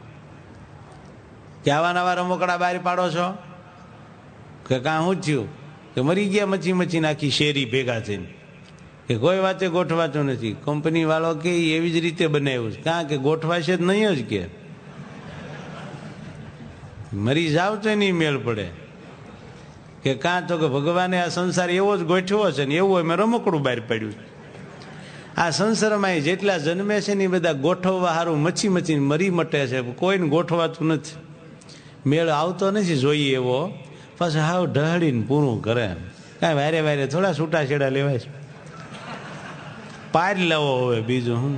કે આવા નવા રમકડા બહાર પાડો છો? કે કાં શું થયું? કે મરી ગયા મચી મચી નાખી શેરી ભેગા થઈને. કે કોઈ વાતે ગોઠવાતું નથી. કંપની વાળો કે એવી જ રીતે બનાવ્યું છે. કાં કે ગોઠવાશે જ નહીં જ. કે મરી જાવ તો નહીં મેળ પડે. કે કાં તો કે ભગવાને આ સંસાર એવો જ ગોઠવ્યો છે ને એવું મેં રમકડું બહાર પાડ્યું. આ સંસારમાં જેટલા જન્મે છે ને એ બધા ગોઠવવા સારું મચી મચીને મરી મટે છે. કોઈને ગોઠવાતું નથી. મેળ આવતો નથી જોઈએ એવો. પાછું હાવ ઢહડીને પૂરું કરે. કાંઈ વારે વારે થોડા છૂટાછેડા લેવાય છે. પાર લેવો હવે બીજું હું.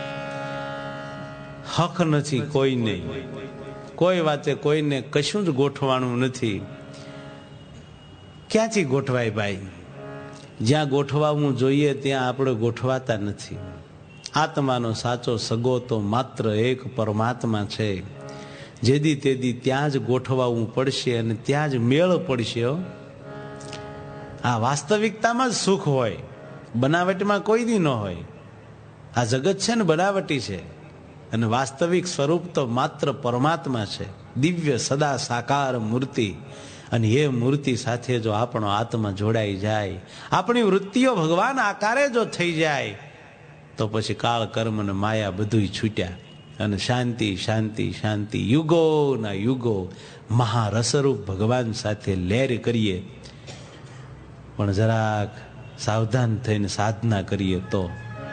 હક નથી કોઈ નહીં. કોઈ વાતે કોઈને કશું જ ગોઠવાનું નથી. ક્યાંથી ગોઠવાય ભાઈ? જ્યાં ગોઠવાવું જોઈએ ત્યાં આપણે ગોઠવાતા નથી. આત્માનો સાચો સગો તો માત્ર એક પરમાત્મા છે. જેદી તેદી ત્યાં જ ગોઠવાવું પડશે અને ત્યાં જ મેળ પડશે. આ વાસ્તવિકતામાં જ સુખ હોય, બનાવટમાં કોઈ દી ન હોય. આ જગત છે ને બનાવટી છે, અને વાસ્તવિક સ્વરૂપ તો માત્ર પરમાત્મા છે, દિવ્ય સદા સાકાર મૂર્તિ. અને એ મૂર્તિ સાથે જો આપણો આત્મા જોડાઈ જાય, આપણી વૃત્તિઓ ભગવાન આકારે જો થઈ જાય, તો પછી કાળ કર્મ અને માયા બધું છૂટ્યા અને શાંતિ શાંતિ શાંતિ. યુગો ના યુગો મહારસરૂપ ભગવાન સાથે લહેર કરીએ. પણ જરાક સાવધાન થઈને સાધના કરીએ તો.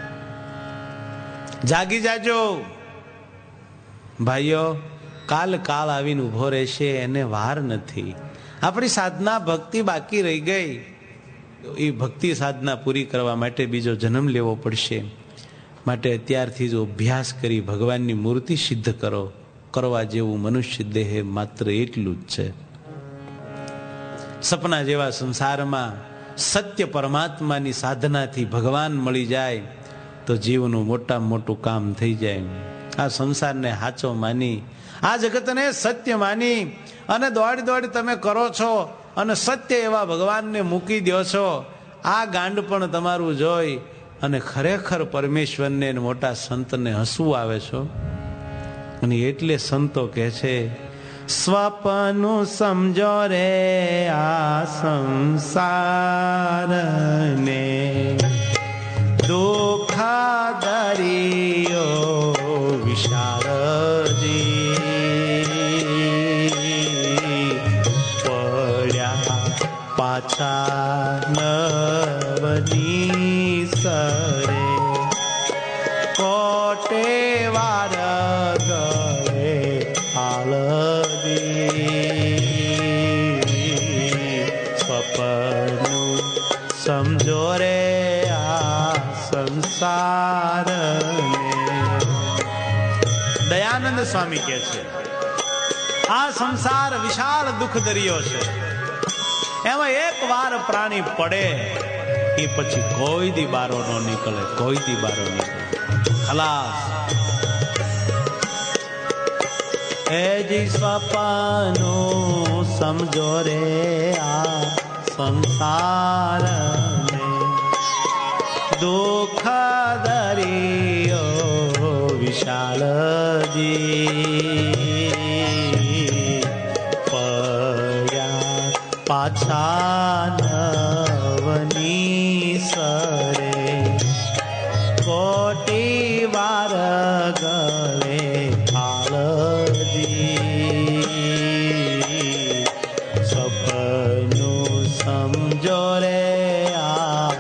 જાગી જાજો ભાઈઓ, કાલ કાળ આવીને ઉભો રહેશે, એને વાર નથી. આપણી સાધના ભક્તિ બાકી રહી ગઈ, એ ભક્તિ સાધના પૂરી કરવા માટે બીજો જન્મ લેવો પડશે. માટે અત્યારથી જો અભ્યાસ કરી ભગવાનની મૂર્તિ સિદ્ધ કરો. કરવા જેવું મનુષ્ય દેહ માત્ર એટલું જ છે. સપના જેવા સંસારમાં સત્ય પરમાત્માની સાધનાથી ભગવાન મળી જાય તો જીવનું મોટામાં મોટું કામ થઈ જાય. આ સંસારને હાચો માની, આ જગતને સત્ય માની અને દોડી દોડી તમે કરો છો અને સત્ય એવા ભગવાનને મૂકી દો છો. આ ગાંડ પણ તમારું જોઈ અને ખરેખર પરમેશ્વરને મોટા સંતને હસવું આવે છો. અને એટલે સંતો કહે છે, સ્વપનું સમજો રે આ સંસારને, દુઃખા દરિયો વિશારદી, પડ્યા પાછા નવની સરે, કોટે વાર ગયે આલદી. સ્વપનું સમજો રે આ સંસારને. દયાનંદ સ્વામી કહે છે, આ સંસાર વિશાળ દુઃખ દરિયો છે. એમાં એક વાર પ્રાણી પડે એ પછી કોઈ દી બારો ન નીકળે, કોઈ દી બારો નીકળે, ખલાસ. એ જી સ્વપનું સમજો રે આ સંસારને, દુઃખ દરિયો વિશાલજી, પડ્યા પાછા નવની સરે, કોટી વાર ગળે આલજી. સપનું સમજો રે આ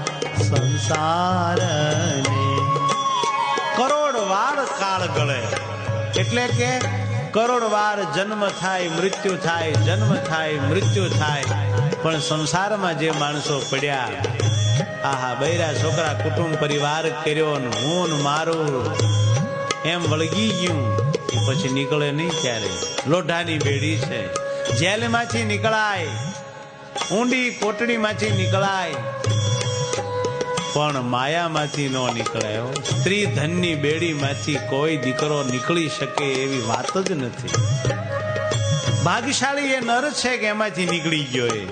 સંસારને. કરોડ વાર કાળ ગળે એટલે કે કરોડ વાર જન્મ થાય મૃત્યુ થાય, જન્મ થાય મૃત્યુ થાય. પણ સંસારમાં જે માણસો પડ્યા, આહા બૈરા છોકરા કુટુંબ પરિવાર કર્યો ને હું મારું એમ વળગી ગયું, એ પછી નીકળે નહીં ક્યારે. લોઢાની બેડી છે, જેલમાંથી નીકળાય, ઊંડી કોટડીમાંથી નીકળાય, પણ માયામાંથી ન નીકળાય. સ્ત્રી ધનની બેડીમાંથી કોઈ દીકરો નીકળી શકે એવી વાત જ નથી. ભાગ્યશાળી એ નર છે કે એમાંથી નીકળી ગયો. એ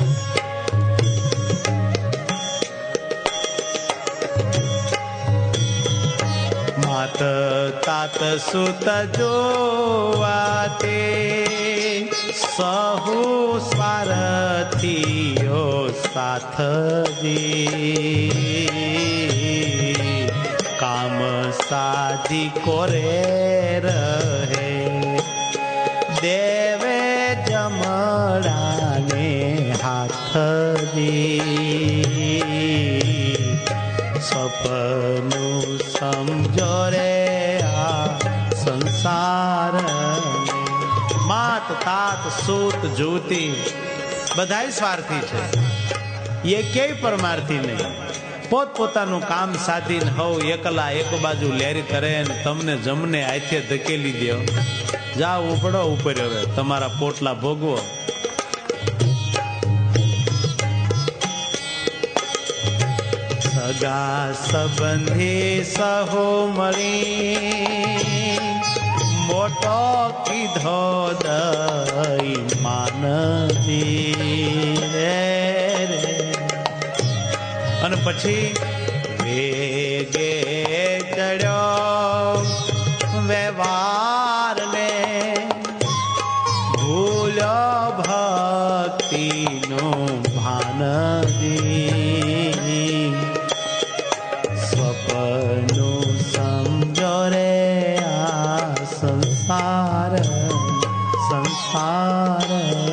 માત તાત સુત જોવાતે, સહુ સ્વાર્થીઓ સાથજી, કામ સાધી કોરે રહે, દેવે જમડાને હાથજી. સપનું સમજો રે આ સંસારને. માત તાત સૂત જ્યોતિ બધાય સ્વાર્થી છે, એ ક્યાંય પરમાર્થી નહીં. પોતપોતાનું કામ સાધીને હવ એકલા એક બાજુ લેરી કરે ને તમને જમને હાથે ધકેલી દો. જાઓ ઉપડો ઉપર, હવે તમારા પોટલા ભોગવો. સગા સંબંધી સહો મળી, મોટ તો કીધો દઈ માનવી રે રે. અને પછી વેગે ચડ્યો વ્યવહાર ને ભૂલ્યો ભક્તિનું ભાન દી. સ્વપ્નું સમજો રે આ સંસાર સંસાર.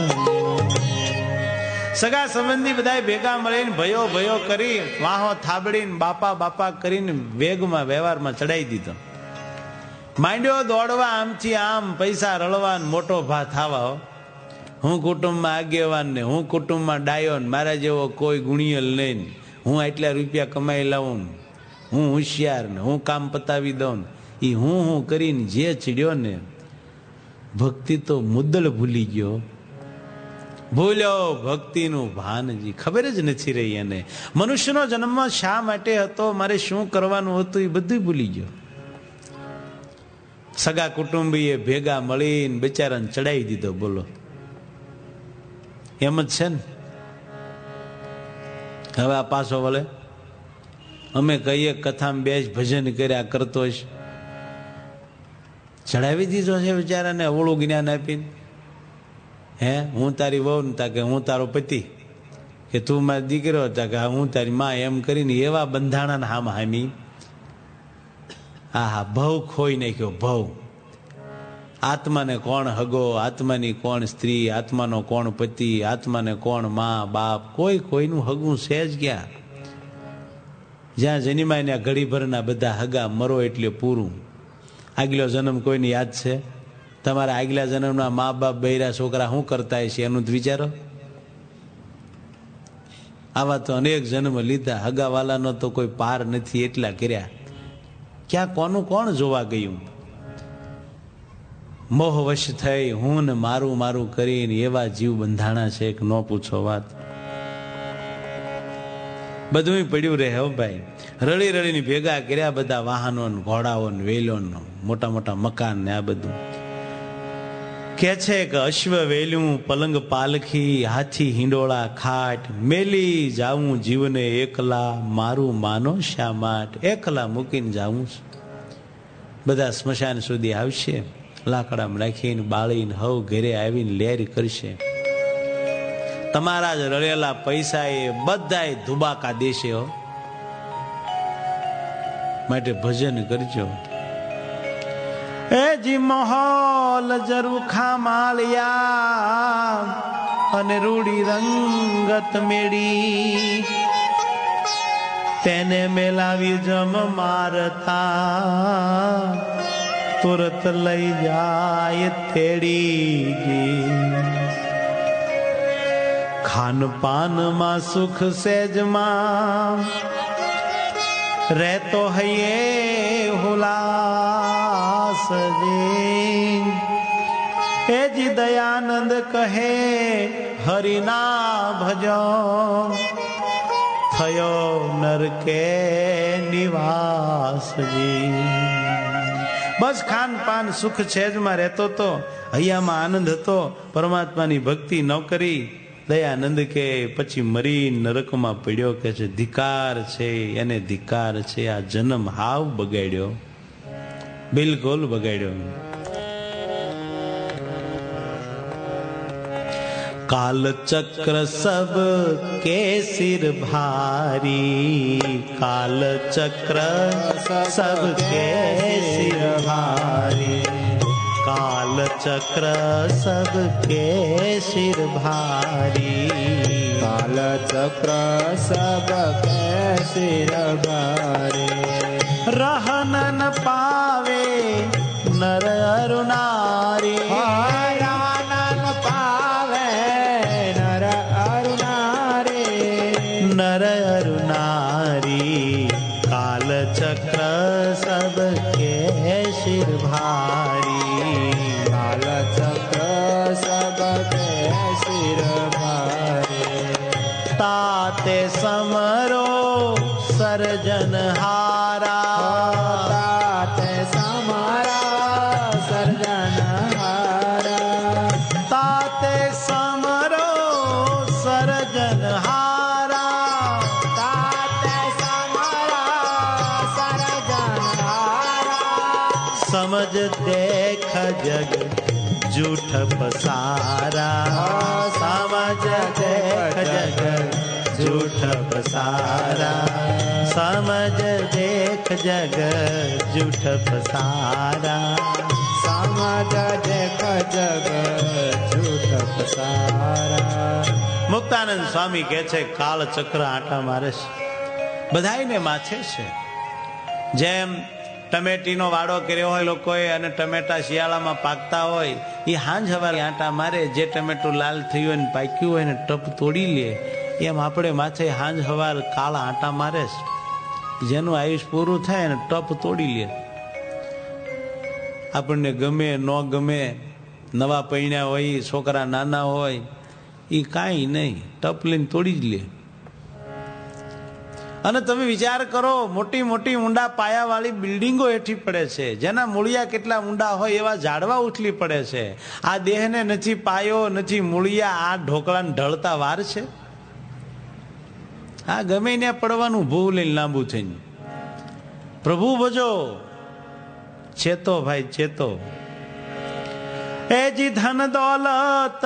સગા સંબંધી બધા ભેગા મળીને ભયો ભયો કરી વાહો થાબડીને બાપા બાપા કરીને વેગમાં વ્યવહારમાં ચડાવી દીધો. માંડ્યો દોડવા આમથી આમ, પૈસા રળવા મોટો ભા થાવા. હું કુટુંબમાં આગેવાન ને હું કુટુંબમાં ડાયો ને મારા જેવો કોઈ ગુણિયલ નહીં, હું આટલા રૂપિયા કમાઈ લાવું, હું હોશિયાર ને હું કામ પતાવી દઉં. એ હું હું કરીને જે ચીડ્યો ને ભક્તિ તો મુદ્દળ ભૂલી ગયો. ભૂલ્યો ભક્તિનું ભાનજી, ખબર જ નથી રહી એને. મનુષ્યનો જન્મ શા માટે હતો, મારે શું કરવાનું હતું, એ બધું ભૂલી ગયો. સગા કુટુંબીએ ભેગા મળીને બિચારાને ચડાવી દીધો. બોલો એમ જ છે ને. હવે આ પાછો વળે અમે કહીએ કથામાં બેસ ભજન કર્યા કરતો છે, ચડાવી દીધો છે બિચારાને અવળું જ્ઞાન આપીને. હે હું તારી વહુ ને તા કે હું તારો પતિ, કે તું મારો દીકરો હતા કે હું તારી માં, એમ કરીને એવા બંધાણા હામ હામી. હા હા ભવ ખોઈ નાખ્યો. ભવ આત્માને કોણ હગો, આત્માની કોણ સ્ત્રી, આત્માનો કોણ પતિ, આત્માને કોણ માં બાપ, કોઈ કોઈનું હગું છે જ ક્યાં. જ્યાં જન્માય ત્યાં ઘડીભરના બધા હગા, મરો એટલે પૂરું. આગલો જન્મ કોઈને યાદ છે? તમારા આગલા જન્મના મા બાપ બૈરા છોકરા શું કરતા છે એનું જ વિચારો. આવા તો અનેક જન્મ લીધા, હગાવાલાનો તો કોઈ પાર નથી, એટલા કર્યા. ક્યાં કોનું કોણ જોવા ગયું? મોહવશ થઈ હું ને મારું મારું કરીને એવા જીવ બંધાણા છે કે ન પૂછો વાત. બધું પડ્યું રહે હો ભાઈ. રળી રળીને ભેગા કર્યા બધા વાહનો ને ઘોડાઓ ને વેલો મોટા મોટા મકાન ને આ બધું. કે છે કે અશ્વ વેલું પલંગ પાલખી હાથી હિંડોળા ખાટ, મેલી જાવું જીવને એકલા મારું માનો શા માટ. એકલા મૂકીને જાવું છે. બધા સ્મશાન સુધી આવશે, લાકડામાં રાખીને બાળીને હવ ઘરે આવીને લેર કરશે. તમારા જ રળેલા પૈસા એ બધાય ધુબાકા દેશે હો. માટે ભજન કરજો. એ જી મોહલ જરૂખા માળિયા અને રૂડી રંગત મેળી, તેને મેલાવી જમ મારતા તુરત લઈ જાય તેડી. ખાન પાનમાં સુખ સેજમાં રહેતો હૈયે હુલાસ જી. એ જી દયાનંદ કહે હરિના ભજો, થયો નરકે નિવાસજી. બસ ખાન પાન સુખ છેજમાં રહેતો તો, હૈયામાં આનંદ હતો, પરમાત્માની ભક્તિ ન કરી. દયાનંદ કે પછી મરી નરકમાં પડ્યો. કે છે ધિકાર છે એને, ધિકાર છે. આ જન્મ હાવ બગાડ્યો, બિલકુલ બગાડ્યો. काल चक्र सब के सिर भारी, काल चक्र सब के सिर भारी, काल चक्र सब के सिर भारी, काल चक्र सब के सिर भारी, रहन न पावे नर अरु नारी, नर अरु नारी, काल चक्र सब के सिर भारी, काल चक्र सब के सिर भारी, ताते समरो सर्जन हारा, ताते समारा सर्जन समझ देख जग झूठ पसारा, समझ देख जग झूठ पसारा, समझ देख जग झूठ पसारा, समझ देख जग झूठ पसारा। મુક્તાનંદ સ્વામી કહે છે કાળ ચક્ર આંટા મારે છે, બધાયને માથે છે. જેમ ટમેટીનો વાડો કર્યો હોય લોકોએ અને ટમેટા શિયાળામાં પાકતા હોય, એ હાંજ હવારે આંટા મારે, જે ટમેટું લાલ થયું હોય ને પાક્યું હોય ને ટપ તોડી લે, એમ આપણે માથે હાંજ હવાર કાળ આંટા મારે છે. જેનું આયુષ પૂરું થાય ને ટપ તોડી લે. આપણને ગમે ન ગમે, નવા પૈણ્યા હોય, છોકરા નાના હોય, એ કાંઈ નહીં, ટપ લઈને તોડી જ લે. અને તમે વિચાર કરો, મોટી મોટી ઊંડા પાયાવાળી બિલ્ડિંગો હેઠી પડે છે, જેના મૂળિયા કેટલા ઊંડા હોય એવા ઝાડવા ઉછલી પડે છે. આ દેહને નથી પાયો, નથી મૂળિયા, આ ઢોકળાને ઢળતા વાર છે. આ ગમે ને પડવાનું ભૂ લઈને લાંબુ થઈને. પ્રભુ ભજો, ચેતો ભાઈ ચેતો. એ જી ધન દોલત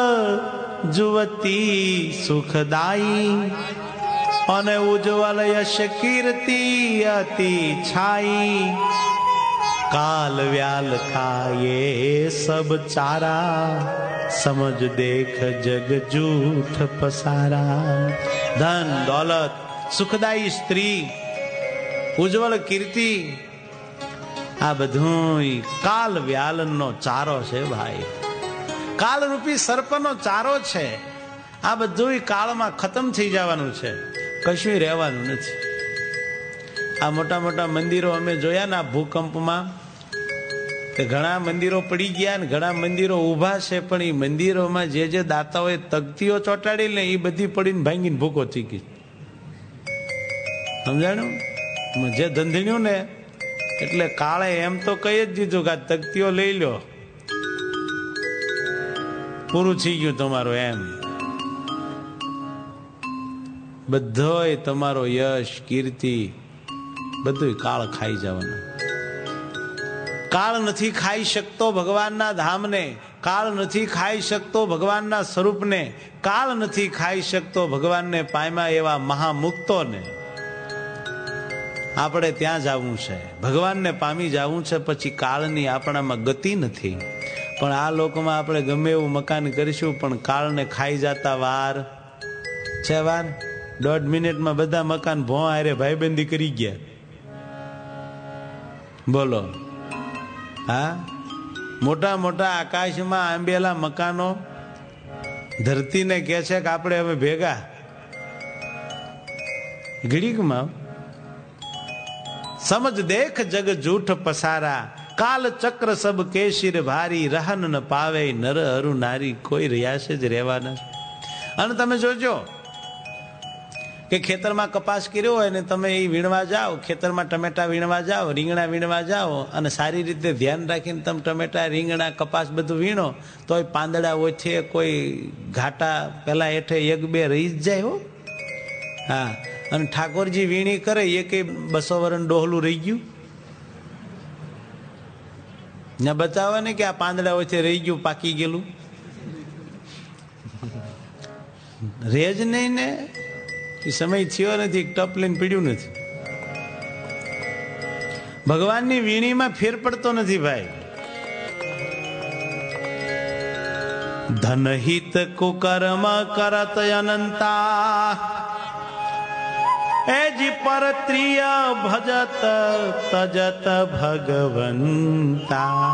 જુવતી સુખદાયી, અને ઉજ્જવલ યશ કીર્તિ અતિ છાઈ, કાલ વ્યાલ ખાયે સબ ચારા, સમજ દેખ જગ જૂઠ પસારા. ધન દોલત, સુખદાયી સ્ત્રી, ઉજ્જવલ કીર્તિ, આ બધું કાલ વ્યાલનો ચારો છે ભાઈ. કાલ રૂપી સર્પનો ચારો છે. આ બધું કાળમાં ખતમ થઈ જવાનું છે, કશું રહેવાનું નથી. આ મોટા મોટા મંદિરો અમે જોયા ને આ ભૂકંપમાં, કે ઘણા મંદિરો પડી ગયા ને ઘણા મંદિરો ઊભા છે, પણ એ મંદિરોમાં જે જે દાતાઓએ તકતીઓ ચોંટાડી ને એ બધી પડીને ભાંગીને ભૂકો થઈ ગઈ. સમજાણું? જે ધંધણ્યું ને એટલે કાળે એમ તો કહી જ દીધું કે આ તકતીઓ લઈ લો, પૂરું થઈ ગયું તમારું. એમ બધોય તમારો યશ કીર્તિ બધું કાળ ખાઈ જવાનું. કાળ નથી ખાઈ શકતો ભગવાનના ધામને, કાળ નથી ખાઈ શકતો ભગવાનના સ્વરૂપને, કાળ નથી ખાઈ શકતો ભગવાનને પામ્યા એવા મહામુક્તોને. આપણે ત્યાં જવું છે, ભગવાનને પામી જવું છે, પછી કાળની આપણામાં ગતિ નથી. પણ આ લોકમાં આપણે ગમે એવું મકાન કરીશું, પણ કાળને ખાઈ જતા વાર છે. વાર દોઢ મિનિટમાં બધા મકાન ભો આરે ભાઈબંધી કરી ગયા. બોલો. હા, મોટા મોટા આકાશમાં આંબેલા મકાનો ધરતીને કહે છે કે આપણે હવે ભેગા. ઘડીકમાં સમજ દેખ જગ જૂઠ પસારા, કાલ ચક્ર સબ કેશિર ભારી, રહન ન પાવે નર અરુ નારી. કોઈ રહ્યા છે જ રહેવાના. અને તમે જોજો કે ખેતરમાં કપાસ કર્યો હોય ને તમે એ વીણવા જાઓ, ખેતરમાં ટમેટા વીણવા જાઓ, રીંગણા વીણવા જાઓ, અને સારી રીતે ધ્યાન રાખીને તમે ટમેટા રીંગણા કપાસ બધું વીણો, તો એ પાંદડા ઓછે, કોઈ ઘાટા પેલા હેઠે એક બે રહી જ જાય. હો હા. અને ઠાકોરજી વીણી કરે એ કઈ બસો વરણ ડોહલું રહી ગયું ને બતાવે ને કે આ પાંદડા વચ્ચે રહી ગયું, પાકી ગયેલું રેજ નહીં ને. એ સમય થયો નથી, ટપ લઈને પીડ્યું નથી. ભગવાનની વીણીમાં ફેર પડતો નથી ભાઈ. ધનહિત કુકર્મ કરત અનંતા, એ જી પરત્રિય ભજત તજત ભગવંતા.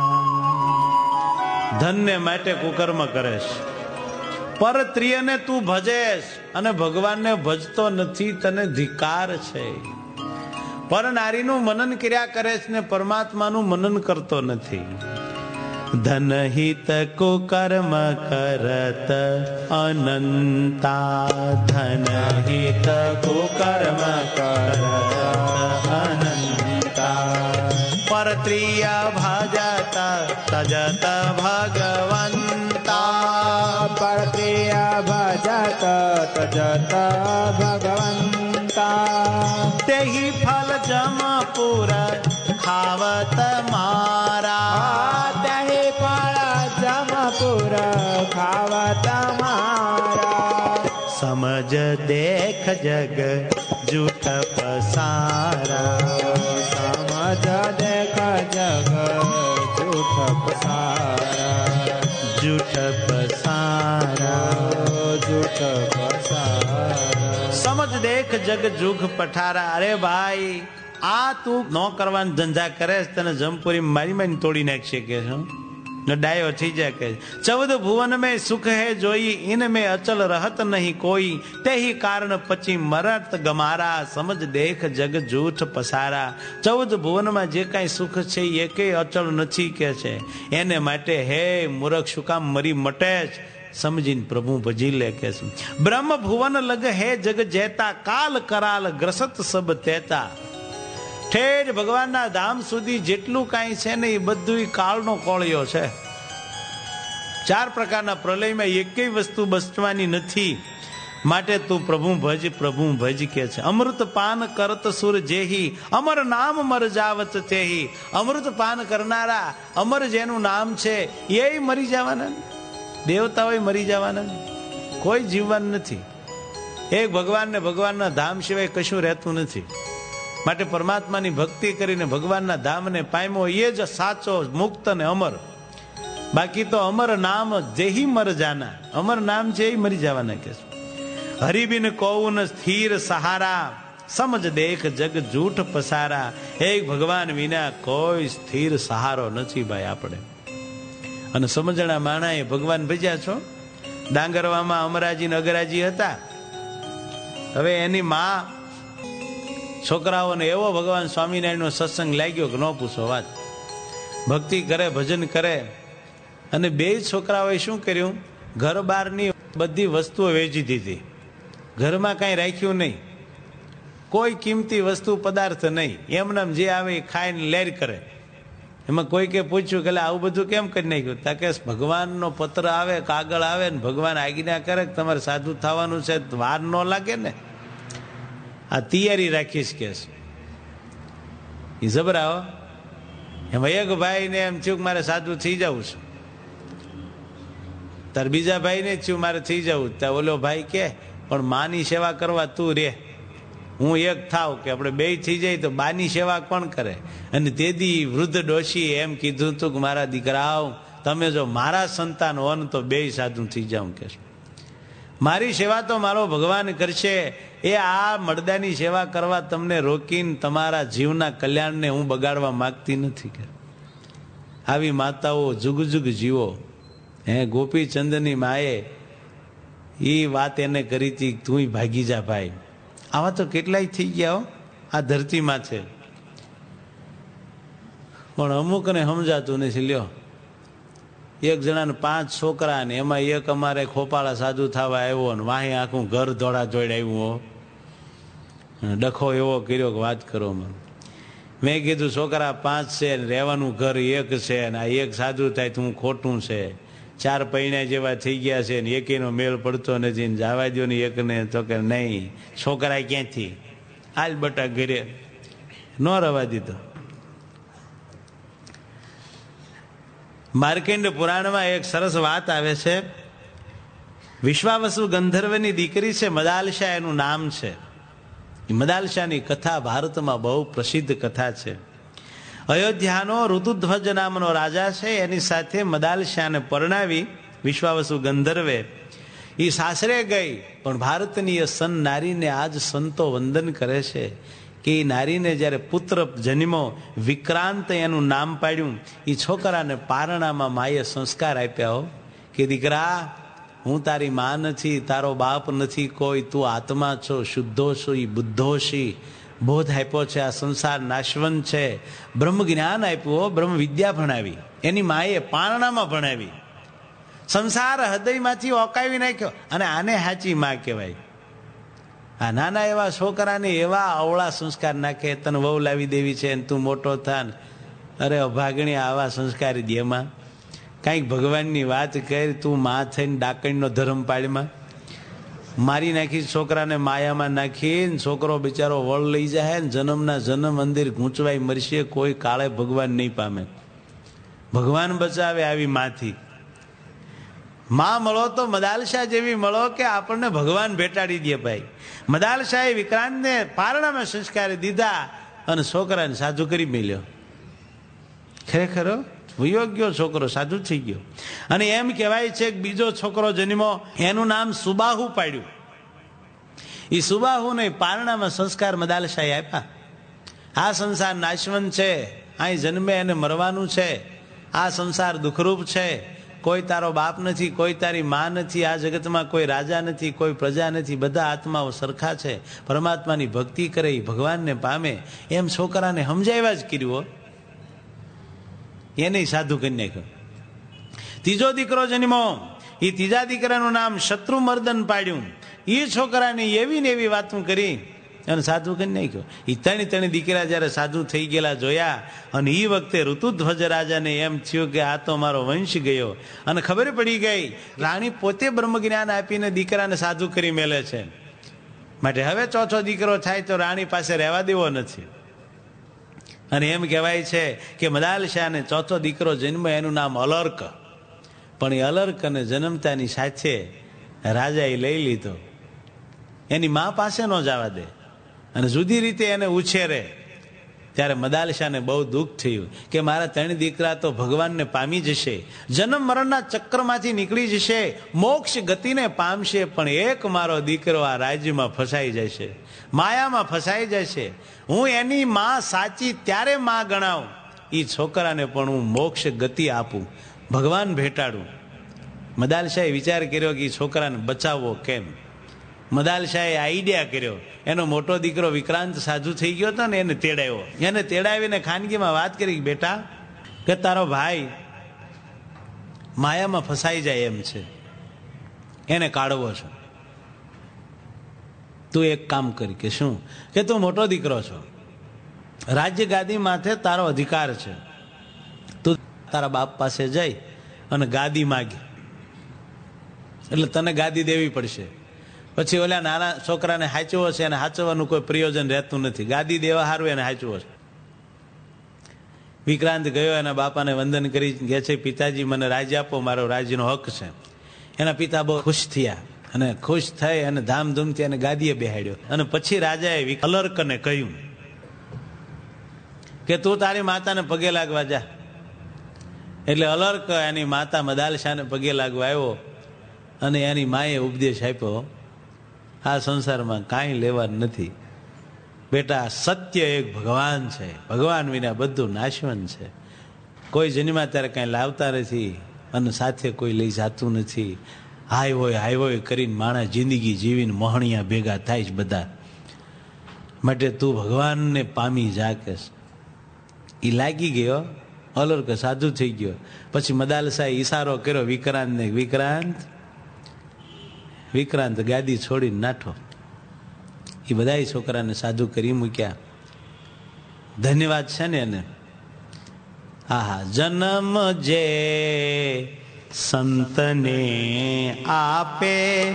ધનને માટે કુકર્મ કરેશ, પરત્રિયને તું ભજેશ અને ભગવાનને ભજતો નથી, તને ધિકાર છે. પર નારીનું મનન કર્યા કરે છે ને પરમાત્માનું મનન કરતો નથી. ધનહિત કુકર્મ કરત અનંતા, ધનહિત કુકર્મ કરત અનંતા. પરત્રિય ભજત તજત ભગવંતા, પરત્રિય ભજત તજત ભગવંતા. તેહી ફલ જમ પુર ખાવત મારા, સમજ દેખ જગ જૂઠ પસારા, સમજ દેખ જગ જૂઠ પસારા, જૂઠ પસારા, જૂઠ પસારા. સમજ દેખ જગ જૂઠ પઠારા. અરે ભાઈ, આ તું ન કરવાની ધંધા કરે, તને જમપુરી મારી મારી તોડી નાખશે કે શું ડાયો થઈ જાય કે ચૌદ ભુવન મેં સુખ હે જોઈ, ઇન મેં અચલ રહત નહીં કોઈ, તેહી કારણ પછી મરત ગમારા, સમજ દેખ જગ જૂઠ પસારા. ચૌદ ભુવનમાં જે કાંઈ સુખ છે એ કઈ અચળ નથી કે છે, એને માટે હે મૂર્ખ શું કામ મરી મટે જ, સમજીને પ્રભુ ભજી લે કે છે. બ્રહ્મ ભુવન લગ હે જગ જેતા, કાલ કરાલ ગ્રસત સબ તેતા. ઠેઠ ભગવાનના ધામ સુધી જેટલું કાંઈ છે ને એ બધું કાળનો કોળિયો છે. ચાર પ્રકારના પ્રલયમાં એકેય વસ્તુ બચવાની નથી, માટે તું પ્રભુ ભજ પ્રભુ ભજ કે છે. અમૃત પાન કરત સુર જેહી, અમર નામ મર જાવત તેહી. અમૃત પાન કરનારા, અમર જેનું નામ છે એ મરી જવાના, દેવતાઓ મરી જવાના, કોઈ જીવવાનું નથી. એક ભગવાન ને ભગવાનના ધામ સિવાય કશું રહેતું નથી. માટે પરમાત્માની ભક્તિ કરીને ભગવાનના ધામને પામ્યો એ જ સાચો મુક્ત ને અમર. બાકી તો અમર નામ જેહી મર જાના, અમર નામ છે એ મરી જવાના કે છે. હરિબિન કૌન સ્થિર સહારા, સમજ દેખ જગ જૂઠ પસારા. એક ભગવાન વિના કોઈ સ્થિર સહારો નથી ભાઈ આપણે. અને સમજણા માણાએ ભગવાન ભજ્યા છો. ડાંગરવામાં અમરાજી ને અગરાજી હતા. હવે એની માં છોકરાઓને એવો ભગવાન સ્વામિનારાયણનો સત્સંગ લાગ્યો કે ન પૂછો વાત. ભક્તિ કરે, ભજન કરે, અને બે છોકરાઓએ શું કર્યું, ઘર બહારની બધી વસ્તુઓ વેચી દીધી. ઘરમાં કાંઈ રાખ્યું નહીં, કોઈ કિંમતી વસ્તુ પદાર્થ નહીં, એમનામ જે આવે એ ખાઈને લેર કરે. એમાં કોઈ કે પૂછ્યું કે આવું બધું કેમ કરી નાખ્યું? તા કે ભગવાનનો પત્ર આવે, કાગળ આવે ને ભગવાન આજ્ઞા કરે કે તમારે સાધુ થવાનું છે, વાર ન લાગે ને, આ તૈયારી રાખીશ કે એ જબરાવો. એમાં એક ભાઈ ને એમ થયું કે મારે સાધુ થઈ જવું છે, તાર બીજા ભાઈ ને થયું મારે થઈ જવું. ત્યાં ઓલો ભાઈ કે પણ માની સેવા કરવા તું રે, હું એક થાવ કે આપણે બે થઈ જાય તો બાની સેવા કોણ કરે? અને તેથી વૃદ્ધ ડોશી એમ કીધું તું કે મારા દીકરાઓ તમે જો મારા સંતાન હો ને તો બે સાધુ થઈ જાઉં કે મારી સેવા તો મારો ભગવાન કરશે. એ આ મરદાની સેવા કરવા તમને રોકીને તમારા જીવના કલ્યાણને હું બગાડવા માંગતી નથી કે. આવી માતાઓ જુગ જુગ જીવો. હે ગોપીચંદની માએ એ વાત એને કરી હતી, તું ભાગી જા ભાઈ. આવા તો કેટલાય થઈ ગયા આ ધરતીમાં છે, પણ અમુકને સમજાતું નથી. લ્યો, એક જણાને પાંચ છોકરા ને એમાં એક અમારે ખોપાળા સાધુ થવા આવ્યો ને વાહી આખું ઘર દોડા દોડ આવ્યું, ડખો એવો કર્યો કે વાત કરો. મેં કીધું છોકરા પાંચ છે ને રહેવાનું ઘર એક છે ને આ એક સાધુ થાય તો હું ખોટું છે. ચાર પૈણા જેવા થઈ ગયા છે ને એકેનો મેળ પડતો નથી ને જવા દો ને એકને. તો કે નહીં, છોકરા ક્યાંથી આજ બટા ઘરે ન રવા દીધો. માર્કંડ પુરાણમાં એક સરસ વાત આવે છે. વિશ્વાવસુ ગંધર્વની દીકરી છે મદાલશા, એનું નામ છે. મદાલશાની કથા ભારતમાં બહુ પ્રસિદ્ધ કથા છે. અયોધ્યાનો ઋતુધ્વજ નામનો રાજા છે, એની સાથે મદાલશાને પરણાવી વિશ્વાવસુ ગંધર્વે. એ સાસરે ગઈ, પણ ભારતની એ સન નારીને આજ સંતો વંદન કરે છે કે એ નારીને જ્યારે પુત્ર જન્મો વિક્રાંત એનું નામ પાડ્યું. એ છોકરાને પારણામાં માએ સંસ્કાર આપ્યા હો કે દીકરા હું તારી માં નથી, તારો બાપ નથી કોઈ, તું આત્મા છો, શુદ્ધો છો, એ બુદ્ધો છી. બોધ આપ્યો છે, આ સંસાર નાશવંત છે. બ્રહ્મ જ્ઞાન આપ્યું, બ્રહ્મ વિદ્યા ભણાવી, એની માએ પારણામાં ભણાવી. સંસાર હૃદયમાંથી ઓકાવી નાખ્યો, અને આને સાચી માં કહેવાય. આ નાના એવા છોકરાને એવા અવળા સંસ્કાર નાખે, તને વહુ લાવી દેવી છે તું મોટો થાન. અરે અભાગણી આવા સંસ્કાર દેમાં કાંઈક ભગવાનની વાત કરી, તું માં થઈને ડાકણનો ધર્મ પાડમાં મારી નાખી. છોકરાને માયામાં નાખીને છોકરો બિચારો વળ લઈ જાય ને જન્મના જન્મ અંદિર ગૂંચવાઈ મરશે. કોઈ કાળે ભગવાન નહીં પામે. ભગવાન બચાવે આવી માથી. માં મળો તો મદાલશા જેવી મળો કે આપણને ભગવાન ભેટાડી દે. ભાઈ મદાલશાહે વિક્રાંતને પારણામાં સંસ્કાર દીધા અને છોકરાને સાધુ કરી મેલ્યો. ખરેખર યોગ્ય છોકરો સાધુ થઈ ગયો. અને એમ કહેવાય છે કે બીજો છોકરો જન્મો, એનું નામ સુબાહુ પાડ્યું. એ સુબાહુ ને પારણામાં સંસ્કાર મદાલશાહે આપ્યા. આ સંસાર નાશવંત છે, અહીં જન્મે એને મરવાનું છે. આ સંસાર દુઃખરૂપ છે. કોઈ તારો બાપ નથી, કોઈ તારી માં નથી, આ જગતમાં કોઈ રાજા નથી, કોઈ પ્રજા નથી, બધા આત્માઓ સરખા છે. પરમાત્માની ભક્તિ કરે એ ભગવાનને પામે, એમ છોકરાને સમજાવ્યા જ કર્યું. એને સાધુ કરી નાખ્યો. ત્રીજો દીકરો જન્મો, એ ત્રીજા દીકરાનું નામ શત્રુમર્દન પાડ્યું. એ છોકરાને એવી ને એવી વાતો કરી અને સાધુ કરી નાખ્યો. એ ત્રણે ત્રણ દીકરા જયારે સાધુ થઈ ગયેલા જોયા અને એ વખતે ઋતુધ્વજ રાજાને એમ થયું કે આ તો મારો વંશ ગયો. અને ખબર પડી ગઈ રાણી પોતે બ્રહ્મ જ્ઞાન આપીને દીકરાને સાધુ કરી મેલે છે, માટે હવે ચોથો દીકરો થાય તો રાણી પાસે રહેવા દેવો નથી. અને એમ કહેવાય છે કે મદાલશાહને ચોથો દીકરો જન્મ, એનું નામ અલર્ક. પણ એ અલર્કને જન્મતાની સાથે રાજાએ લઈ લીધો. એની મા પાસે ન જવા દે અને જુદી રીતે એને ઉછેરે. ત્યારે મદાલશાહને બહુ દુઃખ થયું કે મારા ત્રણ દીકરા તો ભગવાનને પામી જશે, જન્મ મરણના ચક્રમાંથી નીકળી જશે, મોક્ષ ગતિને પામશે, પણ એક મારો દીકરો આ રાજ્યમાં ફસાઈ જશે, માયામાં ફસાઈ જશે. હું એની માં સાચી ત્યારે માં ગણાવું, એ છોકરાને પણ હું મોક્ષ ગતિ આપું, ભગવાન ભેટાડું. મદાલશાહે વિચાર કર્યો કે છોકરાને બચાવવો કેમ. મદાલશાહે આઈડિયા કર્યો. એનો મોટો દીકરો વિક્રાંત સાધુ થઈ ગયો હતો ને, એને તેડાવ્યો. એને તેડાવીને ખાનગીમાં વાત કરી કે બેટા, કે તારો ભાઈ માયામાં ફસાઈ જાય એમ છે, એને કાઢવો છે. તું એક કામ કરી. કે શું? કે તું મોટો દીકરો છો, રાજ્ય ગાદી માથે તારો અધિકાર છે, તું તારા બાપ પાસે જઈ અને ગાદી માગી, એટલે તને ગાદી દેવી પડશે. પછી ઓલા નાના છોકરાને હાચવો છે, એને હાચવાનું કોઈ પ્રયોજન રહેતું નથી, ગાદી દેવા સારું એને હાચવો છે. વિક્રાંત ગયો, એના બાપાને વંદન કરી કહે છે પિતાજી મને રાજ્ય આપો, મારો રાજ્યનો હક છે. એના પિતા બહુ ખુશ થયા અને ખુશ થઈ અને ધામધૂમથી એને ગાદીએ બેહાડ્યો. અને પછી રાજાએ અલર્કને કહ્યું કે તું તારી માતાને પગે લાગવા જા. એટલે અલર્ક એની માતા મદાલશાહને પગે લાગવા આવ્યો અને એની માએ ઉપદેશ આપ્યો, આ સંસારમાં કાંઈ લેવાનું નથી બેટા, સત્ય એક ભગવાન છે, ભગવાન વિના બધું નાશવંત છે. કોઈ જન્મા ત્યારે કાંઈ લાવતા નથી અને સાથે કોઈ લઈ જતું નથી. હાય હોય હાય હોય કરીને માણસ જિંદગી જીવીને મોહણિયા ભેગા થાય છે બધા, માટે તું ભગવાનને પામી જા. કે એ લાગી ગયો, અલર્ક સાધુ થઈ ગયો. પછી મદાલશાહે ઈશારો કર્યો વિક્રાંતને, વિક્રાંત વિક્રાંત ગાદી છોડીને નાઠો. એ બધા છોકરાને સાધુ કરી મૂક્યા. ધન્યવાદ છે ને એને. હા હા જન્મ જે સંતને આપે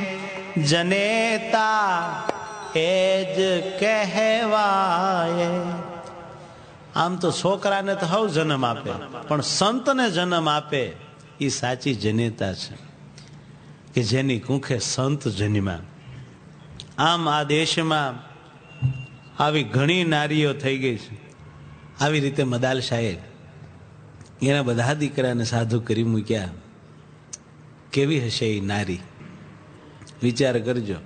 જનેતા એ જ કહેવાય. આમ તો છોકરાને તો હવ જન્મ આપે, પણ સંતને જન્મ આપે એ સાચી જનેતા છે, કે જેની કુંખે સંત જન્મ્યા. આમ આ દેશમાં આવી ઘણી નારીઓ થઈ ગઈ છે. આવી રીતે મદાલશાહે એના બધા દીકરાને સાધુ કરી મૂક્યા. કેવી હશે એ નારી, વિચાર કરજો.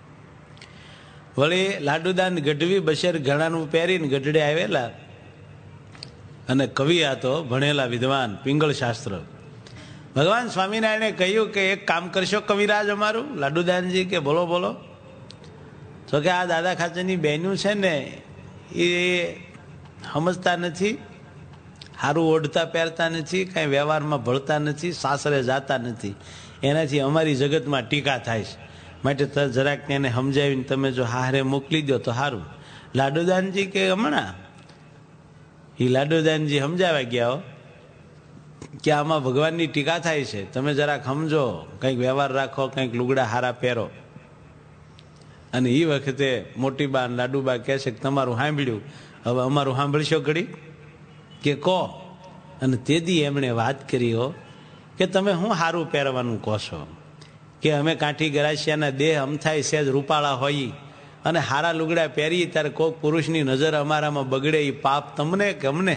વળી લાડુદાન ગઢવી બશેર ઘણાનું પહેરીને ગઢડે આવેલા, અને કવિ આ તો ભણેલા વિદ્વાન, પિંગળ શાસ્ત્ર. ભગવાન સ્વામિનારાયણે કહ્યું કે એક કામ કરશો કવિરાજ અમારું લાડુદાનજી? કે બોલો બોલો. તો કે આ દાદા ખાચરની બહેનું છે ને એ સમજતા નથી, સારું ઓઢતા પહેરતા નથી, કાંઈ વ્યવહારમાં ભળતા નથી, સાસરે જાતા નથી, એનાથી અમારી જગતમાં ટીકા થાય છે, માટે જરાક એને સમજાવીને તમે જો હારે મોકલી દો તો સારું. લાડુદાનજી કે હમણાં એ લાડુદાનજી સમજાવા ગયા હો કે આમાં ભગવાનની ટીકા થાય છે, તમે જરાક સમજો, કંઈક વ્યવહાર રાખો, કંઈક લુગડા હારા પહેરો. અને એ વખતે મોટી બા લાડુબા કહે છે કે તમારું સાંભળ્યું, હવે અમારું સાંભળશો ઘડી? કે કહો. અને તેથી એમણે વાત કરી હો કે તમે શું સારું પહેરવાનું કહો છો, કે અમે કાંઠી ગરાસિયાના દેહ અમથાય સહેજ રૂપાળા હોઈ અને હારા લુગડા પહેરી ત્યારે કોઈક પુરુષની નજર અમારામાં બગડે, એ પાપ તમને કે અમને?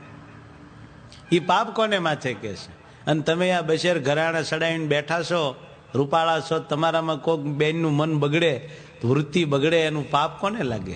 એ પાપ કોને માથે કે છે? અને તમે આ બશેર ઘરાણા સડાવીને બેઠા છો, રૂપાળા છો, તમારામાં કોઈક બેનનું મન બગડે, વૃત્તિ બગડે, એનું પાપ કોને લાગે?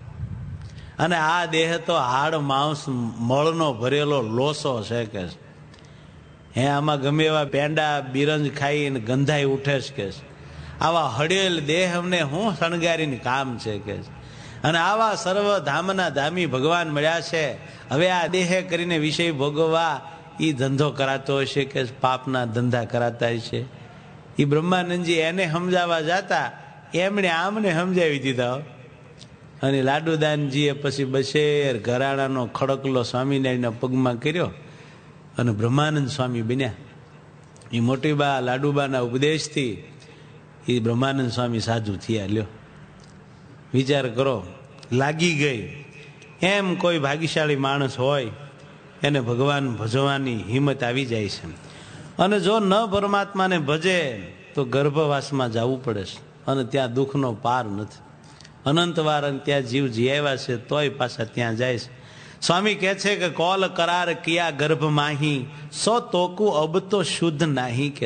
અને આ દેહ તો હાડ માંસ મળનો ભરેલો લોસો છે કે હે આમાં ગમે એવા પેંડા બિરંજ ખાઈને ગંધાઈ ઉઠે છે કે આવા હડેલ દેહ અમને હું શણગારીને કામ છે કે અને આવા સર્વ ધામના ધામી ભગવાન મળ્યા છે, હવે આ દેહે કરીને વિષય ભોગવવા એ ધંધો કરાતો હશે કે પાપના ધંધા કરાતા છે? એ બ્રહ્માનંદજી એને સમજાવવા જતા એમણે આમને સમજાવી દીધા. અને લાડુદાનજીએ પછી બશેર ઘરાણાનો ખડકલો સ્વામિનારાયણના પગમાં કર્યો અને બ્રહ્માનંદ સ્વામી બન્યા. એ મોટી બા લાડુબાના ઉપદેશથી એ બ્રહ્માનંદ સ્વામી સાધુ થયા. લ્યો વિચાર કરો, લાગી ગઈ. એમ કોઈ ભાગ્યશાળી માણસ હોય એને ભગવાન ભજવાની હિંમત આવી જાય છે. અને જો ન પરમાત્માને ભજે તો ગર્ભવાસમાં જવું પડે છે અને ત્યાં દુઃખનો પાર નથી. અનંતવાર ત્યાં જીવ જીવ્યા છે તોય પાછા ત્યાં જાય છે. સ્વામી કહે છે કે કોલ કરાર કિયા ગર્ભ માહી સો તોકુ અબ તો શુદ્ધ નાહી કે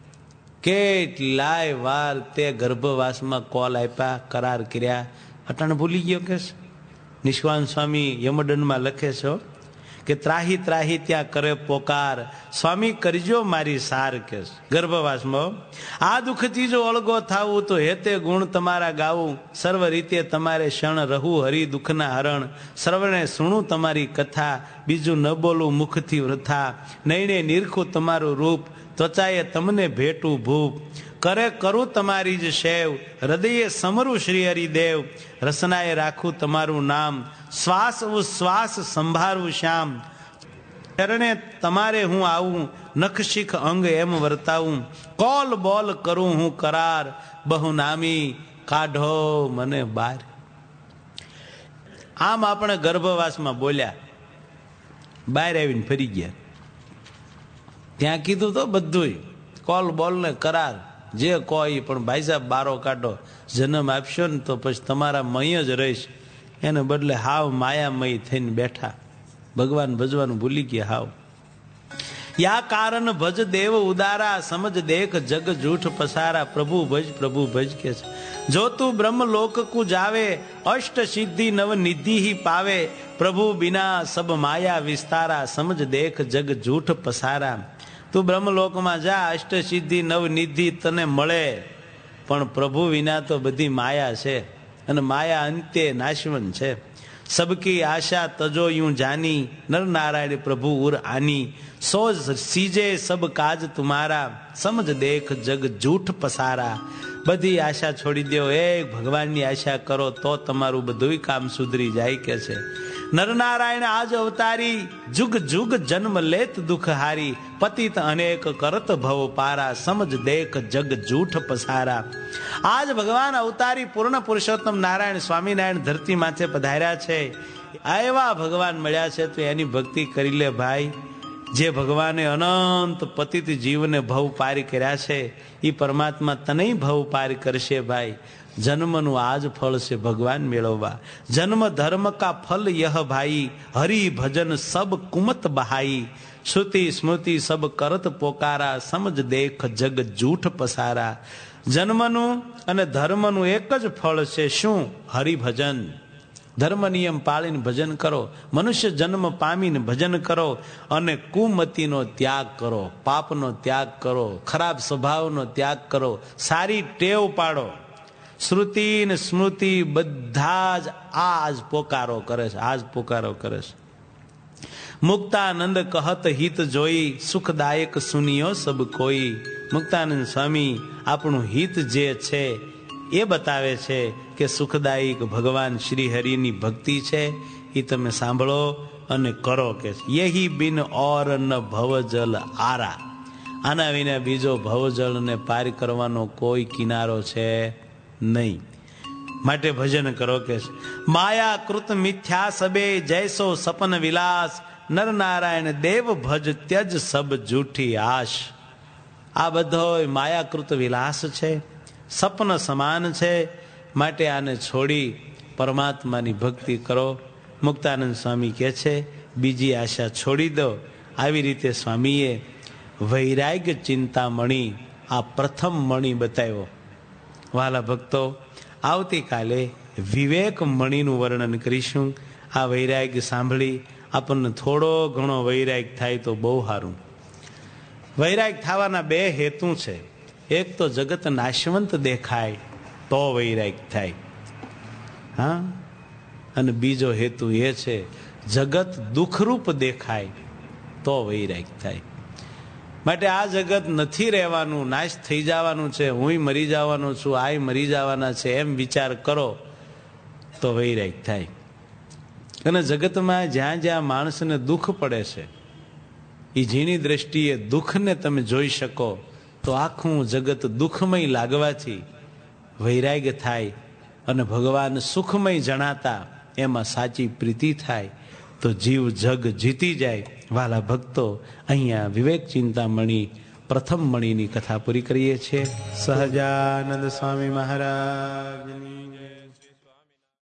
કેટલાય વાર તે ગર્ભવાસમાં કોલ આપ્યા, કરાર કર્યા, અટાણ ભૂલી ગયો કે નિષ્કાન સ્વામી યમદંડમાં લખે છે કે ત્રાહી ત્રાહી ત્યાં કરે પોકાર, સ્વામી કરજો મારી સાર કે ગર્ભવાસમાં આ દુઃખથી જો અળગો થાવું તો હેતે ગુણ તમારા ગાવું, સર્વ રીતે તમારે ક્ષણ રહું હરી દુઃખના હરણ, સર્વને સુણું તમારી કથા, બીજું ન બોલું મુખથી વૃથા, નૈણે નિરખું તમારું રૂપ, ત્વચાએ તમને ભેટું ભૂપ, કરે કરું તમારી જ સેવ, હૃદયે સમરું શ્રી હરિદેવ, રસનાએ રાખું તમારું નામ, શ્વાસ ઉશ્વાસ સંભાળવું શ્યામ, ચરણે તમારે હું આવું, નખ શીખ અંગ એમ વર્તાવું, કોલ બોલ કરું હું કરાર, બહુ નામી કાઢો મને બાર. આમ આપણે ગર્ભવાસમાં બોલ્યા, બહાર આવીને ફરી ગયા. ત્યાં કીધું તો બધું કોલ બોલ ને કરાર જે કોઈ, પણ ભાઈ સાહેબ બારો કાઢો, જન્મ આપશો ને તો પછી તમારા મય જ રહીશ. એને બદલે હાવ માયામય થઈને બેઠા, ભગવાન ભજવાનું ભૂલી ગયા હાવ. યા કારણ ભજ દેવ ઉદારા, સમજ દેખ જગ જૂઠ પસારા, પ્રભુ ભજ પ્રભુ ભજ કે છે. જો તું બ્રહ્મ લોક કુ જાવે, અષ્ટ સિદ્ધિ નવ નિધિ હી પાવે, પ્રભુ બિના સબ માયા વિસ્તારા, સમજ દેખ જગ જૂઠ પસારા. તું બ્રહ્મલોકમાં જા, અષ્ટ સિદ્ધિ નવ નિધિ તને મળે, પણ પ્રભુ વિના તો બધી માયા છે અને માયા અંતે નાશવન છે. સબકી આશા તજો યું જાની, નર નારાયણ પ્રભુ ઉર આની, સો સીજે સબ કાજ તુમારા, સમજ દેખ જગ જૂઠ પસારા. બધી આશા છોડી દો, એક ભગવાનની આશા કરો તો તમારું બધું કામ સુધરી જાય કે છે. નરનારાયણ આજ અવતારી, જુગ જુગ જન્મ લેત દુઃખ હારી, પતિત અનેક કરત ભવ પારા, સમજ દેખ જગ જૂઠ પસારા. આજ ભગવાન અવતારી પૂર્ણ પુરુષોત્તમ નારાયણ સ્વામિનારાયણ ધરતી માથે પધાર્યા છે. એવા ભગવાન મળ્યા છે તો એની ભક્તિ કરી લે ભાઈ. જે ભગવાને અનંત પતિત જીવને ભવ પાર કર્યા છે, એ પરમાત્મા તને ભવ પાર કરશે ભાઈ. જન્મનું આજ ફળ છે ભગવાન મેળવવા. જન્મ ધર્મ કા ફલ યહ ભાઈ, હરિ ભજન સબ કુમત બહાઈ, શ્રુતિ સ્મૃતિ સબ કરત પોકારા, સમજ દેખ જગ જૂઠ પસારા. જન્મનું અને ધર્મનું એક જ ફળ છે, શું? હરિભજન. ધર્મ નિયમ પાળીને ભજન કરો, મનુષ્ય જન્મ પામીને ભજન કરો, અને કુમતીનો ત્યાગ કરો, પાપનો ત્યાગ કરો, ખરાબ સ્વભાવનો ત્યાગ કરો, સારી ટેવ પાડો. શ્રુતિ ને સ્મૃતિ બધા જ આજ પોકારો કરે છે, આજ પોકારો કરે છે. મુક્તાનંદ કહત હિત જોઈ, સુખદાયક સુનિયો સબ કોઈ. મુક્તાનંદ સ્વામી આપણું હિત જે છે એ બતાવે છે કે સુખદાયક ભગવાન શ્રી હરિની ભક્તિ છે, એ તમે સાંભળો અને કરો કે યહી બિન ઓર ન ભવજલ આરા. આના વિના બીજો ભવજળને પાર કરવાનો કોઈ કિનારો છે નહીં, માટે ભજન કરો કે માયા કૃત મિથ્યા સબે, જૈસો સપન વિલાસ, નર નારાયણ દેવ ભજ ત્યજ સબ જૂઠી આશ. આ બધો માયાકૃત વિલાસ છે, સપન સમાન છે. માટે આને છોડી પરમાત્માની ભક્તિ કરો. મુક્તાનંદ સ્વામી કહે છે બીજી આશા છોડી દો. આવી રીતે સ્વામીએ વૈરાગ્ય ચિંતામણી આ પ્રથમ મણી બતાવ્યો. વાલા ભક્તો, આવતીકાલે વિવેક મણીનું વર્ણન કરીશું. આ વૈરાગ્ય સાંભળી આપણને થોડો ઘણો વૈરાગ થાય તો બહુ સારું. વૈરાગ થવાના બે હેતુ છે. એક તો જગત નાશવંત દેખાય તો વૈરાગ થાય, હા, અને બીજો હેતુ એ છે જગત દુઃખરૂપ દેખાય તો વૈરાગ થાય. માટે આ જગત નથી રહેવાનું, નાશ થઈ જવાનું છે, હું મરી જવાનો છું, આ મરી જવાના છે, એમ વિચાર કરો તો વૈરાગ થાય. અને જગતમાં જ્યાં જ્યાં માણસને દુઃખ પડે છે એ ઝીણી દ્રષ્ટિએ દુઃખને તમે જોઈ શકો તો આખું જગત દુઃખમય લાગવાથી વૈરાગ થાય અને ભગવાન સુખમય જણાતા એમાં સાચી પ્રીતિ થાય તો જીવ જગ જીતી જાય. વાલા ભક્તો, અહીંયા વિવેક ચિંતામણી પ્રથમ મણીની કથા પૂરી કરીએ છીએ. સહજાનંદ સ્વામી મહારાજની